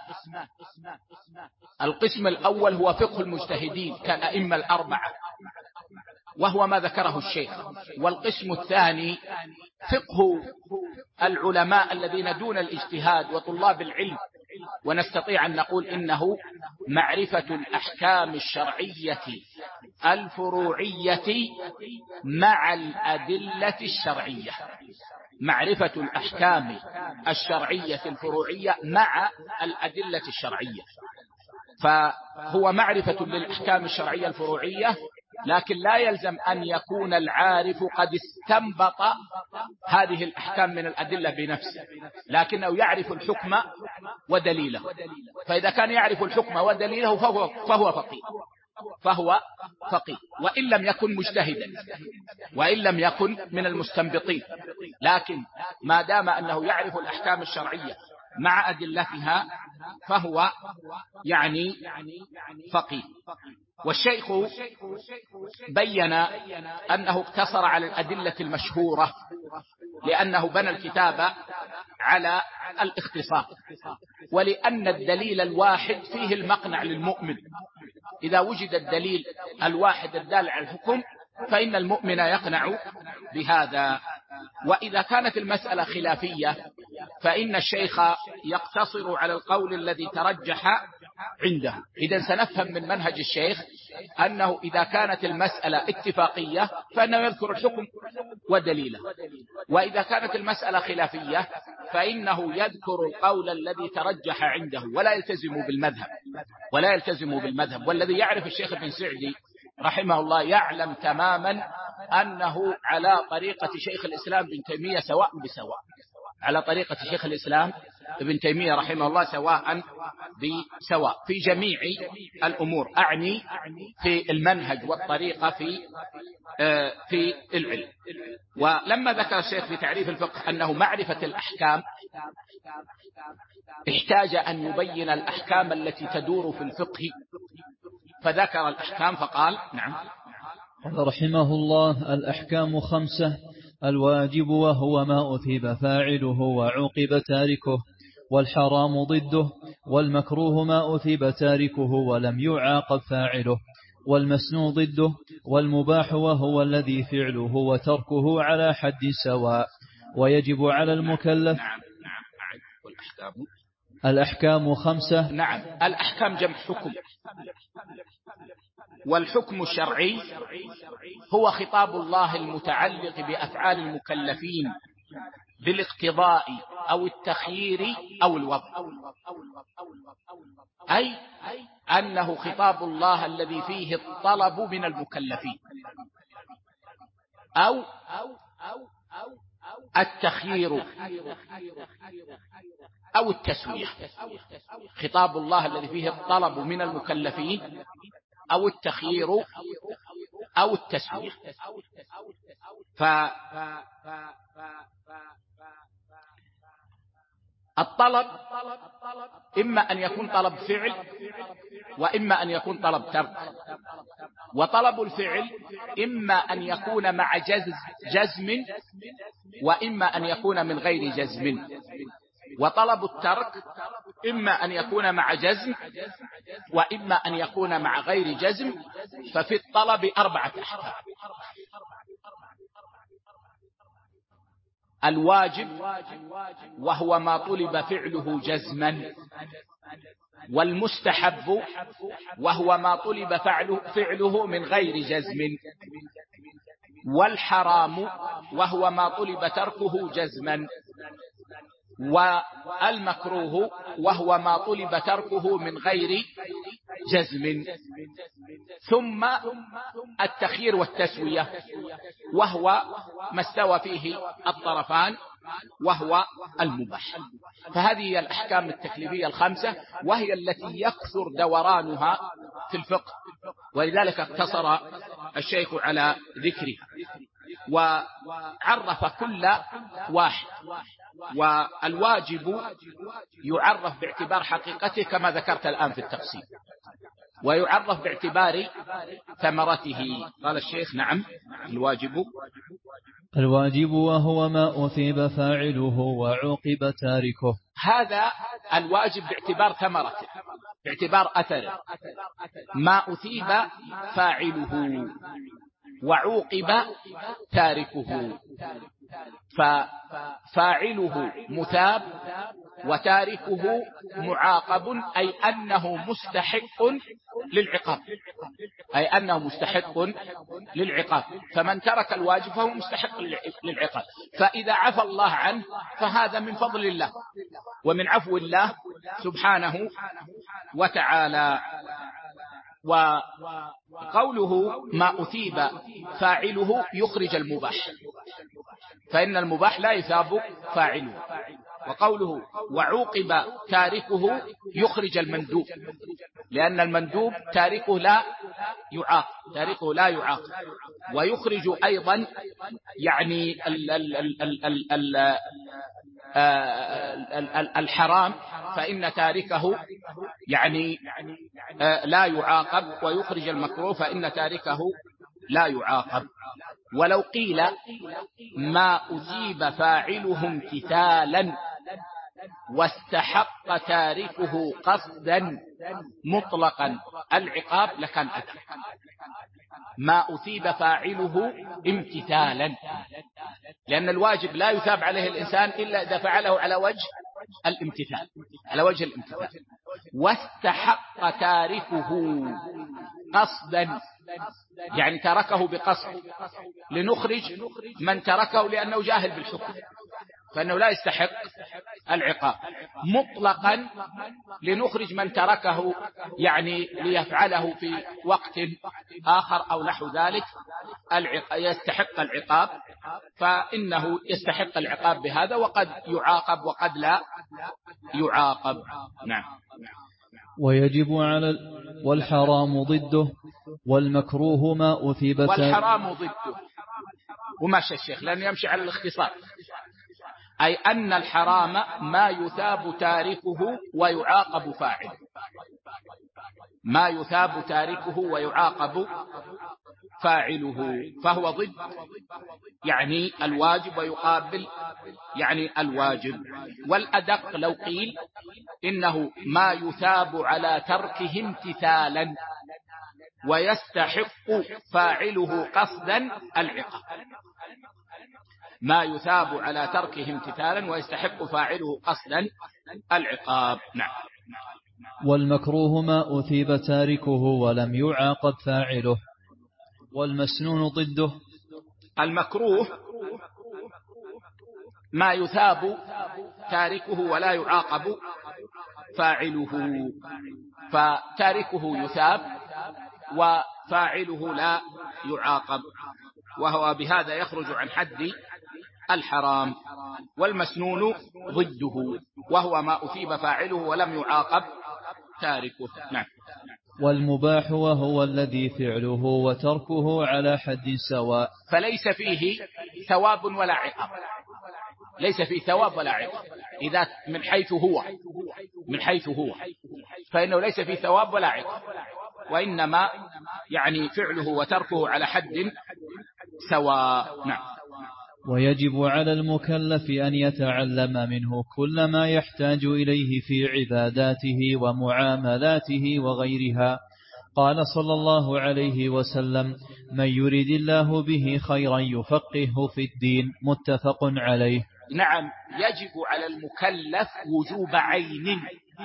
القسم الأول هو فقه المجتهدين كالأئمة الأربعة وهو ما ذكره الشيخ، والقسم الثاني فقه العلماء الذين دون الاجتهاد وطلاب العلم. ونستطيع أن نقول إنه معرفة الأحكام الشرعية الفروعية مع الأدلة الشرعية، معرفة الأحكام الشرعية الفروعية مع الأدلة الشرعية. فهو معرفة للأحكام الشرعية الفروعية، لكن لا يلزم أن يكون العارف قد استنبط هذه الأحكام من الأدلة بنفسه، لكنه يعرف الحكم ودليله. فإذا كان يعرف الحكم ودليله فهو فقيه، وإن لم يكن مجتهدا وإن لم يكن من المستنبطين، لكن ما دام أنه يعرف الأحكام الشرعية مع أدلتها فهو يعني فقيه. والشيخ بين أنه اقتصر على الأدلة المشهورة لأنه بنى الكتاب على الاختصار، ولأن الدليل الواحد فيه المقنع للمؤمن. إذا وجد الدليل الواحد الدال على الحكم فإن المؤمن يقنع بهذا. وإذا كانت المسألة خلافية فإن الشيخ يقتصر على القول الذي ترجح عنده. إذن سنفهم من منهج الشيخ أنه إذا كانت المسألة اتفاقية فإنه يذكر الحكم ودليله، وإذا كانت المسألة خلافية فإنه يذكر القول الذي ترجح عنده ولا يلتزم بالمذهب. والذي يعرف الشيخ ابن سعدي رحمه الله يعلم تماما أنه على طريقة شيخ الإسلام ابن تيمية سواء بسواء، على طريقة شيخ الإسلام ابن تيمية رحمه الله سواء بسواء في جميع الأمور، أعني في المنهج والطريقة في العلم. ولما ذكر الشيخ في تعريف الفقه أنه معرفة الأحكام احتاج أن يبين الأحكام التي تدور في الفقه، فذكر الأحكام فقال نعم. قال رحمه الله: الأحكام 5: الواجب وهو ما أثيب فاعله وعوقب تاركه، والحرام ضده، والمكروه ما أثيب تاركه ولم يعاقب فاعله، والمسنون ضده، والمباح وهو الذي فعله وتركه على حد سواء. ويجب على المكلف. نعم. والأحكام الأحكام 5. نعم. الأحكام جمع حكم، والحكم الشرعي هو خطاب الله المتعلق بأفعال المكلفين بالاقتضاء أو التخيير أو الوضع، أي أنه خطاب الله الذي فيه الطلب من المكلفين أو التخيير أو التسوية. خطاب الله الذي فيه الطلب من المكلفين أو التخيير أو التسوية. الطلب إما أن يكون طلب فعل وإما أن يكون طلب ترك. وطلب الفعل إما أن يكون مع جزم وإما أن يكون من غير جزم. وطلب الترك إما أن يكون مع جزم وإما أن يكون مع غير جزم. ففي الطلب 4 أحكام: الواجب وهو ما طلب فعله جزما، والمستحب وهو ما طلب فعله من غير جزم، والحرام وهو ما طلب تركه جزما، والمكروه وهو ما طلب تركه من غير جزم. ثم التخيير والتسوية وهو ما استوى فيه الطرفان وهو المباح. فهذه الأحكام التكليفية 5، وهي التي يكثر دورانها في الفقه، ولذلك اقتصر الشيخ على ذكرها وعرف كل واحد. والواجب يعرف باعتبار حقيقته كما ذكرت الآن في التفصيل، ويعرف باعتبار ثمرته. قال الشيخ نعم. الواجب وهو ما أثيب فاعله وعوقب تاركه. هذا الواجب باعتبار ثمرته، باعتبار أثره. ما أثيب فاعله وعوقب تاركه، ففاعله مثاب وتاركه معاقب، أي أنه مستحق للعقاب، فمن ترك الواجب فهو مستحق للعقاب. فإذا عفى الله عنه فهذا من فضل الله ومن عفو الله سبحانه وتعالى. وقوله ما أثيب فاعله يخرج المباح، فإن المباح لا يثاب فاعله. وقوله وعوقب تاركه يخرج المندوب، لأن المندوب تاركه لا يعاقب. ويخرج أيضا يعني الحرام، فإن تاركه يعني لا يعاقب. ويخرج المكروه فإن تاركه لا يعاقب. ولو قيل ما أثيب فاعله امتثالا واستحق تاركه قصدا مطلقا العقاب لكان أكثر. ما أثيب فاعله امتثالا، لأن الواجب لا يثاب عليه الإنسان إلا إذا فعله على وجه الامتثال، واستحق تاركه قصدا، يعني تركه بقصد، لنخرج من تركه لأنه جاهل بالحكم فإنه لا يستحق العقاب. مطلقا لنخرج من تركه يعني ليفعله في وقت آخر أو نحو ذلك يستحق العقاب، فإنه يستحق العقاب بهذا، وقد يعاقب وقد لا يعاقب. نعم. ويجب على والحرام ضده، والمكروه ما أثيب والحرام ضده وماشى الشيخ لأنه يمشي على الاختصار. أي أن الحرام ما يثاب تاركه ويعاقب فاعله، ما يثاب تاركه ويعاقب فاعله، فهو ضد يعني الواجب ويقابل يعني الواجب. والأدق لو قيل إنه ما يثاب على تركه امتثالا ويستحق فاعله قصدا العقاب، ما يثاب على تركه امتثالا ويستحق فاعله قصدا العقاب. نعم. والمكروه ما أثيب تاركه ولم يعاقب فاعله. والمسنون ضده. المكروه ما يثاب تاركه ولا يعاقب فاعله، فتاركه يثاب وفاعله لا يعاقب، وهو بهذا يخرج عن حد الحرام. والمسنون ضده، وهو ما أثيب فاعله ولم يعاقب تاركه. نعم. والمباح وهو الذي فعله وتركه على حد سواء، فليس فيه ثواب ولا عقاب، ليس فيه ثواب ولا عقاب. إذا من حيث هو فإنه ليس فيه ثواب ولا عقاب، وإنما يعني فعله وتركه على حد سواء. نعم. ويجب على المكلف أن يتعلم منه كل ما يحتاج إليه في عباداته ومعاملاته وغيرها. قال صلى الله عليه وسلم: من يرد الله به خيرا يفقهه في الدين. متفق عليه. نعم، يجب على المكلف وجوب عين،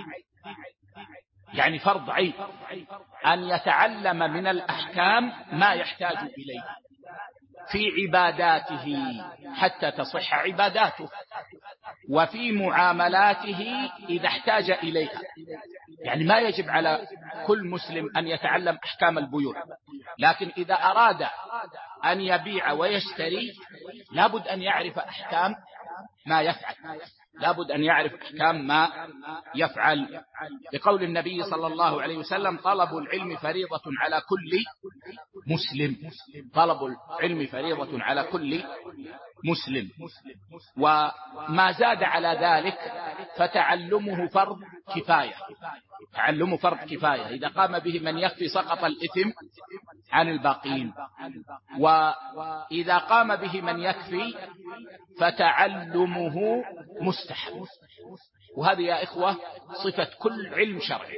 يعني فرض عين، أن يتعلم من الأحكام ما يحتاج إليه في عباداته حتى تصح عباداته، وفي معاملاته إذا احتاج إليها. يعني ما يجب على كل مسلم أن يتعلم أحكام البيوع، لكن إذا أراد أن يبيع ويشتري لابد أن يعرف أحكام ما يفعل، لابد أن يعرف أحكام ما يفعل، لقول النبي صلى الله عليه وسلم: طلب العلم فريضة على كل مسلم، طلب العلم فريضة على كل مسلم. وما زاد على ذلك فتعلمه فرض كفاية، تعلمه فرض كفاية، إذا قام به من يكفي سقط الإثم عن الباقين، وإذا قام به من يكفي فتعلمه مستحب. وهذه يا إخوة صفة كل علم شرعي.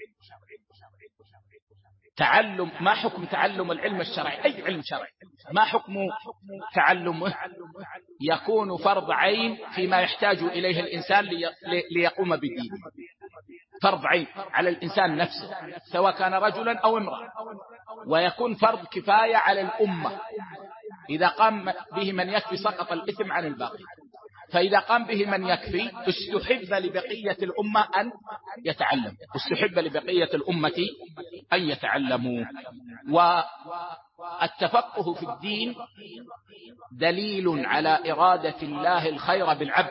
تعلم، ما حكم تعلم العلم الشرعي؟ أي علم شرعي، ما حكم تعلمه؟ يكون فرض عين فيما يحتاج إليه الإنسان ليقوم بدينه، فرض عين على الإنسان نفسه سواء كان رجلا أو امرأة، ويكون فرض كفاية على الأمة إذا قام به من يكفي سقط الإثم عن الباقي. فإذا قام به من يكفي استحب لبقية الأمة أن يتعلم، استحب لبقية الأمة أن يتعلموا. والتفقه في الدين دليل على إرادة الله الخير بالعبد،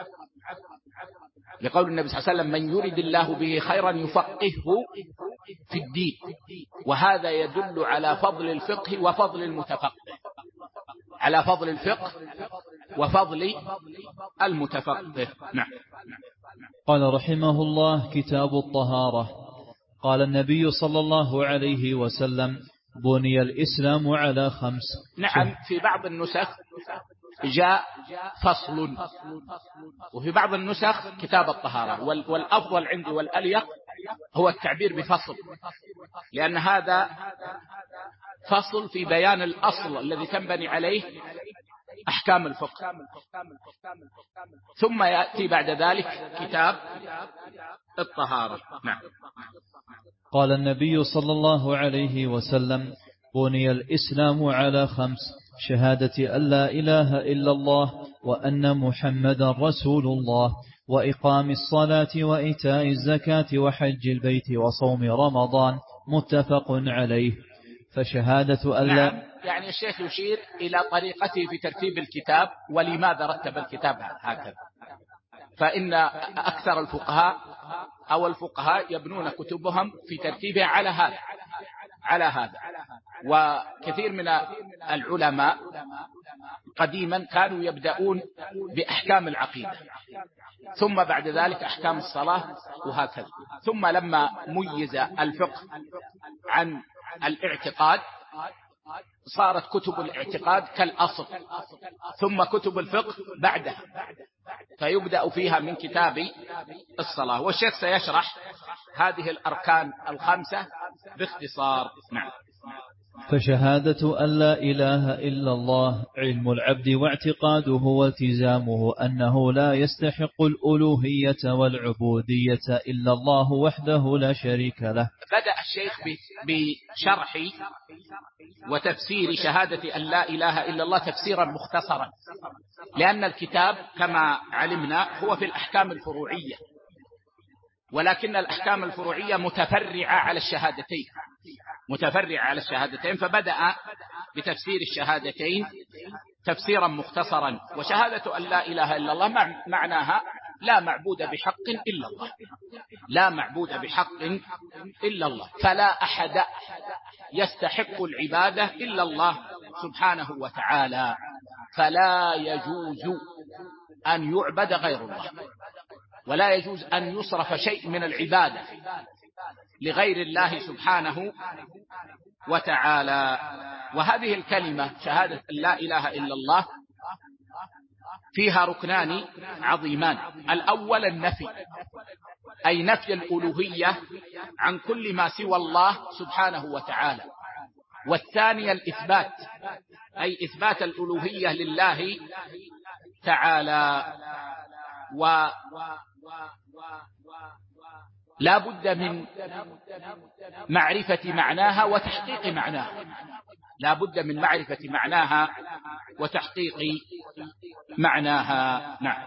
لقول النبي صلى الله عليه وسلم: من يرد الله به خيرا يفقهه في الدين. وهذا يدل على فضل الفقه وفضل المتفقه، على فضل الفقه وفضل المتفقه. نعم. قال رحمه الله: كتاب الطهارة. قال النبي صلى الله عليه وسلم: بني الإسلام على 5. نعم، في بعض النسخ جاء فصل، وفي بعض النسخ كتاب الطهارة، والأفضل عندي والأليق هو التعبير بفصل، لأن هذا فصل في بيان الأصل الذي تنبني عليه أحكام الفقه، ثم يأتي بعد ذلك كتاب الطهارة. نعم. قال النبي صلى الله عليه وسلم: بني الإسلام على 5: شهادة أن لا إله إلا الله وأن محمدا رسول الله، وإقام الصلاة وإيتاء الزكاة وحج البيت وصوم رمضان. متفق عليه. فشهادة أن لا. نعم، يعني الشيخ يشير إلى طريقته في ترتيب الكتاب ولماذا رتب الكتاب هكذا. فإن أكثر الفقهاء أو الفقهاء يبنون كتبهم في ترتيبها على هذا، على هذا. وكثير من العلماء قديما كانوا يبدأون بأحكام العقيدة، ثم بعد ذلك أحكام الصلاة، وهكذا. ثم لما ميز الفقه عن الاعتقاد صارت كتب الاعتقاد كالأصل، ثم كتب الفقه بعدها، فيبدأ فيها من كتاب الصلاة. والشيخ سيشرح هذه الأركان الخمسة باختصار. نعم. فشهادة أن لا إله إلا الله علم العبد واعتقاده والتزامه أنه لا يستحق الألوهية والعبودية إلا الله وحده لا شريك له. بدأ الشيخ بشرح وتفسير شهادة أن لا إله إلا الله تفسيرا مختصرا، لأن الكتاب كما علمنا هو في الأحكام الفروعية، ولكن الأحكام الفروعية متفرعة على الشهادتين، فبدأ بتفسير الشهادتين تفسيرا مختصرا. وشهادة أن لا إله إلا الله معناها لا معبود بحق إلا الله، لا معبود بحق إلا الله، فلا أحد يستحق العبادة إلا الله سبحانه وتعالى، فلا يجوز أن يعبد غير الله، ولا يجوز أن يصرف شيء من العبادة لغير الله سبحانه وتعالى. وهذه الكلمة شهادة لا إله إلا الله فيها ركنان عظيمان: الأول النفي، أي نفي الألوهية عن كل ما سوى الله سبحانه وتعالى، والثاني الإثبات، أي إثبات الألوهية لله تعالى. لا بد من معرفة معناها وتحقيق معناها، لا بد من معرفة معناها وتحقيق معناها. نعم.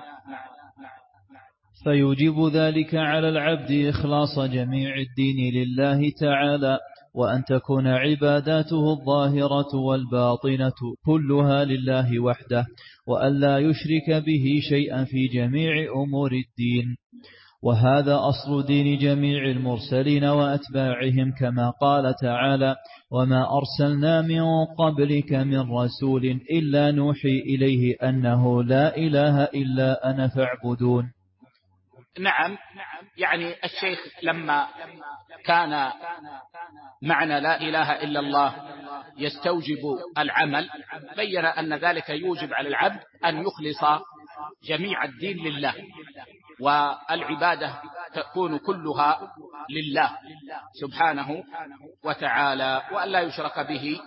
فيوجب ذلك على العبد إخلاص جميع الدين لله تعالى، وأن تكون عباداته الظاهرة والباطنة كلها لله وحده، وأن لا يشرك به شيئا في جميع أمور الدين. وهذا أصل دين جميع المرسلين وأتباعهم، كما قال تعالى: وما أرسلنا من قبلك من رسول إلا نوحي إليه أنه لا إله إلا أنا فاعبدون. نعم. يعني الشيخ لما كان معنى لا إله إلا الله يستوجب العمل، بين أن ذلك يوجب على العبد أن يخلص جميع الدين لله، والعبادة تكون كلها لله سبحانه وتعالى، وأن لا يشرك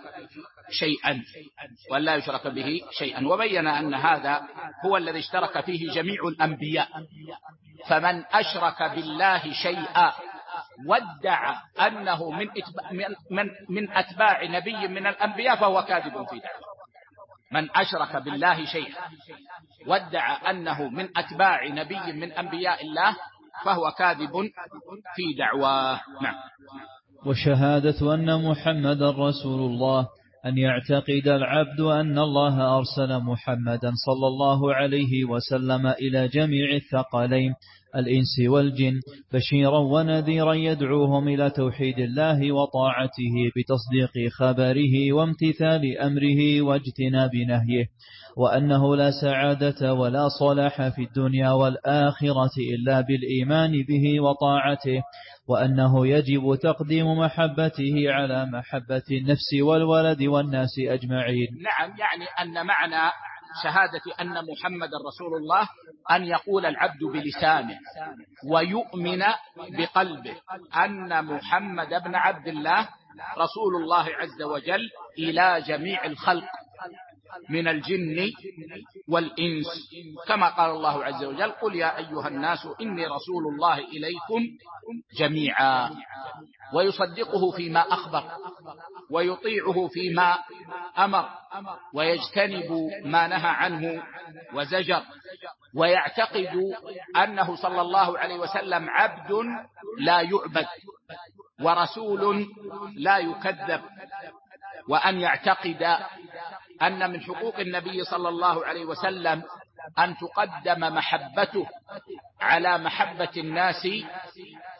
به شيئا، وبين أن هذا هو الذي اشترك فيه جميع الأنبياء. فمن أشرك بالله شيئا وادعى أنه من أتباع نبي من الأنبياء فهو كاذب في دعواه. من أشرك بالله شيئا وادعى أنه من أتباع نبي من أنبياء الله فهو كاذب في دعواه. نعم. وشهادة أن محمد رسول الله، أن يعتقد العبد أن الله أرسل محمدا صلى الله عليه وسلم إلى جميع الثقلين الإنس والجن بشيرا ونذيرا، يدعوهم إلى توحيد الله وطاعته بتصديق خبره وامتثال أمره واجتناب نهيه، وأنه لا سعادة ولا صلاح في الدنيا والآخرة إلا بالإيمان به وطاعته، وأنه يجب تقديم محبته على محبة النفس والولد والناس أجمعين. نعم. يعني أن معنى شهادة أن محمد رسول الله أن يقول العبد بلسانه ويؤمن بقلبه أن محمد بن عبد الله رسول الله عز وجل إلى جميع الخلق من الجن والإنس، كما قال الله عز وجل: قل يا أيها الناس إني رسول الله إليكم جميعا. ويصدقه فيما أخبر ويطيعه فيما أمر ويجتنب ما نهى عنه وزجر، ويعتقد أنه صلى الله عليه وسلم عبد لا يعبد ورسول لا يكذب، وأن يعتقد أن من حقوق النبي صلى الله عليه وسلم أن تقدم محبته على محبة الناس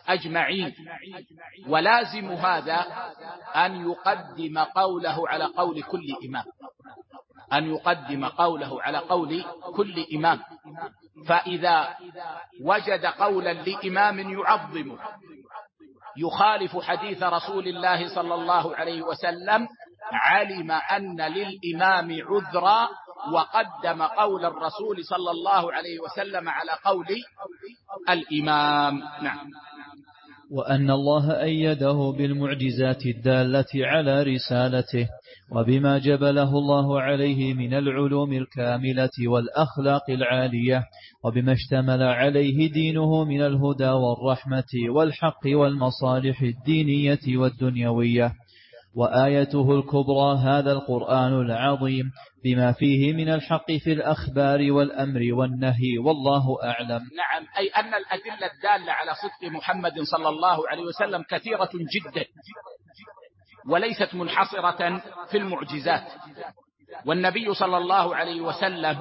أجمعين. ولازم هذا أن يقدم قوله على قول كل إمام، أن يقدم قوله على قول كل إمام. فإذا وجد قولا لإمام يعظمه يخالف حديث رسول الله صلى الله عليه وسلم علم أن للإمام عذرا وقدم قول الرسول صلى الله عليه وسلم على قول الإمام. نعم. وأن الله أيده بالمعجزات الدالة على رسالته وبما جبله الله عليه من العلوم الكاملة والأخلاق العالية وبما اشتمل عليه دينه من الهدى والرحمة والحق والمصالح الدينية والدنيوية. وآيته الكبرى هذا القرآن العظيم بما فيه من الحق في الأخبار والأمر والنهي، والله أعلم. نعم، أي أن الأدلة الدالة على صدق محمد صلى الله عليه وسلم كثيرة جدا وليست منحصرة في المعجزات. والنبي صلى الله عليه وسلم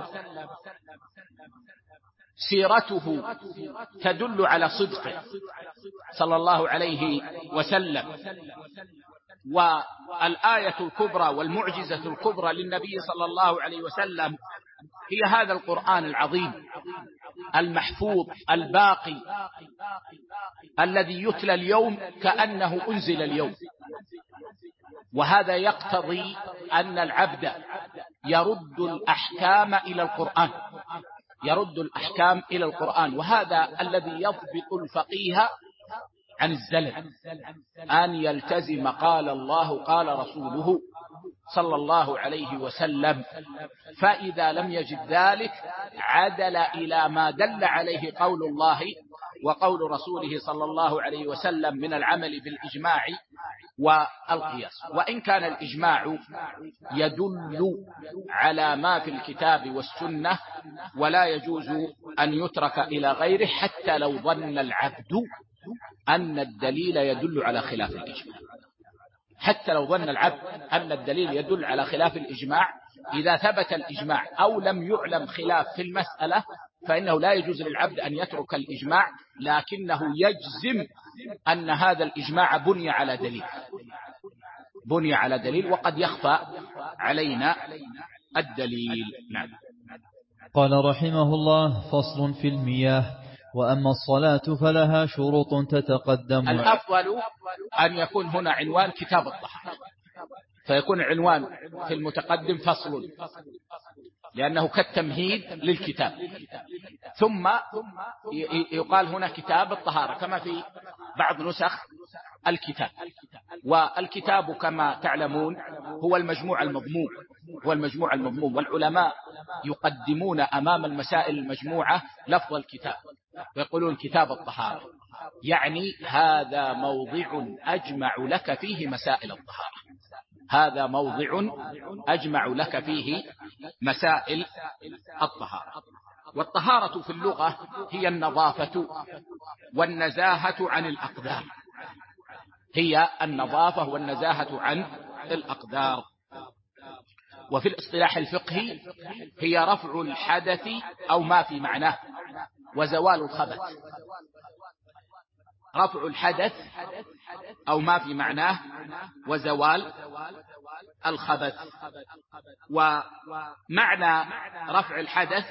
سيرته تدل على صدقه صلى الله عليه وسلم. والآية الكبرى والمعجزة الكبرى للنبي صلى الله عليه وسلم هي هذا القرآن العظيم المحفوظ الباقي الذي يتلى اليوم كأنه أنزل اليوم. وهذا يقتضي أن العبد يرد الأحكام إلى القرآن، يرد الأحكام إلى القرآن. وهذا الذي يضبط الفقيه عن الزلل، أن يلتزم قال الله قال رسوله صلى الله عليه وسلم. فإذا لم يجد ذلك عدل إلى ما دل عليه قول الله وقول رسوله صلى الله عليه وسلم من العمل بالإجماع والقياس. وإن كان الإجماع يدل على ما في الكتاب والسنة ولا يجوز أن يترك إلى غيره حتى لو ظن العبد أن الدليل يدل على خلاف الإجماع، حتى لو ظن العبد أن الدليل يدل على خلاف الإجماع. إذا ثبت الإجماع أو لم يعلم خلاف في المسألة فإنه لا يجوز للعبد أن يترك الإجماع، لكنه يجزم أن هذا الإجماع بني على دليل، بني على دليل، وقد يخفى علينا الدليل. نعم. قال رحمه الله: فصل في المياه. وأما الصلاة فلها شروط تتقدم. الأفضل أن يكون هنا عنوان كتاب الطهارة، فيكون عنوان في المتقدم فصل، لأنه كالتمهيد للكتاب، ثم يقال هنا كتاب الطهارة كما في بعض نسخ الكتاب. والكتاب كما تعلمون هو المجموع المضموم، هو المجموع المضموم. والعلماء يقدمون أمام المسائل المجموعة لفظ الكتاب ويقولون كتاب الطهارة، يعني هذا موضع أجمع لك فيه مسائل الطهارة، هذا موضع أجمع لك فيه مسائل الطهارة. والطهارة في اللغة هي النظافة والنزاهة عن الأقدار، هي النظافة والنزاهة عن الأقدار. وفي الاصطلاح الفقهي هي رفع الحدث أو ما في معناه وزوال الخبث، رفع الحدث أو ما في معناه وزوال الخبث. ومعنى رفع الحدث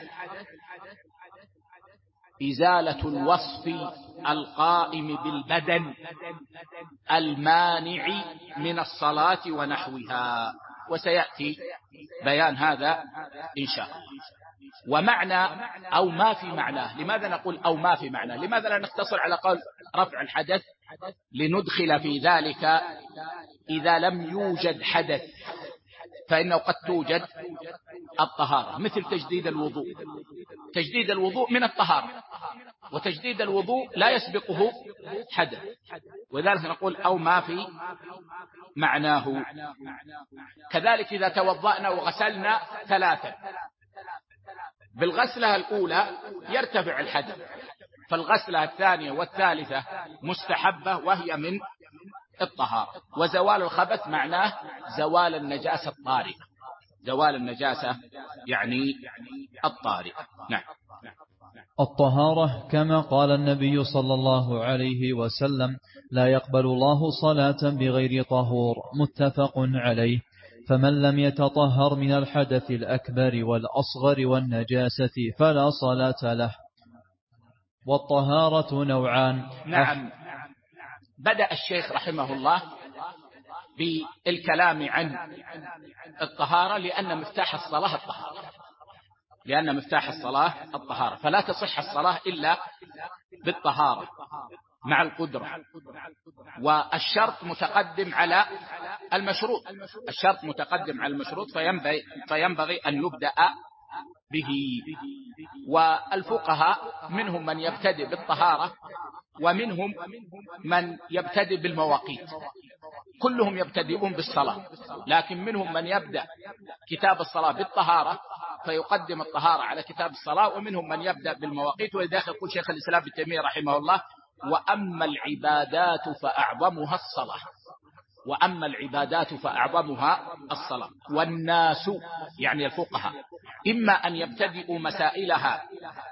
إزالة الوصف القائم بالبدن المانع من الصلاة ونحوها، وسيأتي بيان هذا إن شاء الله. ومعنى أو ما في معناه، لماذا نقول أو ما في معناه؟ لماذا لا نقتصر على قول رفع الحدث؟ لندخل في ذلك إذا لم يوجد حدث، فإنه قد توجد الطهارة، مثل تجديد الوضوء. تجديد الوضوء من الطهارة، وتجديد الوضوء لا يسبقه حدث، وذلك نقول أو ما في معناه. كذلك إذا توضأنا وغسلنا ثلاثا، بالغسلة الأولى يرتفع الحدث، فالغسلة الثانية والثالثة مستحبة وهي من الطهارة. وزوال الخبث معناه زوال النجاسة الطارئة، زوال النجاسة يعني الطارئة. نعم. الطهارة كما قال النبي صلى الله عليه وسلم: لا يقبل الله صلاة بغير طهور، متفق عليه. فمن لم يتطهر من الحدث الأكبر والأصغر والنجاسة فلا صلاة له. والطهارة نوعان. نعم. بدأ الشيخ رحمه الله بالكلام عن الطهارة لأن مفتاح الصلاة الطهارة، فلا تصح الصلاة إلا بالطهارة مع القدرة، والشرط متقدم على المشروط، فينبغي أن يبدأ به. والفقهاء منهم من يبتدئ بالطهارة ومنهم من يبتدئ بالمواقيت، كلهم يبتدئون بالصلاة، لكن منهم من يبدأ كتاب الصلاة بالطهارة فيقدم الطهارة على كتاب الصلاة، ومنهم من يبدأ بالمواقيت. ولذلك يقول شيخ الإسلام ابن تيمية رحمه الله: وأما العبادات فأعظمها الصلاة. والناس يعني الفقهاء إما أن يبتدئوا مسائلها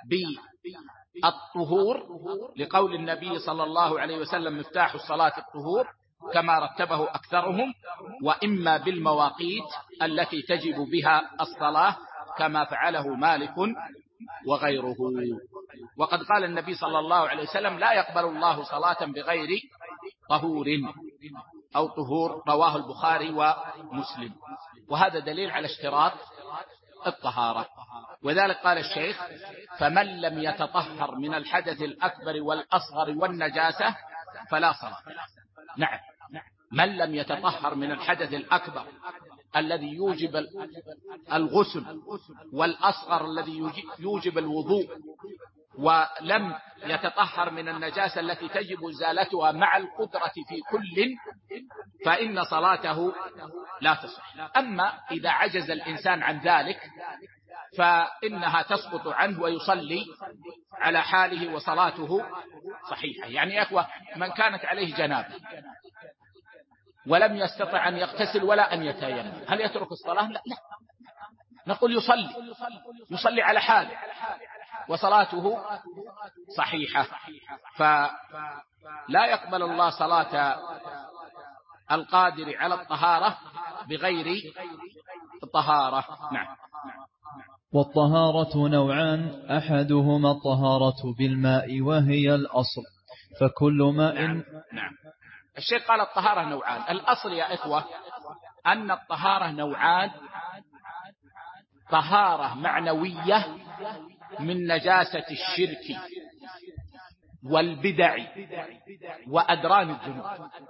بالطهور لقول النبي صلى الله عليه وسلم: مفتاح الصلاة الطهور، كما رتبه أكثرهم، وإما بالمواقيت التي تجب بها الصلاة كما فعله مالك وغيره. وقد قال النبي صلى الله عليه وسلم: لا يقبل الله صلاة بغير طهور أو طهور، رواه البخاري ومسلم. وهذا دليل على اشتراط الطهارة. وذلك قال الشيخ: فمن لم يتطهر من الحدث الأكبر والأصغر والنجاسة فلا صلاة. نعم، من لم يتطهر من الحدث الأكبر الذي يوجب الغسل، والأصغر الذي يوجب الوضوء، ولم يتطهر من النجاسة التي تجب إزالتها مع القدرة في كل، فإن صلاته لا تصح. أما إذا عجز الإنسان عن ذلك فإنها تسقط عنه ويصلي على حاله وصلاته صحيحة. يعني يا أخوة، من كانت عليه جنابة ولم يستطع أن يغتسل ولا أن يتيمم، هل يترك الصلاة؟ لا، نقول يصلي على حاله وصلاته صحيحة. فلا يقبل الله صلاة القادر على الطهارة بغير طهارة. نعم. والطهارة نوعان: أحدهما الطهارة بالماء وهي الأصل، فكل ماء. نعم. الشيخ قال الطهارة نوعان. الأصل يا إخوة أن الطهارة نوعان: طهارة معنوية من نجاسة الشرك والبدع وأدران الذنوب.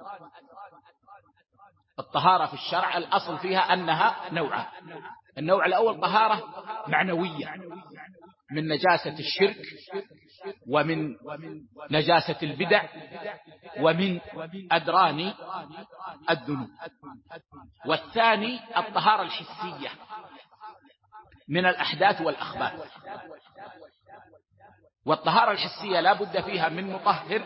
الطهارة في الشرع الأصل فيها أنها نوعان: النوع الأول طهارة معنوية من نجاسة الشرك ومن نجاسة البدع ومن أدران الذنوب. والثاني الطهارة الحسية من الأحداث والأخبار. والطهارة الحسية لا بد فيها من مطهر،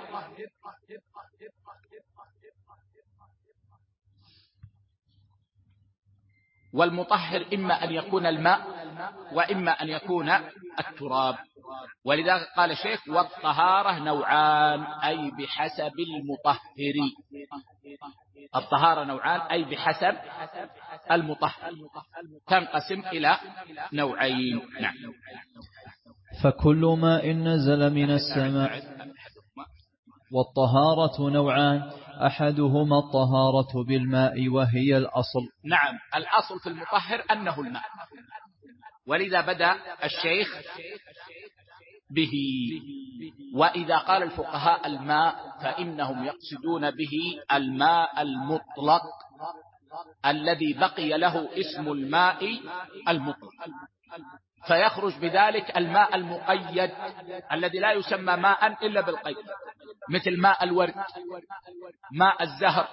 والمطهر إما أن يكون الماء وإما أن يكون التراب. ولذلك قال الشيخ: والطهارة نوعان أي بحسب المطهر. الطهارة نوعان أي بحسب المطهر، تنقسم إلى نوعين. نعم. فكل ماء نزل من السماء. والطهارة نوعان: أحدهما الطهارة بالماء وهي الأصل. نعم، الأصل في المطهر أنه الماء، ولذا بدأ الشيخ به. وإذا قال الفقهاء الماء فإنهم يقصدون به الماء المطلق الذي بقي له اسم الماء المطلق، فيخرج بذلك الماء المقيد الذي لا يسمى ماء إلا بالقيد، مثل ماء الورد، ماء الزهر،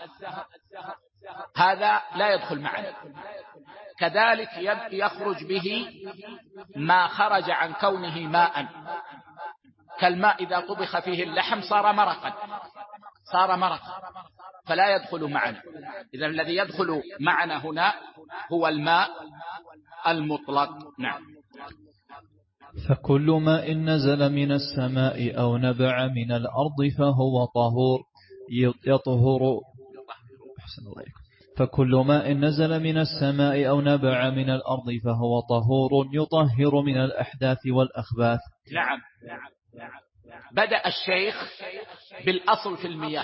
هذا لا يدخل معنا. كذلك يخرج به ما خرج عن كونه ماء، كالماء إذا طبخ فيه اللحم صار مرقا فلا يدخل معنا. إذا الذي يدخل معنا هنا هو الماء المطلق. نعم. فكل ماء نزل من السماء أو نبع من الأرض فهو طهور يطهر. أحسن الله عليكم. فكل ماء نزل من السماء أو نبع من الأرض فهو طهور يطهر من الأحداث والأخباث. نعم. بدأ الشيخ بالأصل في المياه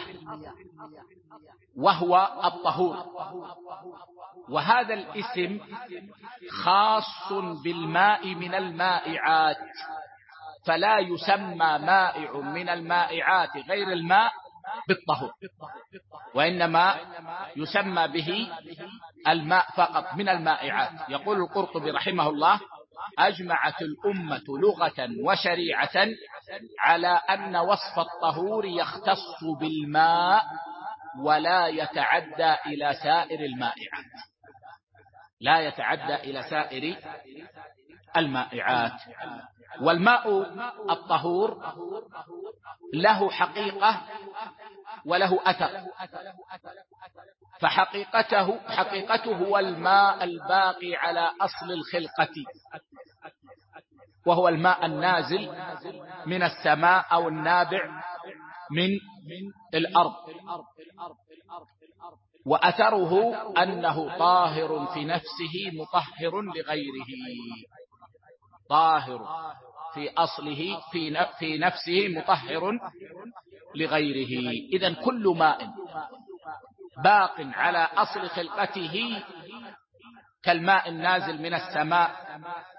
وهو الطهور، وهذا الاسم خاص بالماء من المائعات، فلا يسمى مائع من المائعات غير الماء بالطهور، وإنما يسمى به الماء فقط من المائعات. يقول القرطبي رحمه الله: أجمعت الأمة لغة وشريعة على أن وصف الطهور يختص بالماء ولا يتعدى إلى سائر المائعات، لا يتعدى إلى سائر المائعات. والماء الطهور له حقيقة وله أثر، فحقيقته هو الماء الباقي على أصل الخلقة، وهو الماء النازل من السماء أو النابع من الأرض، وأثره أنه طاهر في نفسه مطهر لغيره، طاهر في أصله في نفسه مطهر لغيره. إذن كل ماء باق على أصل خلقته كالماء النازل من السماء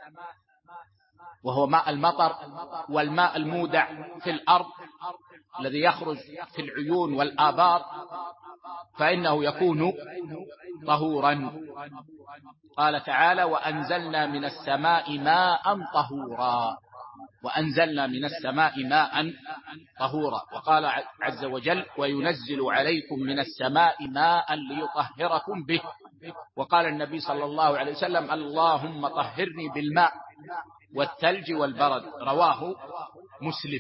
وهو ماء المطر، والماء المودع في الأرض الذي يخرج في العيون والآبار، فإنه يكون طهورا. قال تعالى: وأنزلنا من السماء ماء طهورا، وأنزلنا من السماء ماء طهورا. وقال عز وجل: وينزل عليكم من السماء ماء ليطهركم به. وقال النبي صلى الله عليه وسلم: اللهم طهرني بالماء والثلج والبرد، رواه مسلم.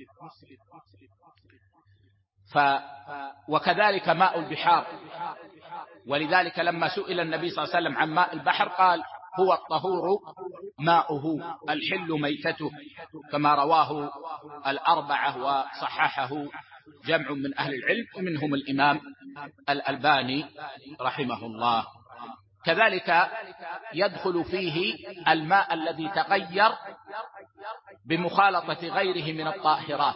وكذلك ماء البحار، ولذلك لما سئل النبي صلى الله عليه وسلم عن ماء البحر قال: هو الطهور ماؤه الحل ميتته، كما رواه الأربعة وصححه جمع من أهل العلم ومنهم الإمام الألباني رحمه الله. كذلك يدخل فيه الماء الذي تغير بمخالطة غيره من الطاهرات،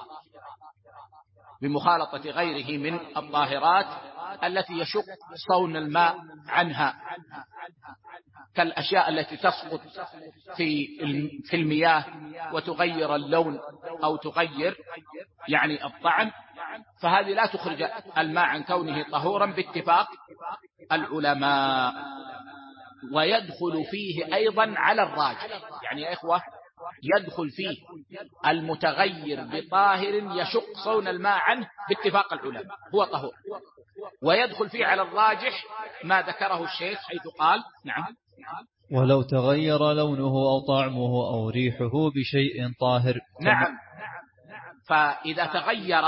بمخالطة غيره من الطاهرات التي يشق صون الماء عنها، كالأشياء التي تسقط في المياه وتغير اللون أو تغير يعني الطعم، فهذه لا تخرج الماء عن كونه طهورا باتفاق العلماء. ويدخل فيه أيضا على الراجح، يعني يا إخوة يدخل فيه المتغير بطاهر يشق صون الماء عنه باتفاق العلماء هو طهور، ويدخل فيه على الراجح ما ذكره الشيخ حيث قال: نعم، ولو تغير لونه أو طعمه أو ريحه بشيء طاهر. نعم. فإذا تغير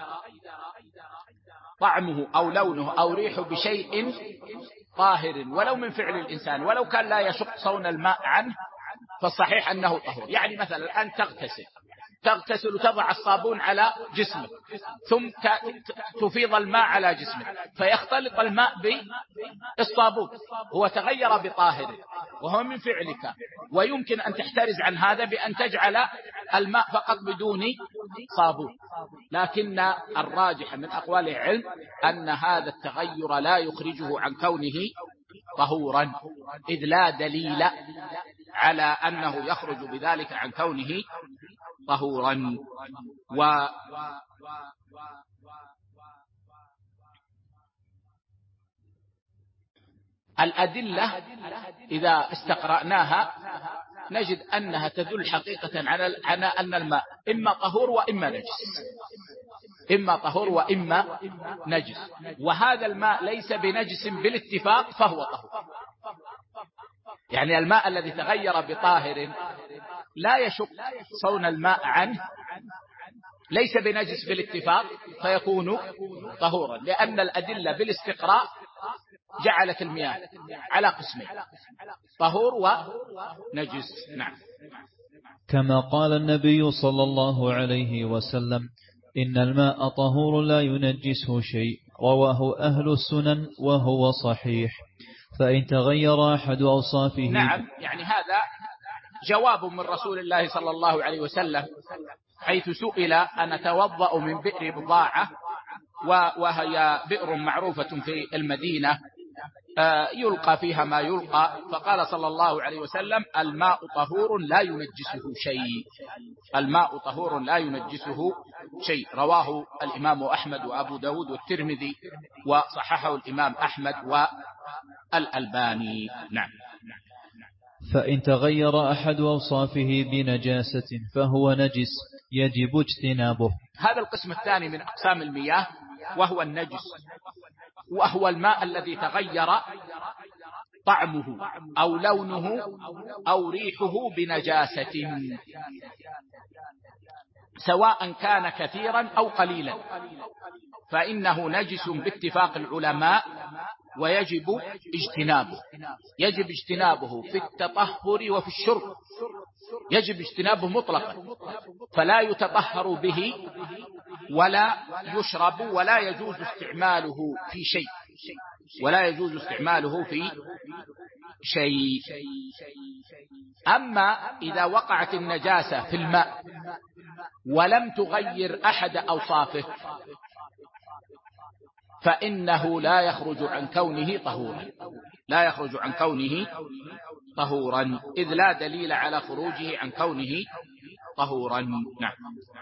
طعمه أو لونه أو ريحه بشيء طاهر ولو من فعل الإنسان ولو كان لا يشق صون الماء عنه فالصحيح أنه طهور. يعني مثلا الآن تغتسل وتضع الصابون على جسمك ثم تفيض الماء على جسمك فيختلط الماء بالصابون، هو تغير بطاهر وهو من فعلك، ويمكن أن تحترز عن هذا بأن تجعل الماء فقط بدون صابون. لكن الراجح من أقوال العلم أن هذا التغير لا يخرجه عن كونه طهورا، إذ لا دليل على أنه يخرج بذلك عن كونه طهورا. الأدلة إذا استقرأناها نجد أنها تدل حقيقة على أن الماء إما طهور وإما نجس، إما طهور وإما نجس، وهذا الماء ليس بنجس بالاتفاق فهو طهور. يعني الماء الذي تغير بطاهر لا يشق صون الماء عنه ليس بنجس بالاتفاق فيكون طهورا، لأن الأدلة بالاستقراء جعلت المياه على قسمين: طهور ونجس. نعم. كما قال النبي صلى الله عليه وسلم: إن الماء طهور لا ينجسه شيء. رواه أهل السنن وهو صحيح. فإن تغير أحد أوصافه. نعم، يعني هذا جواب من رسول الله صلى الله عليه وسلم، حيث سئل: أنا أتوضأ من بئر بضاعة، وهي بئر معروفة في المدينة يلقى فيها ما يلقى، فقال صلى الله عليه وسلم: الماء طهور لا ينجسه شيء. الماء طهور لا ينجسه شيء. رواه الإمام أحمد وأبو داود والترمذي، وصححه الإمام أحمد والألباني. نعم. فإن تغير أحد أوصافه بنجاسة فهو نجس يجب اجتنابه. هذا القسم الثاني من أقسام المياه، وهو النجس، وهو الماء الذي تغير طعمه أو لونه أو ريحه بنجاسة، سواء كان كثيرا أو قليلا، فإنه نجس باتفاق العلماء، ويجب اجتنابه. يجب اجتنابه في التطهر وفي الشرب، يجب اجتنابه مطلقا، فلا يتطهر به ولا يشرب، ولا يجوز استعماله في شيء، ولا يجوز استعماله في شيء. أما إذا وقعت النجاسة في الماء ولم تغير أحد أوصافه، فإنه لا يخرج عن كونه طهورا، لا يخرج عن كونه طهورا، إذ لا دليل على خروجه عن كونه طهورا. نعم.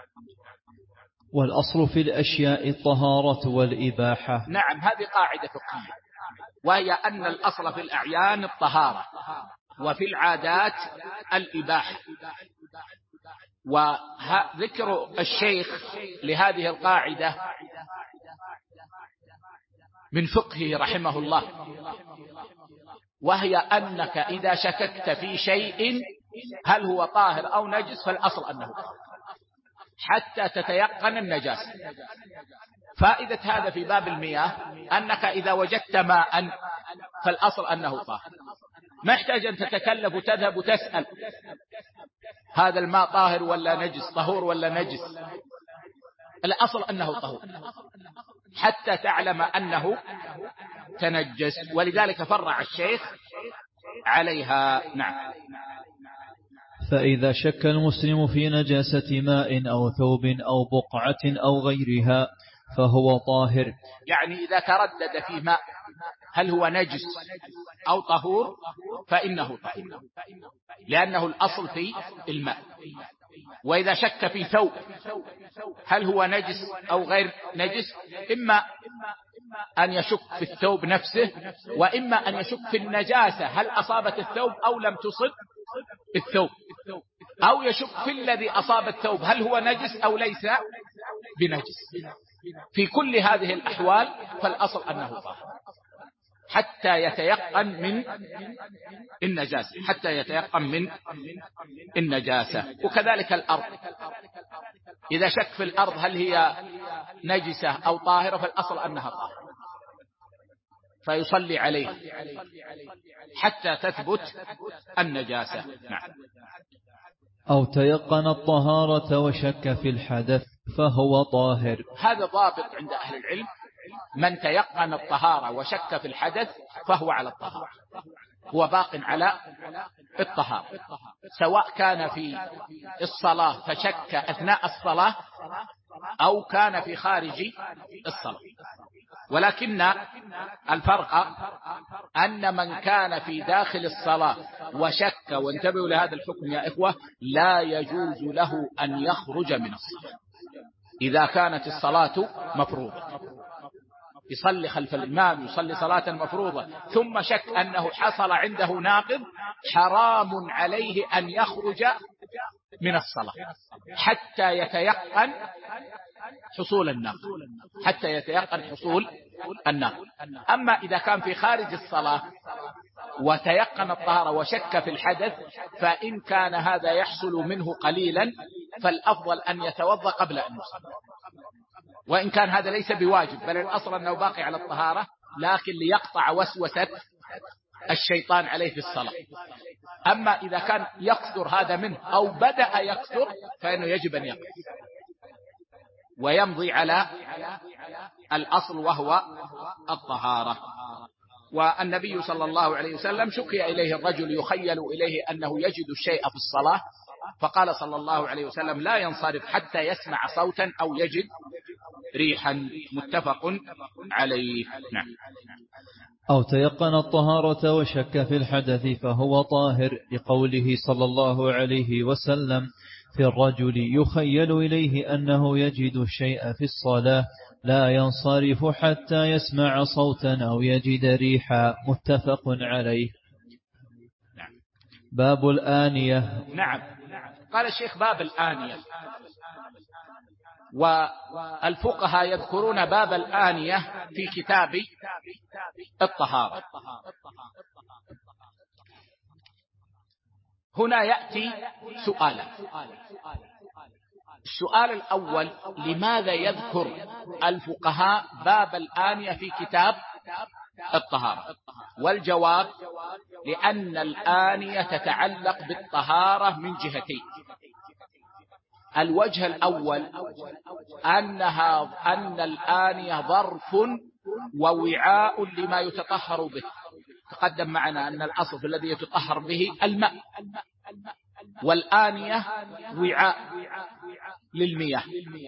والأصل في الأشياء الطهارة والإباحة. نعم، هذه قاعدة فقهية، وهي أن الأصل في الأعيان الطهارة، وفي العادات الإباحة. وذكر الشيخ لهذه القاعدة من فقهه رحمه الله، وهي أنك إذا شككت في شيء هل هو طاهر أو نجس، فالأصل أنه طاهر حتى تتيقن النجاسة. فائدة هذا في باب المياه أنك إذا وجدت ماء فالأصل أنه طاهر، ما يحتاج أن تتكلف وتذهب وتسأل هذا الماء طاهر ولا نجس، طهور ولا نجس. الأصل أنه طهور حتى تعلم أنه تنجس، ولذلك فرع الشيخ عليها. نعم. فإذا شك المسلم في نجاسة ماء أو ثوب أو بقعة أو غيرها فهو طاهر. يعني إذا تردد في ماء هل هو نجس أو طهور فإنه طهور، لأنه الأصل في الماء. وإذا شك في ثوب هل هو نجس أو غير نجس، إما أن يشك في الثوب نفسه، وإما أن يشك في النجاسة هل أصابت الثوب أو لم تصب الثوب، أو يشك في الذي أصاب الثوب هل هو نجس أو ليس بنجس. في كل هذه الأحوال فالأصل أنه طاهر حتى يتيقن من النجاسة، حتى يتيقن من النجاسة. وكذلك الأرض، إذا شك في الأرض هل هي نجسة أو طاهرة فالأصل أنها طاهرة، فيصلي عليها حتى تثبت النجاسة. نعم. أو تيقن الطهارة وشك في الحدث فهو طاهر. هذا ضابط عند أهل العلم: من تيقن الطهارة وشك في الحدث فهو على الطهارة، هو باق على الطهارة، سواء كان في الصلاة فشك أثناء الصلاة أو كان في خارج الصلاة. ولكن الفرق أن من كان في داخل الصلاة وشك، وانتبهوا لهذا الحكم يا إخوة، لا يجوز له أن يخرج من الصلاة إذا كانت الصلاة مفروضة. يصلي خلف الإمام، يصلي صلاة مفروضة، ثم شك أنه حصل عنده ناقض، حرام عليه أن يخرج من الصلاة حتى يتيقن حصول الناقض، حتى يتيقن حصول الناقض. أما إذا كان في خارج الصلاة وتيقن الطهارة وشك في الحدث، فإن كان هذا يحصل منه قليلا فالأفضل أن يتوضأ قبل أن يصلي، وإن كان هذا ليس بواجب، بل الأصل أنه باقي على الطهارة، لكن ليقطع وسوسة الشيطان عليه في الصلاة. أما إذا كان يقصر هذا منه أو بدأ يقصر فإنه يجب أن يقصر ويمضي على الأصل وهو الطهارة. والنبي صلى الله عليه وسلم شكي إليه الرجل يخيل إليه أنه يجد الشيء في الصلاة، فقال صلى الله عليه وسلم لا ينصرف حتى يسمع صوتا أو يجد ريحا. متفق عليه. نعم. أو تيقن الطهارة وشك في الحدث فهو طاهر، لقوله صلى الله عليه وسلم في الرجل يخيل إليه أنه يجد الشيء في الصلاة لا ينصرف حتى يسمع صوتا أو يجد ريحا. متفق عليه. نعم. باب الآنية. نعم. قال الشيخ باب الآنية. والفقهاء يذكرون باب الآنية في كتاب الطهارة. هنا يأتي سؤالا. السؤال الأول: لماذا يذكر الفقهاء باب الآنية في كتاب الطهارة؟ والجواب: لأن الآنية تتعلق بالطهارة من جهتين. الوجه الأول أن الآنية ظرف ووعاء لما يتطهر به. تقدم معنا أن الأصل الذي يتطهر به الماء، والآنية وعاء للمياه.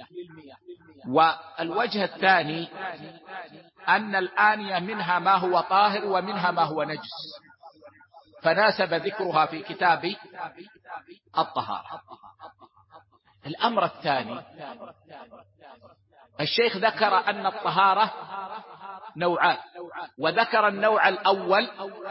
والوجه الثاني أن الآنية منها ما هو طاهر ومنها ما هو نجس، فناسب ذكرها في كتاب الطهارة. الأمر الثاني: الشيخ ذكر أن الطهارة نوعان، وذكر النوع الأول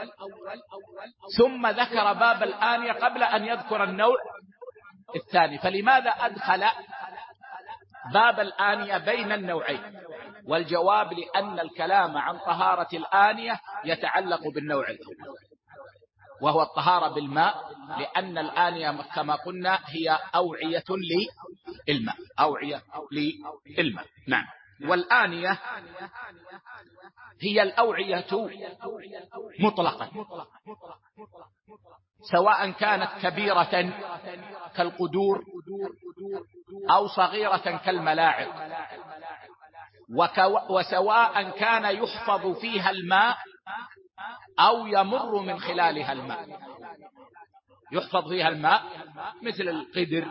ثم ذكر باب الآنية قبل أن يذكر النوع الثاني، فلماذا أدخل باب الآنية بين النوعين؟ والجواب: لأن الكلام عن طهارة الآنية يتعلق بالنوع الأول وهو الطهارة بالماء، لأن الآنية كما قلنا هي أوعية للماء، أوعية للماء. نعم. والآنية هي الأوعية مطلقا، سواء كانت كبيرة كالقدور أو صغيرة كالملاعق، وسواء كان يحفظ فيها الماء أو يمر من خلالها الماء. يحفظ فيها الماء مثل القدر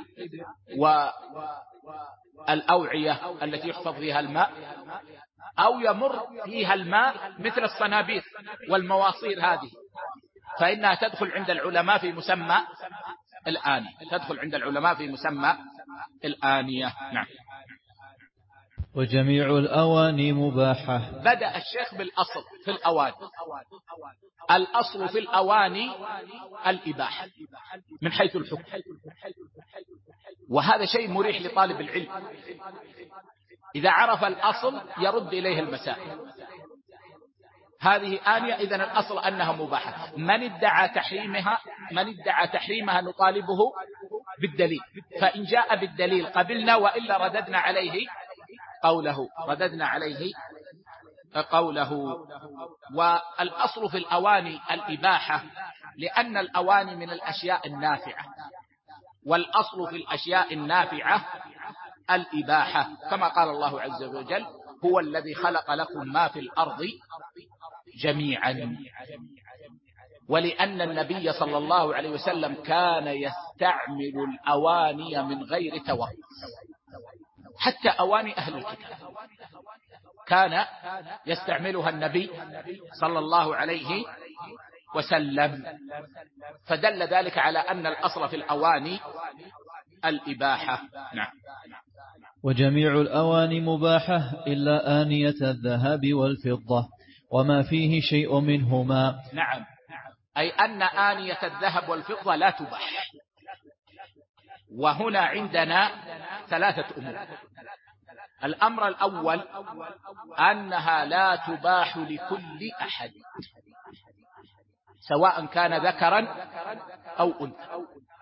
والأوعية التي يحفظ فيها الماء، أو يمر فيها الماء مثل الصنابير والمواصير هذه، فإنها تدخل عند العلماء في مسمى الآنية، تدخل عند العلماء في مسمى الآنية. نعم. وجميع الأواني مباحة. بدأ الشيخ بالأصل في الأواني. الأصل في الأواني الإباحة من حيث الحكم، وهذا شيء مريح لطالب العلم. إذا عرف الأصل يرد إليه المسائل. هذه آنية، إذن الأصل أنها مباحة. من ادعى تحريمها نطالبه بالدليل، فإن جاء بالدليل قبلنا، وإلا رددنا عليه قوله. والأصل في الأواني الإباحة، لأن الأواني من الأشياء النافعة، والأصل في الأشياء النافعة الإباحة، كما قال الله عز وجل: هو الذي خلق لكم ما في الأرض جميعا. ولأن النبي صلى الله عليه وسلم كان يستعمل الأواني من غير توقف، حتى أواني أهل الكتاب كان يستعملها النبي صلى الله عليه وسلم، فدل ذلك على أن الأصل في الأواني الإباحة. نعم. وجميع الأواني مباحة إلا آنية الذهب والفضة وما فيه شيء منهما. نعم، أي أن آنية الذهب والفضة لا تباح. وهنا عندنا ثلاثة أمور. الأمر الأول أنها لا تباح لكل أحد، سواء كان ذكرا أو أنثى.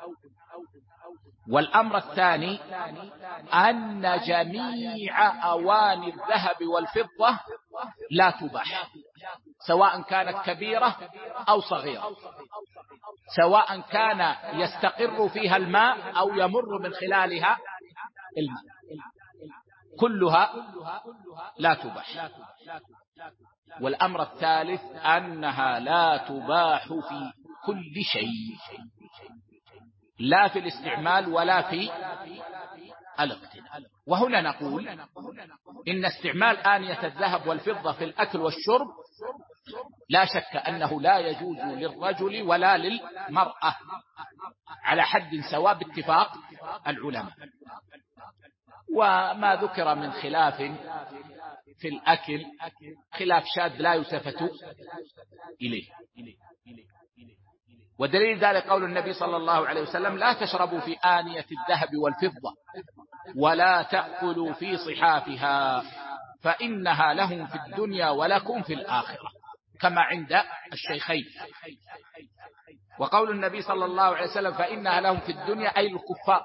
والأمر الثاني أن جميع أواني الذهب والفضة لا تباح، سواء كانت كبيرة أو صغيرة. سواء كان يستقر فيها الماء أو يمر من خلالها الماء، كلها لا تباح. والأمر الثالث أنها لا تباح في كل شيء، لا في الاستعمال ولا في الاقتناء. وهنا نقول إن استعمال آنية الذهب والفضة في الأكل والشرب لا شك أنه لا يجوز للرجل ولا للمرأة على حد سواء باتفاق العلماء. وما ذكر من خلاف في الأكل خلاف شاذ لا يلتفت إليه. ودليل ذلك قول النبي صلى الله عليه وسلم: لا تشربوا في آنية الذهب والفضة ولا تأكلوا في صحافها فإنها لهم في الدنيا ولكم في الآخرة، كما عند الشيخين. وقول النبي صلى الله عليه وسلم فإنها لهم في الدنيا أي الكفار،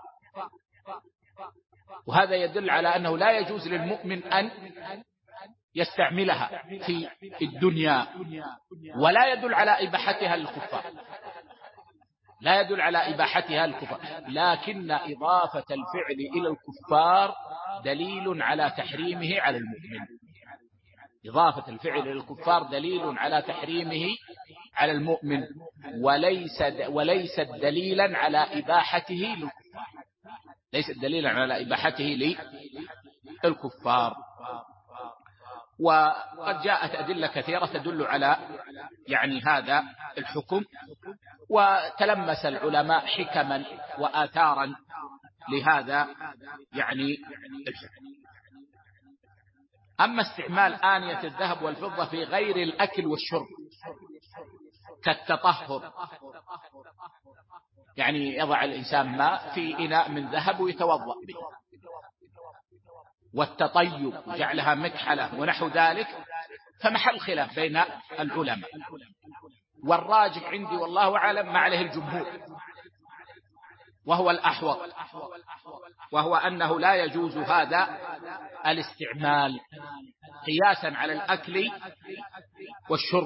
وهذا يدل على أنه لا يجوز للمؤمن أن يستعملها في الدنيا، ولا يدل على إباحتها للكفار، لا يدل على إباحتها للكفار، لكن إضافة الفعل إلى الكفار دليل على تحريمه على المؤمن. إضافة الفعل إلى الكفار دليل على تحريمه على المؤمن، وليس دليلا على إباحته للكفار، ليس دليلا على إباحته للكفار. وقد جاءت أدلة كثيرة تدل على هذا الحكم، وتلمس العلماء حكما وآثارا لهذا الحكم. أما استعمال آنية الذهب والفضة في غير الأكل والشرب كالتطهر، يضع الإنسان ماء في إناء من ذهب ويتوضأ به، والتطيب جعلها مكحلة ونحو ذلك، فمحل خلاف بين العلماء، والراجح عندي والله أعلم ما عليه الجمهور وهو الأحوط، وهو أنه لا يجوز هذا الاستعمال قياسا على الأكل والشرب.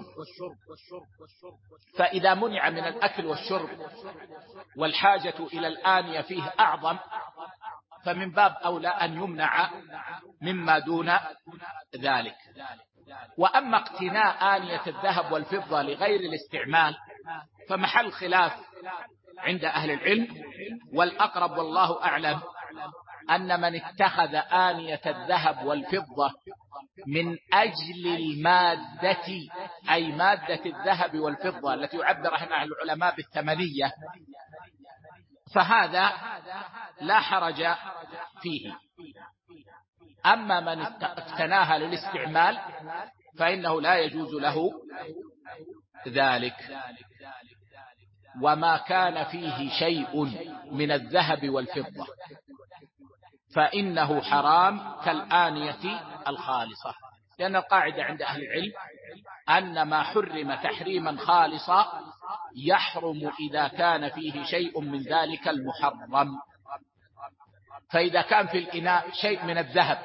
فإذا منع من الأكل والشرب والحاجة إلى الآنية فيه أعظم، فمن باب أولى أن يمنع مما دون ذلك. وأما اقتناء آنية الذهب والفضة لغير الاستعمال فمحل خلاف عند أهل العلم، والأقرب والله أعلم أن من اتخذ آنية الذهب والفضة من أجل المادة، أي مادة الذهب والفضة التي يعبر عنها العلماء بالثمنية، فهذا لا حرج فيه. أما من اقتناها للاستعمال فإنه لا يجوز له ذلك. وما كان فيه شيء من الذهب والفضة فإنه حرام كالآنية الخالصة، لأن القاعدة عند أهل العلم أن ما حرم تحريما خالصا يحرم إذا كان فيه شيء من ذلك المحرم. فإذا كان في الإناء شيء من الذهب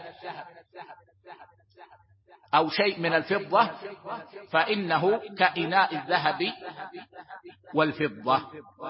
أو شيء من الفضة فإنه كإناء الذهب والفضة.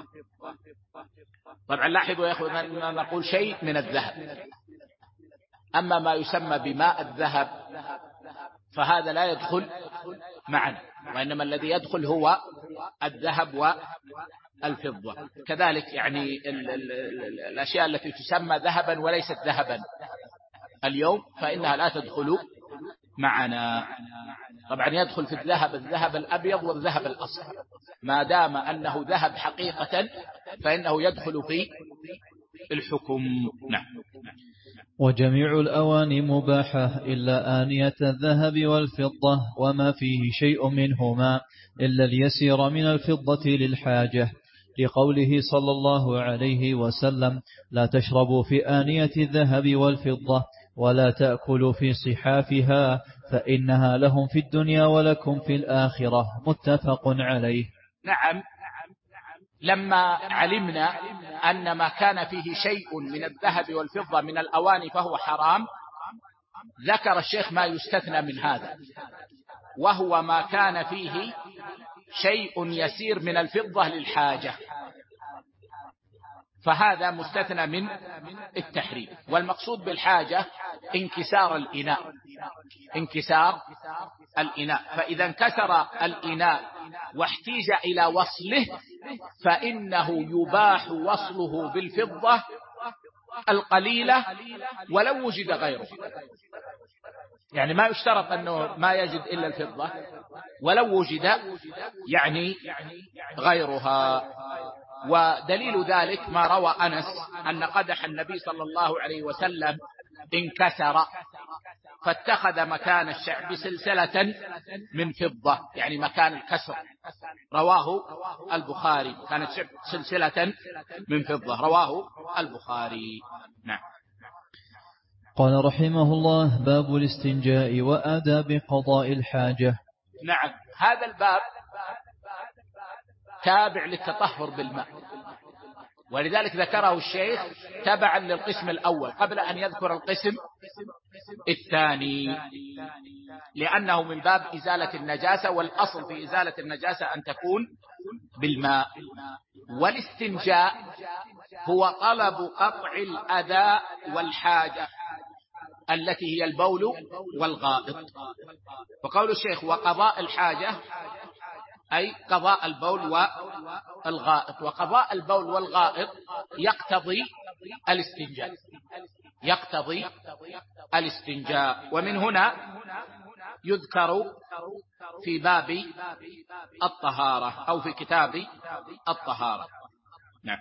طبعا لاحظوا يا أخوة أن نقول شيء من الذهب، أما ما يسمى بماء الذهب فهذا لا يدخل معنا، وإنما الذي يدخل هو الذهب والفضة. كذلك الأشياء التي تسمى ذهبا وليست ذهبا اليوم فإنها لا تدخل معنا. طبعا يدخل في الذهب الأبيض والذهب الأصفر، ما دام أنه ذهب حقيقة فإنه يدخل في الحكم. نعم. وجميع الأواني مباحة إلا آنية الذهب والفضة وما فيه شيء منهما إلا اليسير من الفضة للحاجة، لقوله صلى الله عليه وسلم: لا تشربوا في آنية الذهب والفضة ولا تأكلوا في صحافها فإنها لهم في الدنيا ولكم في الآخرة، متفق عليه. نعم. لما علمنا أن ما كان فيه شيء من الذهب والفضة من الأواني فهو حرام، ذكر الشيخ ما يستثنى من هذا، وهو ما كان فيه شيء يسير من الفضة للحاجة، فهذا مستثنى من التحريم. والمقصود بالحاجة انكسار الإناء، فإذا انكسر الإناء واحتيج إلى وصله فإنه يباح وصله بالفضة القليلة ولو وجد غيره. يعني ما يشترط أنه ما يجد إلا الفضة، ولو وجد يعني غيرها. ودليل ذلك ما روى أنس أن قدح النبي صلى الله عليه وسلم انكسر فاتخذ مكان الشعب سلسلة من فضة، يعني مكان الكسر. رواه البخاري، كانت سلسلة من فضة، رواه البخاري. نعم. قال رحمه الله: باب الاستنجاء وآداب قضاء الحاجة. نعم، هذا الباب تابع للتطهر بالماء، ولذلك ذكره الشيخ تبعا للقسم الأول قبل أن يذكر القسم الثاني، لأنه من باب إزالة النجاسة، والأصل في إزالة النجاسة أن تكون بالماء. والاستنجاء هو طلب قطع الأذى والحاجة التي هي البول والغائط. وقول الشيخ وقضاء الحاجة أي قضاء البول والغائط، وقضاء البول والغائط يقتضي الاستنجاء. ومن هنا يذكر في باب الطهارة أو في كتاب الطهارة. نعم.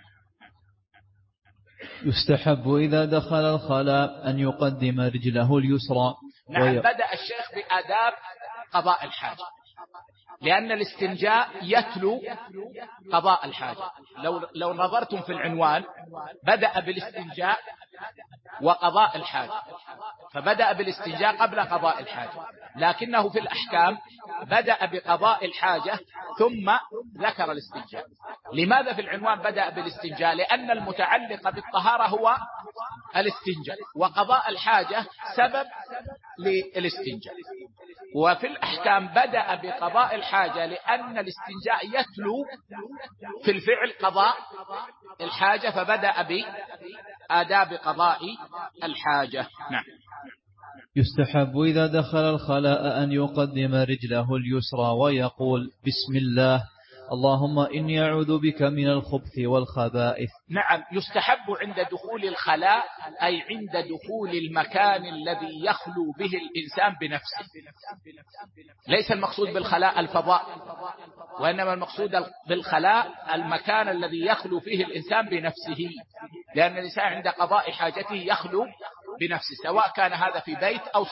يستحب إذا دخل الخلاء أن يقدم رجله اليسرى. نعم، بدأ الشيخ بآداب قضاء الحاجة، لأن الاستنجاء يتلو قضاء الحاجة. لو نظرتم في العنوان بدأ بالاستنجاء وقضاء الحاجة، فبدأ بالاستنجاء قبل قضاء الحاجة، لكنه في الأحكام بدأ بقضاء الحاجة ثم ذكر الاستنجاء. لماذا في العنوان بدأ بالاستنجاء؟ لأن المتعلق بالطهارة هو الاستنجاء، وقضاء الحاجة سبب للاستنجاء. وفي الأحكام بدأ بقضاء الحاجة لأن الاستنجاء يتلو في الفعل قضاء الحاجة، فبدأ بآداب قضاء الحاجة. نعم. يستحب إذا دخل الخلاء أن يقدم رجله اليسرى ويقول: بسم الله، اللهم إني أعوذ بك من الخبث والخبائث. نعم، يستحب عند دخول الخلاء أي عند دخول المكان الذي يخلو به الإنسان بنفسه. ليس المقصود بالخلاء الفضاء، وإنما المقصود بالخلاء المكان الذي يخلو فيه الإنسان بنفسه، لأن الإنسان عند قضاء حاجته يخلو بنفسه، سواء كان هذا في بيت أو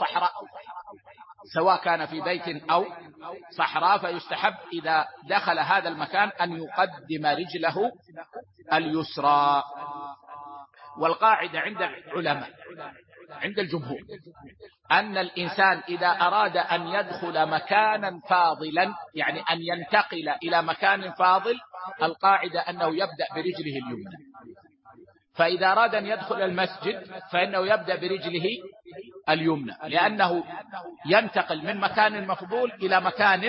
صحراء، فيستحب إذا دخل هذا المكان أن يقدم رجله اليسرى. والقاعدة عند العلماء عند الجمهور أن الإنسان إذا أراد أن يدخل مكانا فاضلا، يعني أن ينتقل إلى مكان فاضل، القاعدة أنه يبدأ برجله اليمنى. فإذا أراد أن يدخل المسجد فإنه يبدأ برجله اليمنى، لأنه ينتقل من مكان مفضول إلى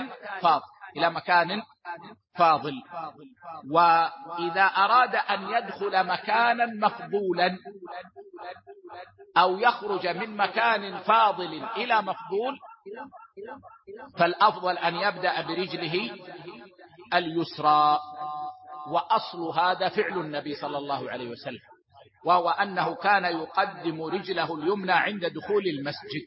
مكان فاضل. وإذا أراد أن يدخل مكانا مفضولا أو يخرج من مكان فاضل إلى مفضول فالأفضل أن يبدأ برجله اليسرى. وأصل هذا فعل النبي صلى الله عليه وسلم، وهو أنه كان يقدم رجله اليمنى عند دخول المسجد،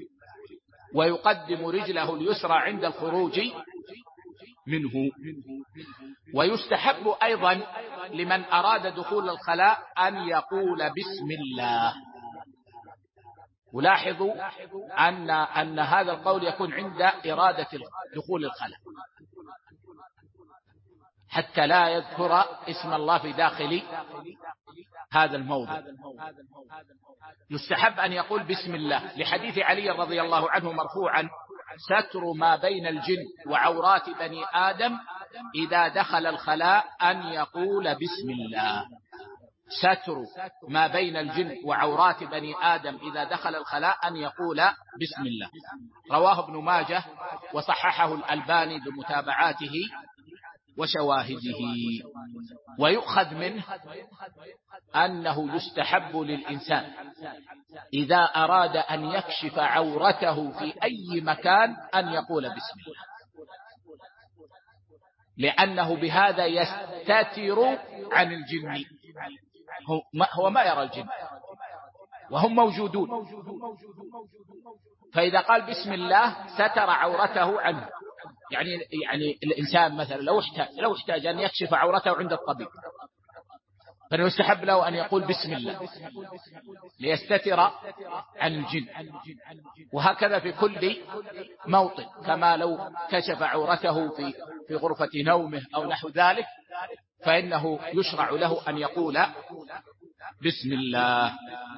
ويقدم رجله اليسرى عند الخروج منه. ويستحب أيضا لمن أراد دخول الخلاء أن يقول بسم الله. ولاحظوا أن هذا القول يكون عند إرادة دخول الخلاء، حتى لا يذكر اسم الله في داخل هذا الموضع. يستحب أن يقول بسم الله، لحديث علي رضي الله عنه مرفوعا: ستر ما بين الجن وعورات بني آدم إذا دخل الخلاء أن يقول بسم الله. ستر ما بين الجن وعورات بني آدم إذا دخل الخلاء أن يقول بسم الله. رواه ابن ماجه وصححه الألباني بمتابعاته وشواهده. ويؤخذ منه أنه يستحب للإنسان إذا أراد أن يكشف عورته في أي مكان أن يقول بسم الله، لأنه بهذا يستتر عن الجن. هو ما يرى الجن وهم موجودون، فإذا قال بسم الله ستر عورته عنه. يعني الإنسان مثلا لو احتاج أن يكشف عورته عند الطبيب، فإنه يستحب له أن يقول بسم الله ليستتر عن الجن. وهكذا في كل موطن، كما لو كشف عورته في غرفة نومه أو نحو ذلك، فإنه يشرع له أن يقول بسم الله.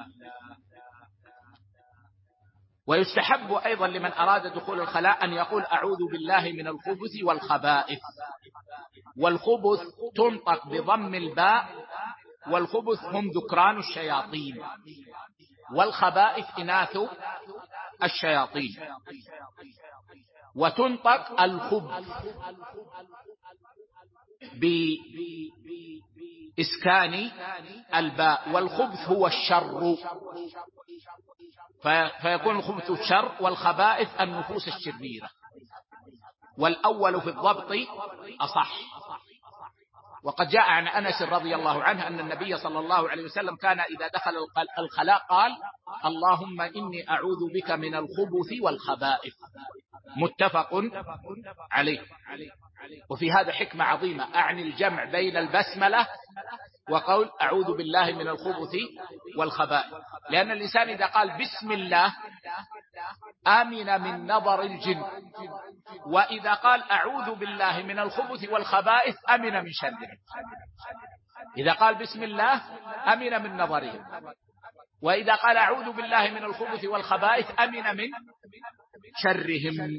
ويستحب أيضا لمن أراد دخول الخلاء أن يقول أعوذ بالله من الخبث والخبائث. والخبث تنطق بضم الباء، والخبث هم ذكران الشياطين، والخبائث إناث الشياطين. وتنطق الخبث بإسكان الباء، والخبث هو الشر، فيكون الخبث الشر، والخبائث النفوس الشريرة. والأول في الضبط أصح. وقد جاء عن أنس رضي الله عنه أن النبي صلى الله عليه وسلم كان إذا دخل الخلاء قال اللهم إني أعوذ بك من الخبث والخبائث، متفق عليه. وفي هذا حكمة عظيمة، أعني الجمع بين البسملة وقول أعوذ بالله من الخبث والخبائث، لأن الإنسان إذا قال بسم الله آمن من نظر الجن، وإذا قال أعوذ بالله من الخبث والخبائث أمن من شرهم. إذا قال بسم الله أمن من نظرهم، وإذا قال أعوذ بالله من الخبث والخبائث أمن من شرهم.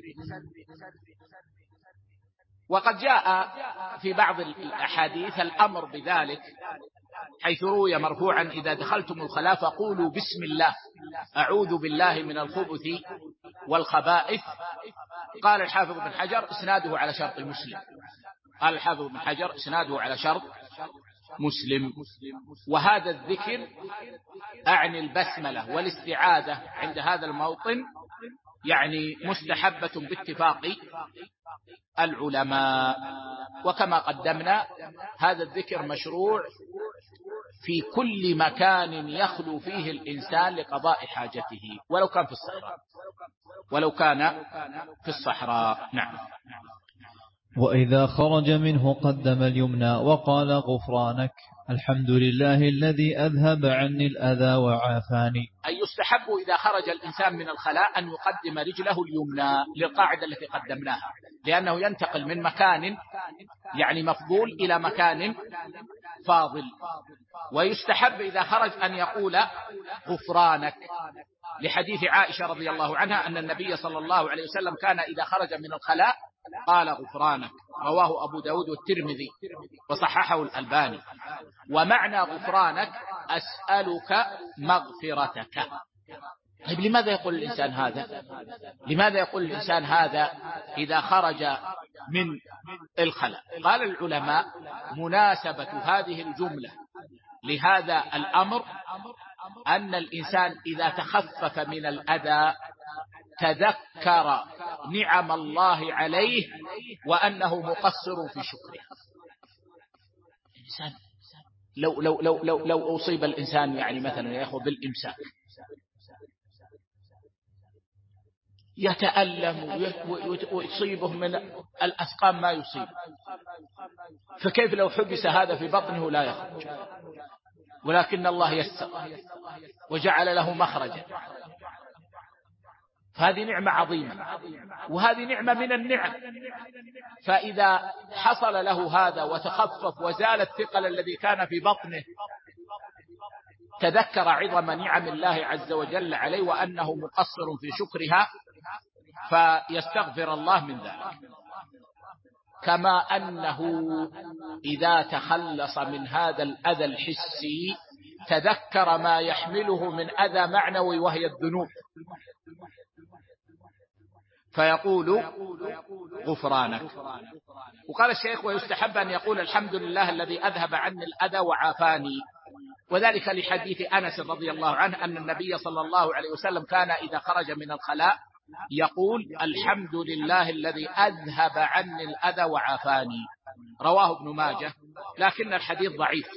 وقد جاء في بعض الأحاديث الأمر بذلك، حيث روي مرفوعا إذا دخلتم الخلاء فقولوا بسم الله أعوذ بالله من الخبث والخبائث. قال الحافظ بن حجر إسناده على شرط مسلم. قال الحافظ بن حجر إسناده على شرط مسلم. وهذا الذكر أعني البسملة والاستعاذة عند هذا الموطن يعني مستحبة باتفاق العلماء. وكما قدمنا هذا الذكر مشروع في كل مكان يخلو فيه الإنسان لقضاء حاجته، ولو كان في الصحراء. نعم. وإذا خرج منه قدم اليمنى وقال غفرانك الحمد لله الذي أذهب عني الأذى وعافاني. أي يستحب إذا خرج الإنسان من الخلاء أن يقدم رجله اليمنى للقاعدة التي قدمناها، لأنه ينتقل من مكان يعني مفضول إلى مكان فاضل. ويستحب إذا خرج أن يقول غفرانك، لحديث عائشة رضي الله عنها أن النبي صلى الله عليه وسلم كان إذا خرج من الخلاء قال غفرانك، رواه أبو داود والترمذي وصححه الألباني. ومعنى غفرانك أسألك مغفرتك. طيب لماذا يقول الإنسان هذا؟ لماذا يقول الإنسان هذا إذا خرج من الخلاء؟ قال العلماء مناسبة هذه الجملة لهذا الأمر أن الإنسان إذا تخفف من الأذى تذكر نعم الله عليه وأنه مقصر في شكرها. الإنسان لو أصيب الإنسان يعني مثلا يأخذ بالإمساك يتألم ويصيبه من الأسقام ما يصيب، فكيف لو حبس هذا في بطنه لا يخرج؟ ولكن الله يسر وجعل له مخرجا. فهذه نعمة عظيمة، وهذه نعمة من النعم. فإذا حصل له هذا وتخفف وزال الثقل الذي كان في بطنه تذكر عظم نعم الله عز وجل عليه وأنه مقصر في شكرها فيستغفر الله من ذلك. كما أنه إذا تخلص من هذا الأذى الحسي تذكر ما يحمله من أذى معنوي وهي الذنوب فيقول غفرانك. وقال الشيخ: ويستحب أن يقول الحمد لله الذي أذهب عني الأذى وعافاني، وذلك لحديث أنس رضي الله عنه أن النبي صلى الله عليه وسلم كان إذا خرج من الخلاء يقول: الحمد لله الذي أذهب عني الأذى وعافاني. رواه ابن ماجه، لكن الحديث ضعيف،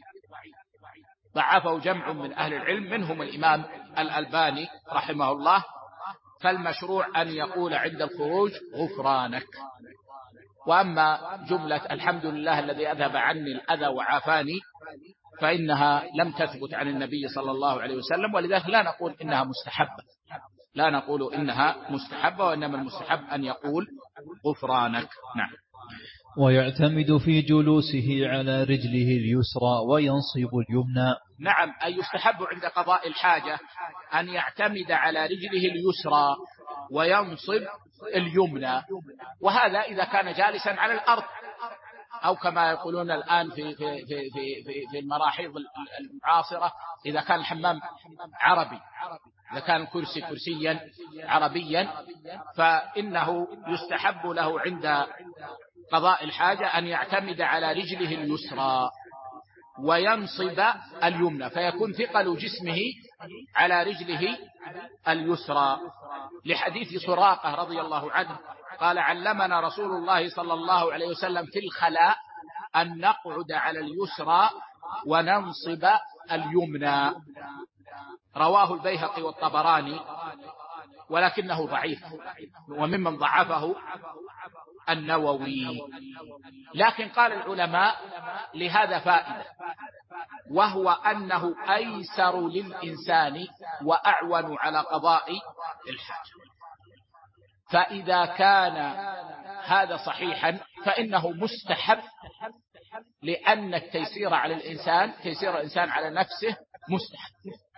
ضعفه جمع من أهل العلم منهم الإمام الألباني رحمه الله. فالمشروع أن يقول عند الخروج: غفرانك. وأما جملة الحمد لله الذي أذهب عني الأذى وعافاني فإنها لم تثبت عن النبي صلى الله عليه وسلم، ولذلك لا نقول إنها مستحبة، لا نقول إنها مستحبة، وإنما المستحب أن يقول غفرانك. نعم. ويعتمد في جلوسه على رجله اليسرى وينصب اليمنى. نعم، أي يستحب عند قضاء الحاجة أن يعتمد على رجله اليسرى وينصب اليمنى، وهذا إذا كان جالسا على الأرض، أو كما يقولون الآن في المراحيض المعاصرة إذا كان الحمام عربي، إذا كان الكرسي كرسيا عربيا، فإنه يستحب له عند قضاء الحاجة أن يعتمد على رجله اليسرى وينصب اليمنى، فيكون ثقل جسمه على رجله اليسرى، لحديث سراقة رضي الله عنه قال: علمنا رسول الله صلى الله عليه وسلم في الخلاء أن نقعد على اليسرى وننصب اليمنى. رواه البيهقي والطبراني، ولكنه ضعيف، وممن ضعفه النووي. لكن قال العلماء لهذا فائدة، وهو أنه أيسر للإنسان وأعون على قضاء الحاجة. فإذا كان هذا صحيحا فإنه مستحب، لأن التيسير على الإنسان، تيسير الإنسان على نفسه مستحب.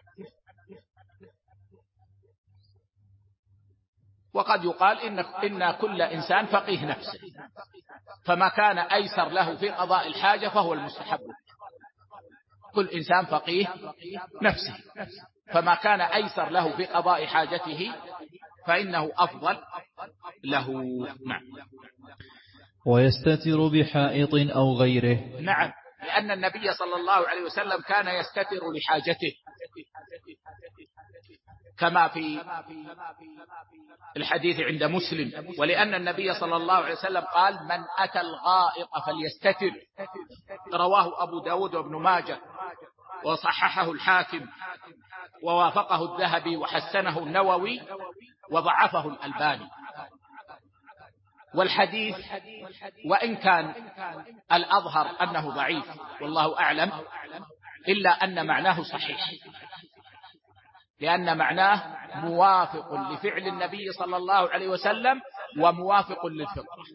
وقد يقال إن كل إنسان فقيه نفسه، فما كان أيسر له في قضاء الحاجة فهو المستحب. كل إنسان فقيه نفسه، فما كان أيسر له في قضاء حاجته فإنه أفضل له. نعم. ويستتر بحائط أو غيره. نعم، لأن النبي صلى الله عليه وسلم كان يستتر لحاجته، كما في الحديث عند مسلم. ولأن النبي صلى الله عليه وسلم قال: من أتى الغائط فليستتر. رواه أبو داود وابن ماجه، وصححه الحاكم، ووافقه الذهبي، وحسنه النووي، وضعفه الألباني. والحديث وإن كان الأظهر أنه ضعيف والله أعلم، إلا أن معناه صحيح، لأن معناه موافق لفعل النبي صلى الله عليه وسلم وموافق للفطرة،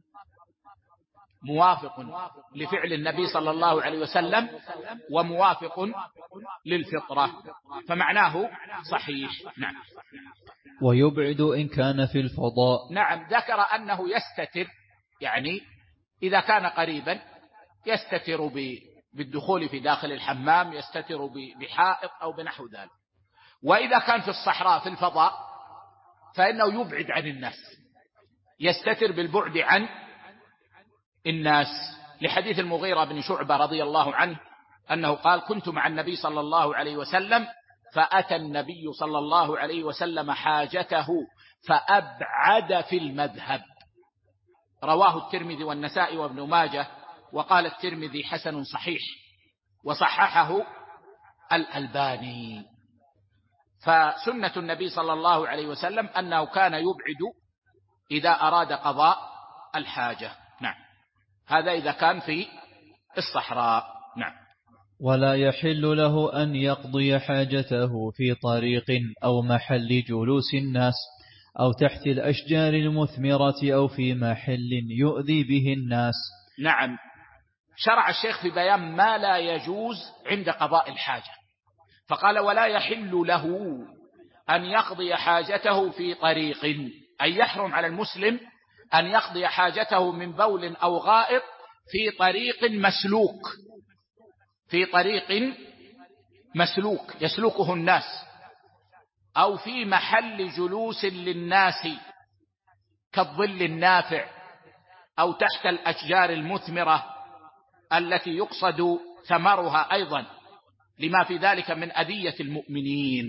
موافق لفعل النبي صلى الله عليه وسلم وموافق للفطرة، فمعناه صحيح. نعم. ويبعد إن كان في الفضاء. نعم، ذكر أنه يستتر، يعني إذا كان قريبا يستتر بالدخول في داخل الحمام، يستتر بحائط أو بنحو ذلك. وإذا كان في الصحراء في الفضاء فإنه يبعد عن الناس، يستتر بالبعد عن الناس، لحديث المغيرة بن شعبة رضي الله عنه أنه قال: كنت مع النبي صلى الله عليه وسلم فأتى النبي صلى الله عليه وسلم حاجته فأبعد في المذهب. رواه الترمذي والنسائي وابن ماجه، وقال الترمذي: حسن صحيح، وصححه الألباني. فسنة النبي صلى الله عليه وسلم أنه كان يبعد إذا أراد قضاء الحاجة. نعم، هذا إذا كان في الصحراء. نعم. ولا يحل له أن يقضي حاجته في طريق أو محل جلوس الناس أو تحت الأشجار المثمرة أو في محل يؤذي به الناس. نعم، شرع الشيخ في بيان ما لا يجوز عند قضاء الحاجة، فقال: ولا يحل له أن يقضي حاجته في طريق، أي يحرم على المسلم أن يقضي حاجته من بول أو غائط في طريق مسلوك، في طريق مسلوك يسلكه الناس، أو في محل جلوس للناس كالظل النافع أو تحت الأشجار المثمرة التي يقصد ثمرها أيضا، لما في ذلك من أذية المؤمنين.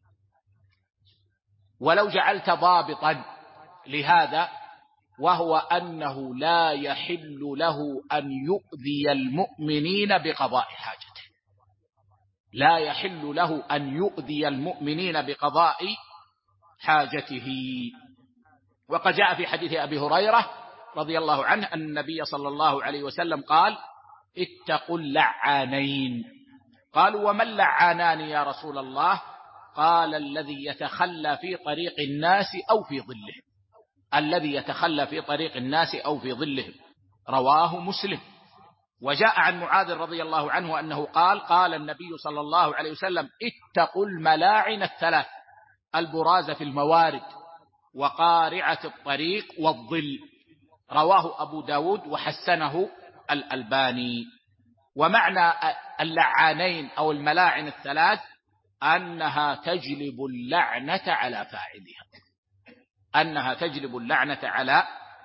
ولو جعلت ضابطا لهذا، وهو أنه لا يحل له أن يؤذي المؤمنين بقضاء حاجته، لا يحل له أن يؤذي المؤمنين بقضاء حاجته. وقد جاء في حديث أبي هريرة رضي الله عنه أن النبي صلى الله عليه وسلم قال: اتقوا اللعانين. قالوا: وما اللعانان يا رسول الله؟ قال: الذي يتخلى في طريق الناس أو في ظله، الذي يتخلى في طريق الناس أو في ظلهم. رواه مسلم. وجاء عن معاذ رضي الله عنه أنه قال: قال النبي صلى الله عليه وسلم: اتقوا الملاعن الثلاث: البراز في الموارد، وقارعة الطريق، والظل. رواه أبو داود وحسنه الألباني. ومعنى اللعانين أو الملاعن الثلاث أنها تجلب اللعنة على فاعلها، أنها تجلب اللعنة على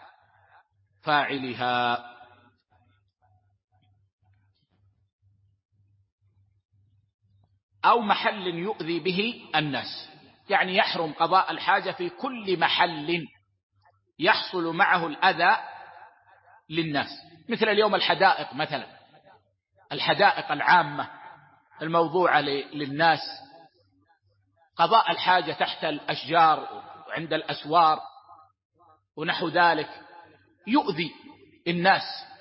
فاعلها. أو محل يؤذي به الناس، يعني يحرم قضاء الحاجة في كل محل يحصل معه الأذى للناس، مثل اليوم الحدائق مثلا، الحدائق العامة الموضوعة للناس، قضاء الحاجة تحت الأشجار وعند الأسوار ونحو ذلك يؤذي الناس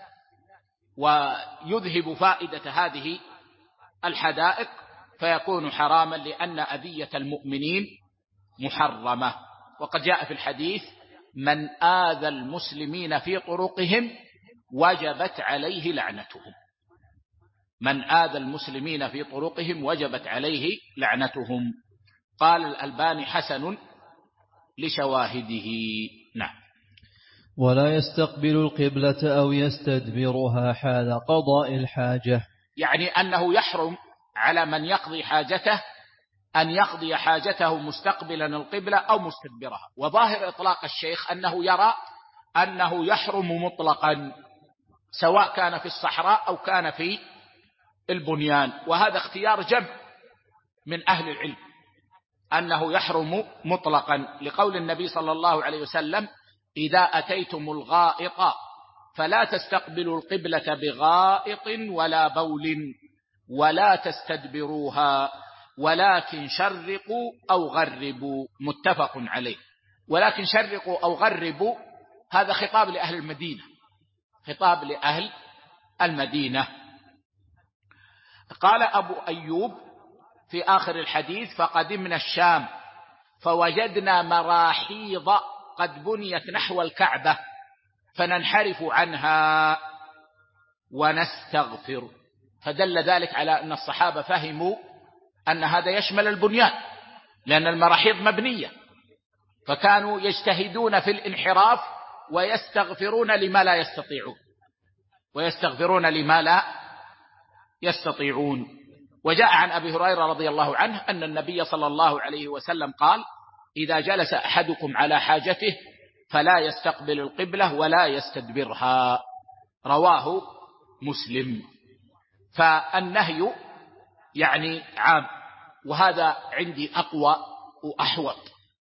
ويذهب فائدة هذه الحدائق، فيكون حراما، لأن أذية المؤمنين محرمة. وقد جاء في الحديث: من آذى المسلمين في طرقهم وجبت عليه لعنتهم، من آذى المسلمين في طرقهم وجبت عليه لعنتهم. قال الألباني: حسن لشواهده. نعم. ولا يستقبل القبلة أو يستدبرها حال قضاء الحاجة، يعني أنه يحرم على من يقضي حاجته أن يقضي حاجته مستقبلا القبلة أو مستدبرها. وظاهر إطلاق الشيخ أنه يرى أنه يحرم مطلقا، سواء كان في الصحراء أو كان في البنيان. وهذا اختيار جمع من أهل العلم، أنه يحرم مطلقا، لقول النبي صلى الله عليه وسلم: إذا أتيتم الغائط فلا تستقبلوا القبلة بغائط ولا بول ولا تستدبروها، ولكن شرقوا أو غربوا. متفق عليه. ولكن شرقوا أو غربوا هذا خطاب لأهل المدينة، خطاب لأهل المدينة. قال أبو أيوب في آخر الحديث: فقدمنا الشام فوجدنا مراحيض قد بنيت نحو الكعبة فننحرف عنها ونستغفر. فدل ذلك على أن الصحابة فهموا أن هذا يشمل البنيان، لأن المراحيض مبنية، فكانوا يجتهدون في الانحراف ويستغفرون لما لا يستطيعون، ويستغفرون لما لا يستطيعون. وجاء عن أبي هريرة رضي الله عنه أن النبي صلى الله عليه وسلم قال: إذا جلس أحدكم على حاجته فلا يستقبل القبلة ولا يستدبرها. رواه مسلم. فالنهي يعني عام، وهذا عندي أقوى وأحوط،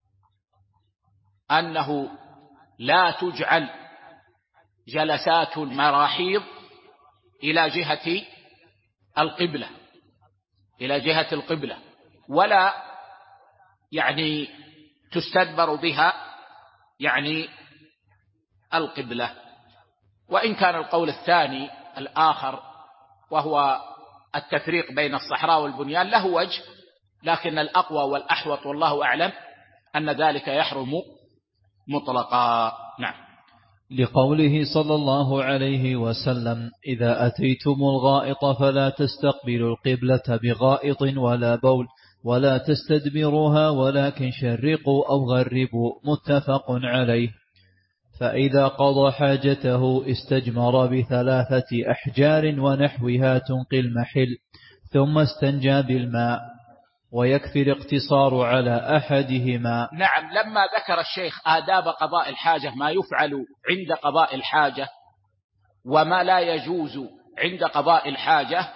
أنه لا تجعل جلسات المراحيض إلى جهة القبلة، إلى جهة القبلة، ولا يعني تستدبر بها يعني القبلة. وإن كان القول الثاني الآخر وهو التفريق بين الصحراء والبنيان له وجه، لكن الأقوى والأحوط والله أعلم أن ذلك يحرم مطلقا. نعم. لقوله صلى الله عليه وسلم: إذا أتيتم الغائط فلا تستقبلوا القبلة بغائط ولا بول ولا تستدبروها ولكن شرقوا أو غربوا. متفق عليه. فإذا قضى حاجته استجمر بثلاثة أحجار ونحوها تنقي المحل، ثم استنجى بالماء، ويكفي الاقتصار على أحدهما. نعم، لما ذكر الشيخ آداب قضاء الحاجة، ما يفعل عند قضاء الحاجة وما لا يجوز عند قضاء الحاجة،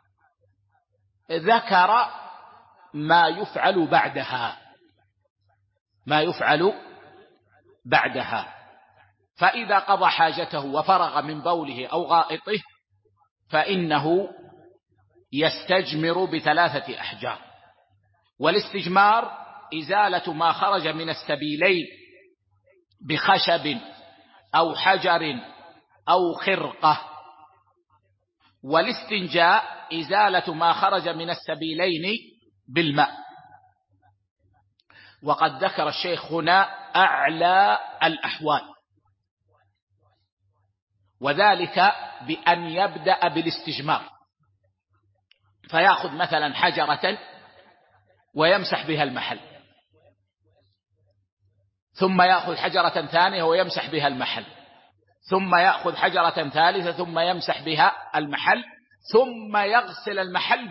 ذكر ما يفعل بعدها. فإذا قضى حاجته وفرغ من بوله أو غائطه فإنه يستجمر ب3 أحجار. والاستجمار إزالة ما خرج من السبيلين بخشب أو حجر أو خرقة. والاستنجاء إزالة ما خرج من السبيلين بالماء. وقد ذكر الشيخ هنا أعلى الأحوال، وذلك بأن يبدأ بالاستجمار، فيأخذ مثلا حجرة ويمسح بها المحل، ثم يأخذ حجرة ثانية ويمسح بها المحل، ثم يأخذ حجرة ثالثة ثم يمسح بها المحل، ثم يغسل المحل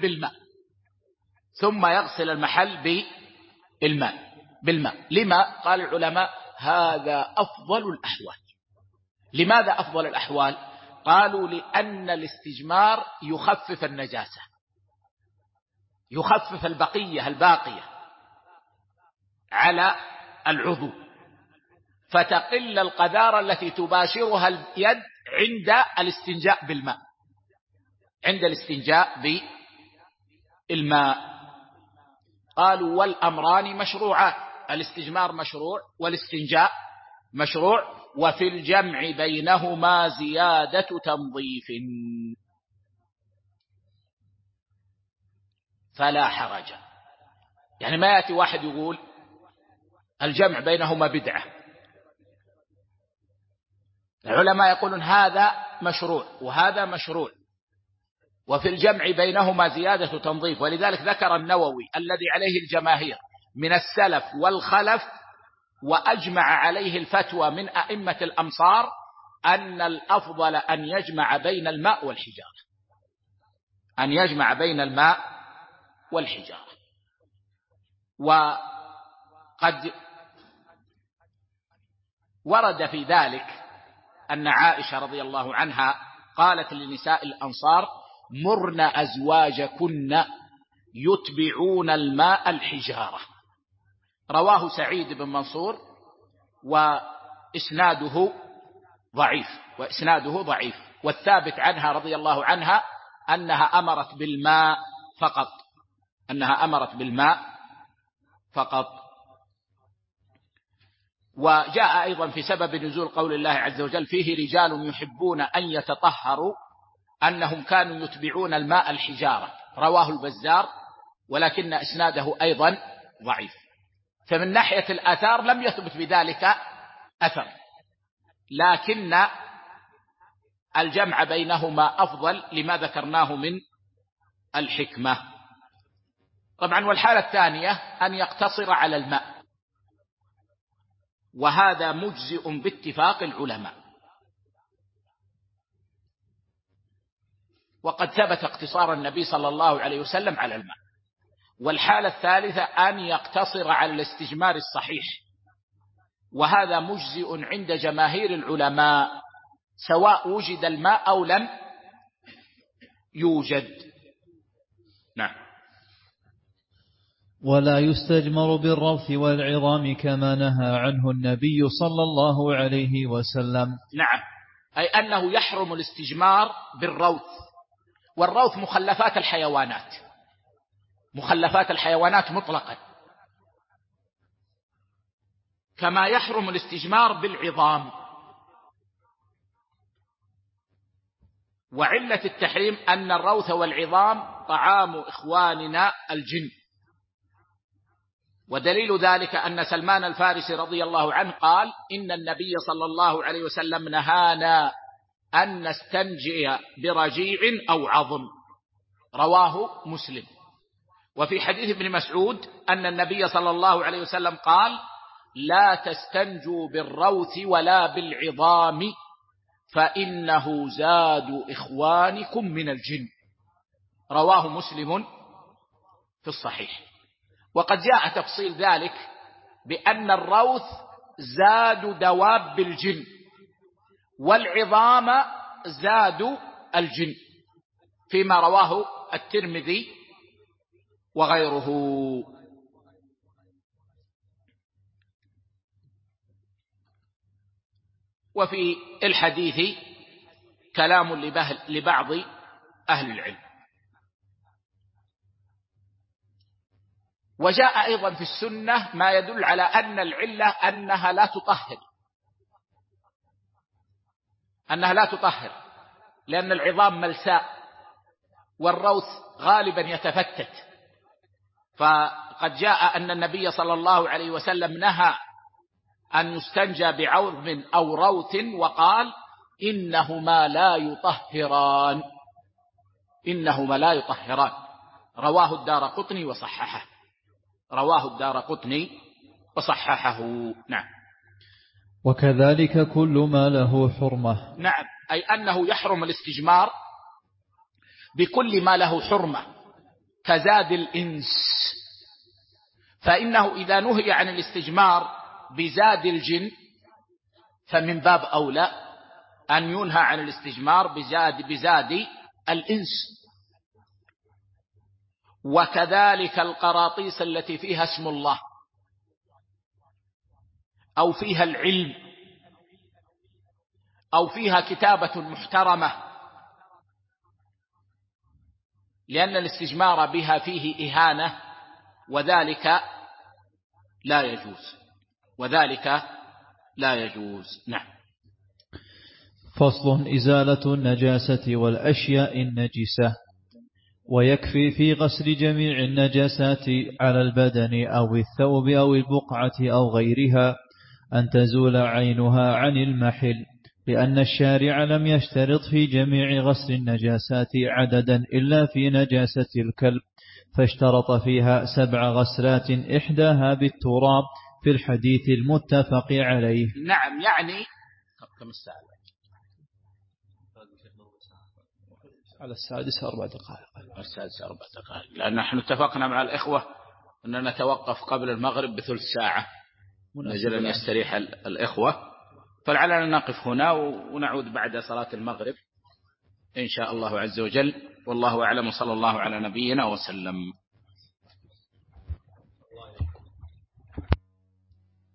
بالماء. لما؟ قال العلماء هذا أفضل الأحوال. لماذا أفضل الأحوال؟ قالوا لأن الاستجمار يخفف النجاسة، يخفف الباقية على العضو، فتقل القذارة التي تباشرها اليد عند الاستنجاء بالماء. قالوا والأمران مشروعان، الاستجمار مشروع والاستنجاء مشروع، وفي الجمع بينهما زيادة تنظيف فلا حرج. يعني ما يأتي واحد يقول الجمع بينهما بدعة. العلماء يقولون هذا مشروع وهذا مشروع، وفي الجمع بينهما زيادة تنظيف. ولذلك ذكر النووي الذي عليه الجماهير من السلف والخلف، وأجمع عليه الفتوى من أئمة الأمصار، أن الأفضل أن يجمع بين الماء والحجارة. وقد ورد في ذلك أن عائشة رضي الله عنها قالت لنساء الأنصار: مرن أزواجكن يتبعون الماء الحجارة. رواه سعيد بن منصور وإسناده ضعيف. والثابت عنها رضي الله عنها أنها أمرت بالماء فقط. وجاء أيضا في سبب نزول قول الله عز وجل: فيه رجال يحبون أن يتطهروا أنهم كانوا يتبعون الماء الحجارة. رواه البزار ولكن إسناده أيضا ضعيف. فمن ناحية الآثار لم يثبت بذلك أثر، لكن الجمع بينهما أفضل لما ذكرناه من الحكمة. طبعا والحالة الثانية أن يقتصر على الماء، وهذا مجزئ باتفاق العلماء، وقد ثبت اقتصار النبي صلى الله عليه وسلم على الماء. والحالة الثالثة أن يقتصر على الاستجمار الصحيح، وهذا مجزئ عند جماهير العلماء سواء وجد الماء أو لم يوجد. نعم. ولا يستجمر بالروث والعظام كما نهى عنه النبي صلى الله عليه وسلم. نعم، أي أنه يحرم الاستجمار بالروث. والروث مخلفات الحيوانات مطلقا، كما يحرم الاستجمار بالعظام. وعلة التحريم أن الروث والعظام طعام إخواننا الجن. ودليل ذلك أن سلمان الفارسي رضي الله عنه قال: إن النبي صلى الله عليه وسلم نهانا أن نستنجي برجيع أو عظم. رواه مسلم. وفي حديث ابن مسعود أن النبي صلى الله عليه وسلم قال: لا تستنجوا بالروث ولا بالعظام فإنه زاد إخوانكم من الجن. رواه مسلم في الصحيح. وقد جاء تفصيل ذلك بأن الروث زاد دواب الجن والعظام زاد الجن، فيما رواه الترمذي وغيره. وفي الحديث كلام لبعض أهل العلم. وجاء أيضا في السنة ما يدل على أن العلة أنها لا تطهر، لأن العظام ملساء والروث غالبا يتفتت. فقد جاء أن النبي صلى الله عليه وسلم نهى أن يستنجى بعظم أو روث، وقال إنهما لا يطهران. رواه الدارقطني وصححه. نعم. وكذلك كل ما له حرمة. نعم، أي أنه يحرم الاستجمار بكل ما له حرمة كزاد الإنس، فإنه إذا نهي عن الاستجمار بزاد الجن فمن باب أولى أن ينهى عن الاستجمار بزاد الإنس. وكذلك القراطيس التي فيها اسم الله أو فيها العلم أو فيها كتابة محترمة، لأن الاستجمار بها فيه إهانة، وذلك لا يجوز. نعم. فصل: إزالة النجاسة والأشياء النجسة. ويكفي في غسل جميع النجاسات على البدن أو الثوب أو البقعة أو غيرها أن تزول عينها عن المحل، لأن الشارع لم يشترط في جميع غسل النجاسات عددا إلا في نجاسة الكلب، فاشترط فيها 7 غسلات إحداها بالتراب في الحديث المتفق عليه. نعم، يعني كم الساعة؟ على 4 دقائق. السادسة 4 دقائق، لأن نحن اتفقنا مع الإخوة أن نتوقف قبل المغرب بثلث ساعة نجل أن يستريح الإخوة، فلعلنا نقف هنا ونعود بعد صلاة المغرب إن شاء الله عز وجل. والله أعلم، صلى الله على نبينا وسلم.